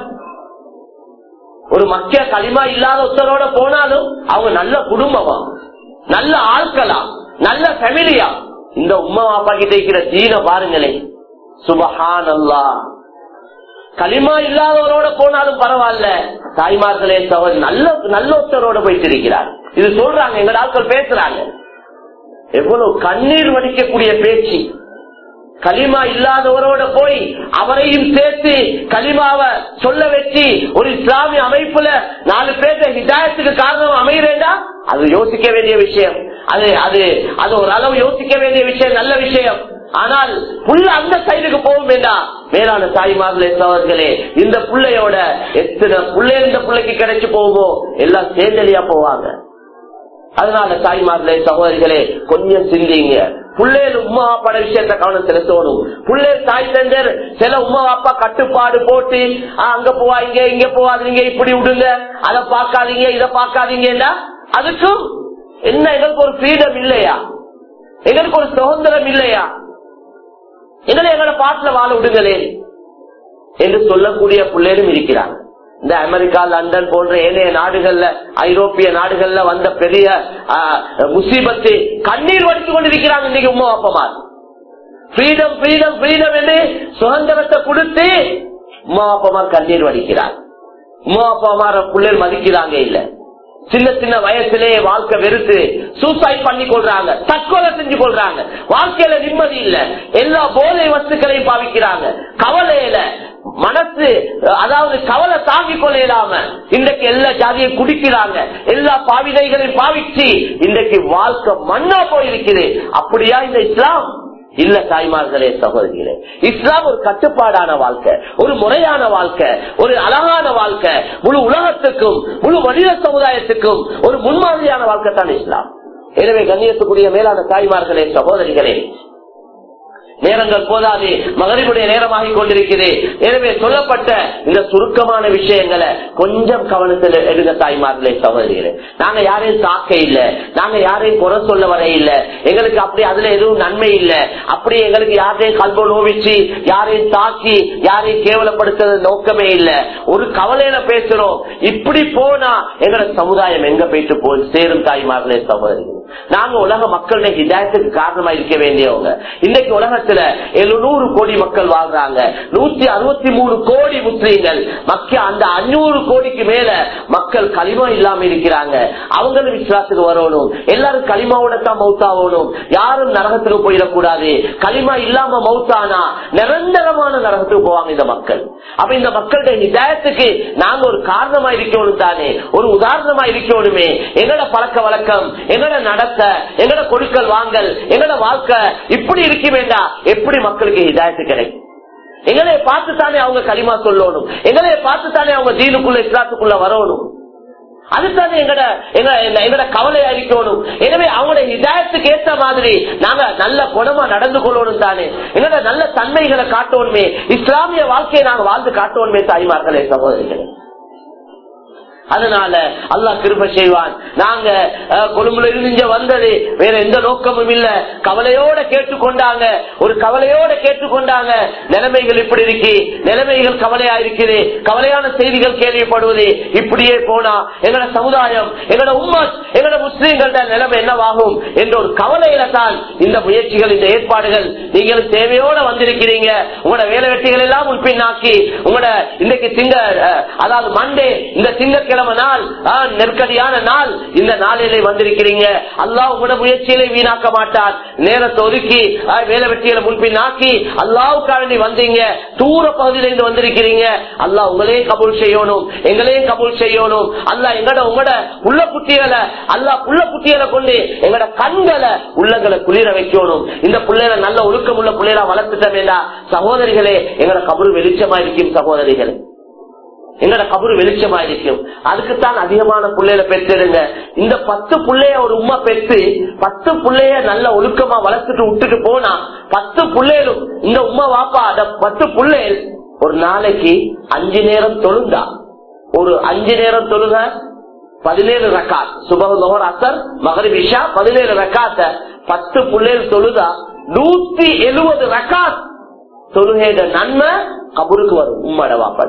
ஒரு மக்கிய களிமா இல்லாத ஒருத்தரோட போனாலும் அவங்க நல்ல குடும்பமா, நல்ல ஆட்களா, நல்ல ஃபேமிலியா. இந்த உம்மா அப்பா கிட்ட இருக்கிற தீன பாருங்களேன், சுபஹானல்லாஹ். களிமா இல்லாதவரோட போனாலும் பரவாயில்ல, தாய்மார்களே சகோதரி நல்ல நல்ல ஒருத்தரோட போயிட்டு இருக்கிறார். இது சொல்றாங்க, எங்க ஆட்கள் பேசுறாங்க. எவ்வளவு கண்ணீர் வடிக்கக்கூடிய பேச்சு. களிமா இல்லாதவரோட போய் அவரையும் சேர்த்து களிமாவை சொல்ல வச்சு ஒரு இஸ்லாமிய அமைப்புல நாலு பேர்த்த ஹிதாயத்துக்கு காரணம் அமைகிறேண்டா, அது யோசிக்க வேண்டிய விஷயம். அது அது அது ஒரு அளவு யோசிக்க வேண்டிய விஷயம், நல்ல விஷயம். ஆனால் புள்ள அந்த சைடுக்கு போகும் வேண்டாம். மேலான தாய்மார்களே சகோதரர்களே, இந்த பிள்ளையோட எத்தனை பிள்ளை இந்த பிள்ளைக்கு கிடைச்சு போகுமோ எல்லாம் சேர்ந்தலியா போவாங்க. அதனால தாய்மார்களே சகோதரிகளே கொஞ்சம் சிந்திங்க. பிள்ளைகள் உமா அப்பாட விஷயத்த கவனம் செலுத்தணும். பிள்ளைகள் தாய் தந்தர் சில உமா அப்பா கட்டுப்பாடு போட்டு அங்க போவாங்க, இங்க போவாதீங்க, இப்படி விடுங்க, அதை பார்க்காதீங்க, இதை பார்க்காதீங்கன்னா அதுக்கும் என்ன எங்களுக்கு ஒரு ஃப்ரீடம் இல்லையா? எங்களுக்கு ஒரு சுதந்திரம் இல்லையா? எங்களை எங்களோட பாட்டுல வாழ விடுங்களே என்று சொல்லக்கூடிய பிள்ளைகளும் இருக்கிறாங்க. இந்த அமெரிக்கா, லண்டன் போன்ற ஏனைய நாடுகள்ல, ஐரோப்பிய நாடுகள்ல வந்த பெரிய முசீபத்து கண்ணீர் வடித்து கொண்டிருக்கிறாங்க இன்னைக்கு உமா அப்பமா. ஃப்ரீடம் ஃப்ரீடம் ஃப்ரீடம் என்று சுதந்திரத்தை கொடுத்து உமா அப்பமா கண்ணீர் வடிக்கிறாங்க. உமா அப்பமா பிள்ளைகள் மதிக்கிறாங்க இல்ல. சின்ன சின்ன வயசுலேயே வாழ்க்கை வெறுத்து சூசைட் பண்ணி கொள்றாங்க, தற்கொலை செஞ்சு கொள்றாங்க. வாழ்க்கையில நிம்மதி இல்ல, எல்லா போதை வஸ்துக்களையும் பாவிக்கிறாங்க. கவலையில மனசு, அதாவது கவலை தாங்கிக் கொள்ள இல்லாம இன்றைக்கு எல்லா ஜாதியும் குடிக்கிறாங்க, எல்லா பாவிதைகளையும் பாவிச்சு இன்றைக்கு வாழ்க்கை மண்ணா போயிருக்குது. அப்படியா இந்த இஸ்லாம்? இல்ல தாய்மார்களே, சகோதரிகளே, இஸ்லாம் ஒரு கட்டுப்பாடான வாழ்க்கை, ஒரு முறையான வாழ்க்கை, ஒரு அழகான வாழ்க்கை, முழு உலகத்துக்கும் முழு மனித சமுதாயத்துக்கும் ஒரு முன்மாதிரியான வாழ்க்கை தான் இஸ்லாம். எனவே கண்ணியத்துக்குரிய மேலான தாய்மார்களே, சகோதரிகளே, நேரங்கள் போதாது, மகரிபுடைய நேரமாகிக் கொண்டிருக்கிறது. எனவே சொல்லப்பட்ட இந்த சுருக்கமான விஷயங்களை கொஞ்சம் கவனத்தில் எடுங்க தாய்மார்களே, சகோதரிகளே. நாங்க யாரையும் தாக்க இல்ல, நாங்க யாரையும் குறை சொல்ல வர இல்ல, எங்களுக்கு அப்படி அதுல எதுவும் நன்மை இல்ல, அப்படி எங்களுக்கு யாரையும் கல்ப நோவிச்சு யாரையும் தாக்கி யாரையும் கேவலப்படுத்துறது நோக்கமே இல்ல. ஒரு கவலையில பேசுறோம். இப்படி போனா எங்களோட சமுதாயம் எங்க போயிட்டு போய் சேரும் தாய்மார்களே, சகோதரிகளே. நாங்க உலக மக்களுடைய ஹிதாயத்துக்கு காரணமா இருக்க வேண்டியவங்க. இன்னைக்கு உலகத்துல எழுநூறு கோடி மக்கள் வாழ்றாங்க, நூத்தி அறுபத்தி மூணு கோடி முஸ்லீம்கள். மக்கள் அந்த அஞ்சூறு கோடிக்கு மேல மக்கள் களிமா இல்லாம இருக்கிறாங்க. அவங்களும் விசுவாசத்துக்கு வரணும். எல்லாரும் களிமாவோட தான் மௌத்தாகணும். யாரும் நரகத்துக்கு போயிடக்கூடாது. களிமா இல்லாம மௌத்தானா நிரந்தரமான நரகத்துக்கு போவாங்க இந்த மக்கள். அப்ப இந்த மக்களுடைய ஹிதாயத்துக்கு நாங்க ஒரு காரணமா இருக்கணும் தானே, ஒரு உதாரணமா இருக்கணுமே. எங்களோட பழக்க வழக்கம், எங்களோட நடத்த, எங்களோட கொடுக்கல் வாங்கல், எங்களோட வாழ்க்கை இப்படி இருக்க வேண்டாம். எப்படி மக்களுக்கு ஹிதாயத்து கிடைக்கும்? எங்களைய பார்த்துத்தானே அவங்க களிமா சொல்லணும், எங்களைய பார்த்துத்தானே அவங்க தீனுக்குள்ள இஸ்லாத்துக்குள்ள வரணும். அதுதானே எங்கட எங்கட கவலையா இருக்கணும். எனவே அவங்களுடைய ஹிதாயத்துக்கு ஏற்ற மாதிரி நாங்க நல்ல குணமா நடந்து கொள்ளணும் தானே, எங்கட நல்ல தன்மைகளை காட்டணுமே, இஸ்லாமிய வாழ்க்கையை நாங்க வாழ்ந்து காட்டணுமே தாய்மார்களே, சகோதரிகளே. அதனால அல்லாஹ் கிருபை செய்வான். நாங்க கொழும்புல இருந்து வந்தது வேற எந்த நோக்கமும் இல்ல, கவலையோட கேட்டுக்கொண்டாங்க, ஒரு கவலையோட கேட்டுக்கொண்டாங்க. நிலைமைகள் இப்படி இருக்கு, நிலைமைகள் கவலையா இருக்குது, கவலையான செய்திகள் கேள்விப்படுவது. இப்படியே போனா எங்களோட சமுதாயம், எங்களோட உம்மத், எங்களோட முஸ்லீம்களோட நிலைமை என்னவாகும் என்ற ஒரு கவலையில தான் இந்த முயற்சிகள், இந்த ஏற்பாடுகள். நீங்களும் தேவையோட வந்திருக்கிறீங்க. உங்களோட வேலை வெட்டிகள் எல்லாம் முன்பின்னாக்கி உங்களோட இன்னைக்கு திங்க அதாவது மண்டே, இந்த திங்கக்கிழமை நாள், நெருக்கடியான நாள், இந்த நாளிலே வந்திருக்கிறீங்க. அல்லாஹ் உங்களோட முயற்சியிலே வீணாக்க மாட்டார். நேரத்தை ஒதுக்கி வேலை வெட்டிகளை முன்பின் ஆக்கி அல்லாஹ்வுக்காக வந்தீங்க. தூர பகுதியிலிருந்து வந்திருக்கிறீங்க. அல்லாஹ் உங்களையும் கபூல் செய்யணும், எங்களையும் கபூல் செய்யணும். அல்லாஹ் எங்கட உங்களோட உள்ள குட்டிகளை, அல்லாஹ் உள்ள குட்டிகளை கொண்டு எங்கட கண்களை உள்ளங்களை குளிர வைக்கணும். இந்த பிள்ளைகளை நல்ல ஒழுக்கம் உள்ள பிள்ளைகளை வளர்த்துட்ட வேண்டாம் சகோதரிகளே. எங்கட கபூர் வெளிச்சமா இருக்கும் சகோதரிகளே, எங்கட கபரு வெளிச்சமா இருக்கும். அதுக்குத்தான் அதிகமான பிள்ளைகளை பெற்றெடுங்க. இந்த பத்து பிள்ளைய ஒரு உமா பெற்று பத்து பிள்ளைய நல்ல ஒழுக்கமா வளர்த்துட்டு விட்டுட்டு போனா பத்து பிள்ளைகளும் இந்த உமா வாப்பா அந்த பத்து பிள்ளைகள் ஒரு நாளைக்கு அஞ்சு நேரம் தொழுந்தா, ஒரு அஞ்சு நேரம் தொழுக பதினேழு ரக்காத், சுபஹ் லுஹர் அஸர் மக்ரிப் இஷா பதினேழு ரக்காத்த பத்து பிள்ளைகள் தொழுதா நூத்தி எழுபது ரக்காத் தொழுகையோட நன்மை கபருக்கு வரும். உம்மட வாப்பட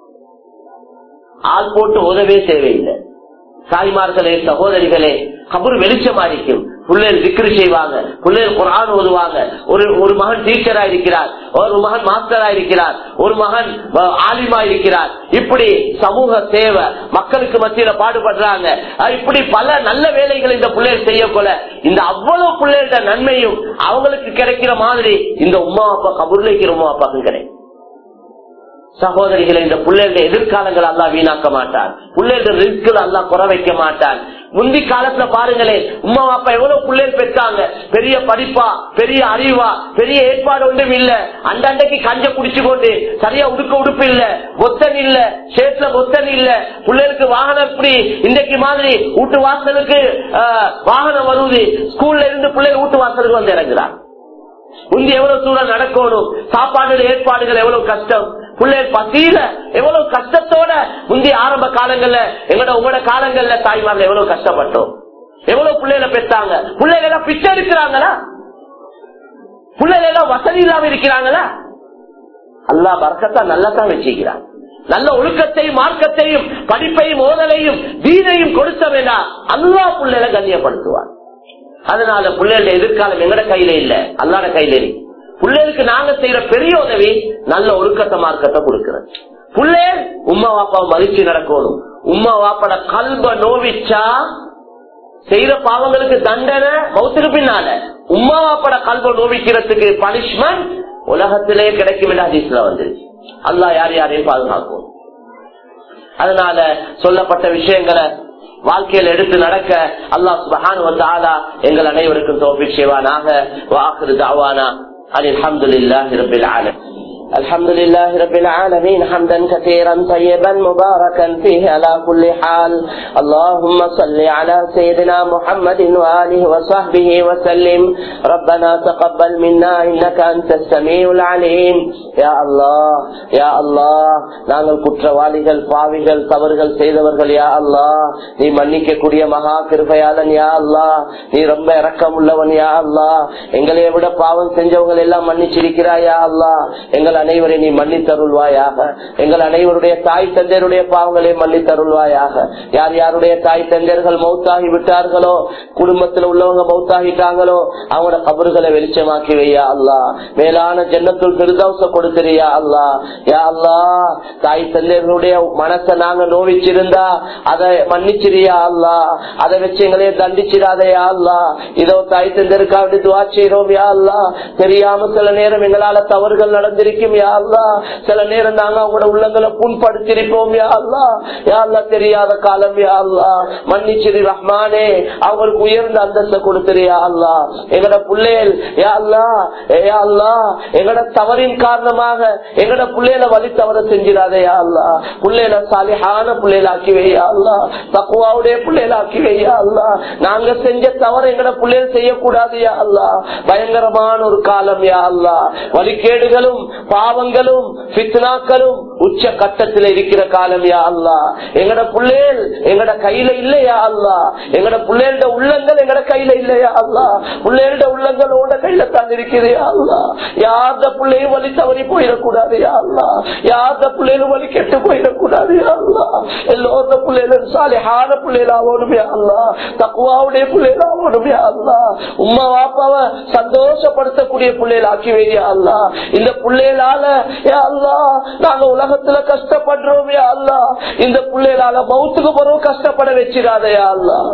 ஆள் போட்டு உதவே தேவையில்லை. தாய்மார்களே, சகோதரிகளே, கபர் வெளிச்சமா இருக்கும். பிள்ளைகள் திக்ரு செய்வாங்க, பிள்ளைகள் குர்ஆன் ஓதுவாங்க. ஒரு ஒரு மகன் டீச்சரா இருக்கிறார், ஒரு மகன் மாஸ்டரா இருக்கிறார், ஒரு மகன் ஆலிமா இருக்கிறார். இப்படி சமூக சேவை, மக்களுக்கு மத்தியில பாடுபடுறாங்க. இப்படி பல நல்ல வேலைகள் இந்த பிள்ளைகள் செய்யக்கொள்ள இந்த அவ்வளவு பிள்ளைகளோட நன்மையும் அவங்களுக்கு கிடைக்கிற மாதிரி இந்த உமா அப்பா கபூர்ல இருக்கிற உமா அப்பாக்கும் கிடைக்கும். சகோதரிகளை, இந்த பிள்ளைகளுடைய எதிர்காலங்கள் அல்லாஹ் வீணாக்க மாட்டான். பிள்ளைகளுடைய ரிஸ்குல அல்லாஹ் குறை வைக்க மாட்டான். முந்தி காலத்துல பாருங்களேன், உமா அப்பா எவ்வளவு பிள்ளைகள் பெற்றாங்க. பெரிய படிப்பா, பெரிய அறிவா, பெரிய ஏற்பாடு ஒன்றும் இல்ல. அந்த அண்டைக்கு கஞ்ச குடிச்சு கொண்டு சரியா உடுக்க உடுப்பு இல்ல, பொத்தன் இல்ல, சேத்துல பொத்தன் இல்ல. பிள்ளைகளுக்கு வாகனம் இப்படி இன்றைக்கு மாதிரி வீட்டு வாசலுக்கு வாகனம் வருவது, ஸ்கூல்ல இருந்து பிள்ளைகள் வீட்டு வாசலுக்கு வந்து இறங்குறாங்க. முந்தி எவ்வளவு சூழல் நடக்கணும், சாப்பாடு ஏற்பாடுகள் எவ்வளவு கஷ்டம், பிள்ளைகள் பசியில எவ்வளவு கஷ்டத்தோட முந்தி ஆரம்ப காலங்கள்ல எங்களோட உங்களோட காலங்கள்ல தாய்மார்கள் எவ்வளவு கஷ்டப்பட்டோம். எவ்வளவு பிள்ளைகளை பெற்றாங்க. பிள்ளைகள் எல்லாம் பிச்சை எடுக்கிறாங்களா? பிள்ளைகள் எல்லாம் வசதி இல்லாம இருக்கிறாங்களா? அல்லாஹ் பரக்கத்தா நல்லா தான் வச்சிருக்கிறான். நல்ல ஒழுக்கத்தையும் மார்க்கத்தையும் படிப்பையும் ஓதலையும் தீனையும் கொடுத்த வேண்டாம் அல்லாஹ் பிள்ளைகளை கண்ணியப்படுத்துவார். அதனால பிள்ளைகளுடைய எதிர்காலம் எங்கட கையில இல்ல, அல்லாட கையில இருக்கு. பிள்ளைகளுக்கு நாங்க செய்யற பெரிய உதவி நல்ல ஒழுக்கத்தை மார்க்கத்தை கொடுக்கிறது. பிள்ளைகள் உம்மா வாப்பாவை மதிச்சு நடக்கணும். உம்மா வாப்பட கல்ப நோவிச்சா செய்யற பாவங்களுக்கு தண்டனை மௌத்துக்கு பின்னால. உம்மா வாப்பட கல்ப நோவிக்கிறதுக்கு பனிஷ்மெண்ட் உலகத்திலே கிடைக்கும் என்று ஹதீஸ்ல வந்துருச்சு. அல்லாஹ் யார் யாரையும் பாதுகாக்கும். அதனால சொல்லப்பட்ட விஷயங்களை வாழ்க்கையில் எடுத்து நடக்க அல்லாஹ் சுப்ஹானஹு வ தஆலா எங்கள் அனைவருக்கும் தௌஃபீக் செய்வானாக. வ ஆகிரு தஅவானா الحمد لله رب العالمين. الحمد لله رب العالمين حمدا كثيرا طيبا مباركا فيه على كل حال. اللهم صل على سيدنا محمد وآله وصحبه وسلم. ربنا تقبل منا إنك أنت السميع العليم. يا الله يا الله நாங்கள் குற்றவாளிகள் பாவிகள் தவறுகள் செய்தவர்கள். யா அல்லாஹ் நீ மன்னிக்க கூடிய மகா கிருபையாளன். யா அல்லாஹ் நீ ரொம்ப இரக்கம் உள்ளவன். யா அல்லாஹ் எங்களை விட பாவம் செஞ்சவங்க எல்லாம் மன்னிச்சிருக்கிறாய். யா அல்லாஹ் எங்கள் அனைவரை நீ மன்னித்தருள்வாயாக. எங்கள் அனைவருடைய தாய் தந்தையருடைய பாவங்களை மன்னித்தருள்வாயாக. யார் யாருடைய தாய் தந்தையர்கள் மௌத்தாகி விட்டார்களோ, குடும்பத்தில் உள்ளவங்க மௌத்தாகிட்டாங்களோ, அவங்களோட கபறுகளை வெளிச்சமாக்கி வையா அல்லாஹ். மேலான ஜன்னத்துல் ஃபிர்தௌஸ கொடுத்திரியா அல்லாஹ். யா அல்லாஹ் தாய் தந்தையர்களுடைய மனசை நாங்க நோவிச்சிருந்தா அதை மன்னிச்சிரியா அல்லாஹ். அதை வச்சு எங்களையே தண்டிச்சிடாதையா அல்லாஹ். இதோ தாய் தந்தையருக்காக துஆ செய்றோம் யா அல்லாஹ். தெரியாம சில நேரம் எங்களால தவறுகள் நடந்திருக்கு யா அல்லாஹ். சில நேரம் நாங்க அவங்களோட உள்ளங்களை புண்படுத்திருப்போம் யா அல்லாஹ். யா அல்லாஹ் தெரியாத காலம் யா அல்லாஹ். மன்னிச்சிரி ரஹ்மானே, அவங்களுக்கு உயர்ந்த அந்தஸ்தை கொடுத்திரியா அல்லாஹ். எங்கட புள்ளைகள் யா அல்லாஹ் யா அல்லாஹ் எங்கட தவறின் காரணமாக எங்கட புள்ளைகளை வழி தவற செஞ்சிடாதே யா அல்லாஹ். புள்ளைகளை சாலிஹான புள்ளைகளாக்கி வையா அல்லாஹ். தக்வாவுடைய புள்ளைகளாக்கி வையா அல்லாஹ். நாங்க செஞ்ச தவறு எங்கட புள்ளைகள் செய்யக்கூடாது யா அல்லாஹ். பயங்கரமான ஒரு காலம் யா அல்லாஹ். வழிகேடுகளும் பாவங்களும் ஃபித்னாக்களும் உச்ச கட்டத்தில் இருக்கிற காலம் யா அல்லாஹ். எங்கட புள்ளைகள் எங்கட கையில இல்லையா அல்லாஹ். எங்கட புள்ளைகளோட உள்ளங்கள் எங்கட கையில இல்லையா அல்லாஹ். புள்ளைகளோட உள்ளங்களோட கையில தான் இருக்குது யா அல்லாஹ். யார்த புள்ளையும் வழி தவறி போயிடக்கூடாது யா அல்லாஹ். யார்த புள்ளைகளும் வழி கெட்டு போயிடக்கூடாது யா அல்லாஹ். எல்லோருட புள்ளைகளும் சாலிஹான புள்ளைகளாகணும் யா அல்லாஹ். தக்வாவுடைய புள்ளைகளாகணும் யா அல்லாஹ். உம்மா வாப்பாவை சந்தோஷப்படுத்தக்கூடிய புள்ளைகள் ஆக்கி வையா அல்லாஹ். இந்த புள்ளைகளால யா அல்லாஹ் நாங்க உலகத்துல கஷ்டப்படுறோம் யா அல்லாஹ். இந்த புள்ளைகளால மௌத்துக்கு போறோம் கஷ்டப்பட வச்சிடாத யா அல்லாஹ்.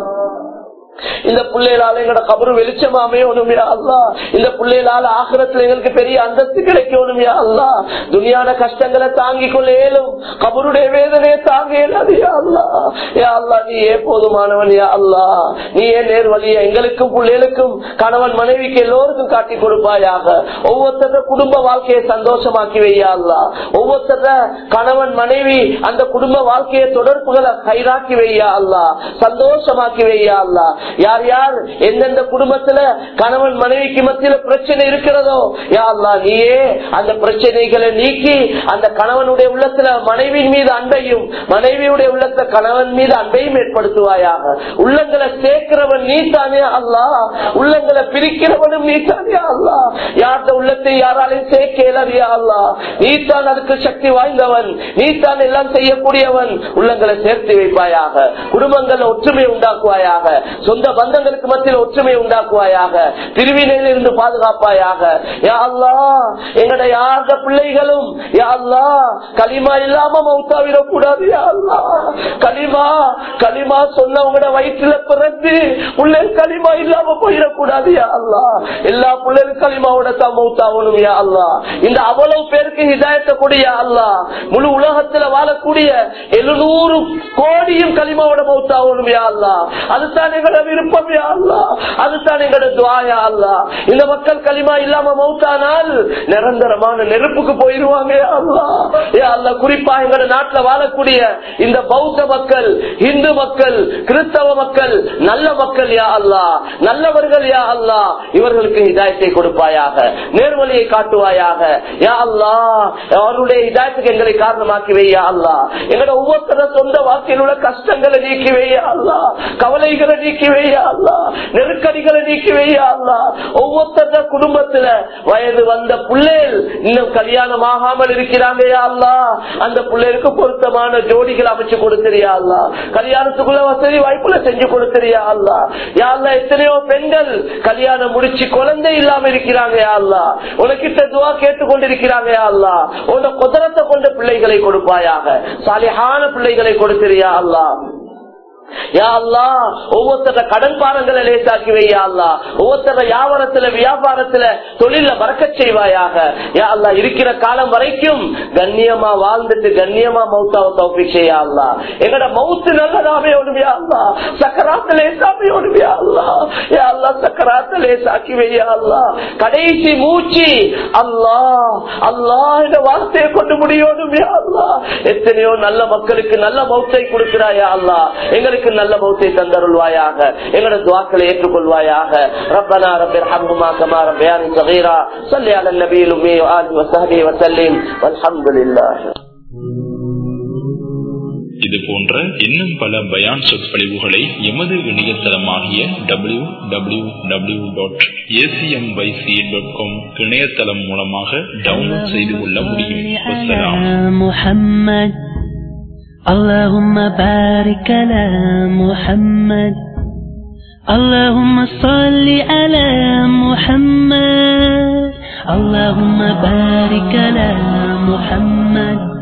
இந்த பிள்ளைகளால எங்களோட கபரு வெளிச்சமாமே ஒண்ணுமையா அல்லா. இந்த பிள்ளைகளால ஆகிரத்துல எங்களுக்கு பெரிய அந்தஸ்து கிடைக்கணுமையா அல்லா. துனியான கஷ்டங்களை தாங்கிக் கொள்ள இயலும், கபருடைய வேதனையை தாங்க இயலாது யா அல்லா. யா அல்லா நீ ஏ போதுமானவன் யா அல்லா. நீ ஏ நேர் வழிய எங்களுக்கும் பிள்ளைகளுக்கும் கணவன் மனைவிக்கு எல்லோருக்கும் காட்டி கொடுப்பாயாக. ஒவ்வொருத்தர குடும்ப வாழ்க்கையை சந்தோஷமாக்கி வையா அல்லா. ஒவ்வொருத்தர கணவன் மனைவி அந்த குடும்ப வாழ்க்கையை தொடர்புகளை கைராக்கி வையா அல்லா. சந்தோஷமாக்கி வையா அல்லா. யார் யார் எந்தெந்த குடும்பத்துல கணவன் மனைவிக்கு மத்தியில பிரச்சனை இருக்கிறதோ யா அல்லாஹ் நீயே அந்த பிரச்சனைகளை நீக்கி அந்த கணவனுடைய உள்ளத்துல மனைவியின் மீது அன்பையும் மனைவியுடைய உள்ளத்துல கணவன் மீது அன்பையும் ஏற்படுத்துவாயாக. உள்ளங்களை சேர்க்கிறவன் நீ தானே அல்லாஹ். உள்ளங்களை பிரிக்கிறவனும் நீ தானே அல்லாஹ். யார்த உள்ளத்தை யாராலையும் சேர்க்க இயலாதியா அல்லாஹ். நீ தான் அதுக்கு சக்தி வாய்ந்தவன். நீ தான் எல்லாம் செய்யக்கூடியவன். உள்ளங்களை சேர்த்து வைப்பாயாக. குடும்பங்கள் ஒற்றுமை உண்டாக்குவாயாக. சொந்த பந்தங்களுக்கு மத்தியில் ஒற்றுமை உண்டாக்குவாயாக. பிரிவினையில் இருந்து பாதுகாப்பாயாக. யா அல்லாஹ் எங்கட யார்த பிள்ளைகளும் யா அல்லாஹ் களிமா இல்லாம மௌத்தாவிடக் கூடாது யா அல்லாஹ். களிமா களிமா சொன்னவங்களோட வயிற்றுல பிறந்து பிள்ளைகள் களிமா இல்லாம போயிடக்கூடாது யா அல்லாஹ். எல்லா பிள்ளைகளும் களிமாவோட தான் மௌத்தாவணும் யா அல்லாஹ். இந்த அவ்வளவு பேருக்கு ஹிதாயத்தை கொடு யா அல்லாஹ். முழு உலகத்துல வாழக்கூடிய எழுநூறு கோடியும் களிமாவோட மௌத்தாவணும் யா அல்லாஹ். அதுதான் எங்களோட விருப்பம் யா அல்லாஹ். அதுதான் எங்களோட துஆ யா அல்லாஹ். இந்த மக்கள் களிமா இல்லாம மௌத்தானால் நிரந்தரமான நெருப்புக்கு போயிருவாங்க யா அல்லாஹ். யா அல்லாஹ் குறிப்பா எங்களோட நாட்டில் வாழக்கூடிய இந்த பௌத்த மக்கள், இந்து மக்கள், கிறிஸ்தவ மக்கள் நல்ல மக்கள் யா அல்லாஹ். நல்லவர்கள் யா அல்லாஹ். இவர்களுக்கு ஹிதாயத்தை கொடுப்பாயாக. நேர்வழியை காட்டுவாயாக யா அல்லாஹ். அவருடைய ஹிதாயத்துக்கு எங்களை காரணமாக்கி வை யா அல்லாஹ். எங்களோட ஒவ்வொருத்தர சொந்த வாழ்க்கையில் உள்ள கஷ்டங்களை நீக்கி வை யா அல்லாஹ். கவலைகளை நீக்கி வை யா அல்லாஹ். நெருக்கடிகளை நீக்கி வை யா அல்லாஹ். ஒவ்வொருத்தர குடும்பத்துல வயது வந்த பிள்ளைகள் இன்னும் கல்யாணம் ஆகாமல் இருக்கிறாங்க யா அல்லாஹ். அந்த பிள்ளைகளுக்கு பொருத்தமான ஜோடிகள் அமைச்சு கொடுத்திரியா அல்லாஹ். கல்யாணத்துக்குள்ள வசதி வாய்ப்புல செஞ்சு கொடுத்திரியா அல்லாஹ். யா அல்லாஹ் எத்தனையோ பெண்கள் கல்யாணம் முடிச்சு குழந்தை இல்லாம இருக்கிறாங்க யா அல்லாஹ். உனக்கிட்ட துஆ கேட்டுக் கொண்டிருக்கிறாங்க யா அல்லாஹ். உன்னை குதிரத்தை கொண்ட பிள்ளைகளை கொடுப்பாயாக. சாலிஹான பிள்ளைகளை கொடுத்திரியா அல்லாஹ். யா அல்லாஹ் ஒவ்வொருத்தர கடன் பாரங்களை லேசாக்கி வை யா அல்லாஹ். ஒவ்வொருத்தர வியாபாரத்துல வியாபாரத்துல தொழில பறக்கச் செய்வாயாக யா அல்லாஹ். இருக்கிற காலம் வரைக்கும் கண்ணியமா வாழ்ந்துட்டு கண்ணியமா மௌத்தாவ தௌஃபீக் செய்ய யா அல்லாஹ். எங்கட மௌத்து நல்லதாவே ஓடும் யா அல்லாஹ். சக்கராத்த லேசாவே ஓடும் யா அல்லாஹ். யா அல்லாஹ் சக்கராத்த லேசாக்கி வை யா அல்லாஹ். கடைசி மூச்சு அல்லாஹ் அல்லாஹ் என்ற வார்த்தையை கொண்டு முடியோடும் யா அல்லாஹ். எத்தனையோ நல்ல மக்களுக்கு நல்ல மௌத்தை கொடுக்கிறாயா அல்லாஹ். எங்களுக்கு நல்ல மௌத்தை தந்தருள்வாயாக. எங்களோட துஆக்களை ஏற்றுக்கொள்வாயாக. ரப்பனா ரப்பிர்ஹம்ஹுமா கமா ரப்பயானி ஸகீரா. ஸல்லி அலன் நபியில் உம்மி வ ஆலிஹி வ ஸஹ்பிஹி வ ஸல்லிம். வல்ஹம்துலில்லாஹ். இது போன்ற இன்னும் பல பயான் சொற்பொழிவுகளை எமது இணையதளமாகிய W W W dot A C M Y C dot com இணையதளம் மூலமாக டவுன்லோட் செய்து கொள்ள முடியும். اللهم بارك على محمد اللهم صل على محمد اللهم بارك على محمد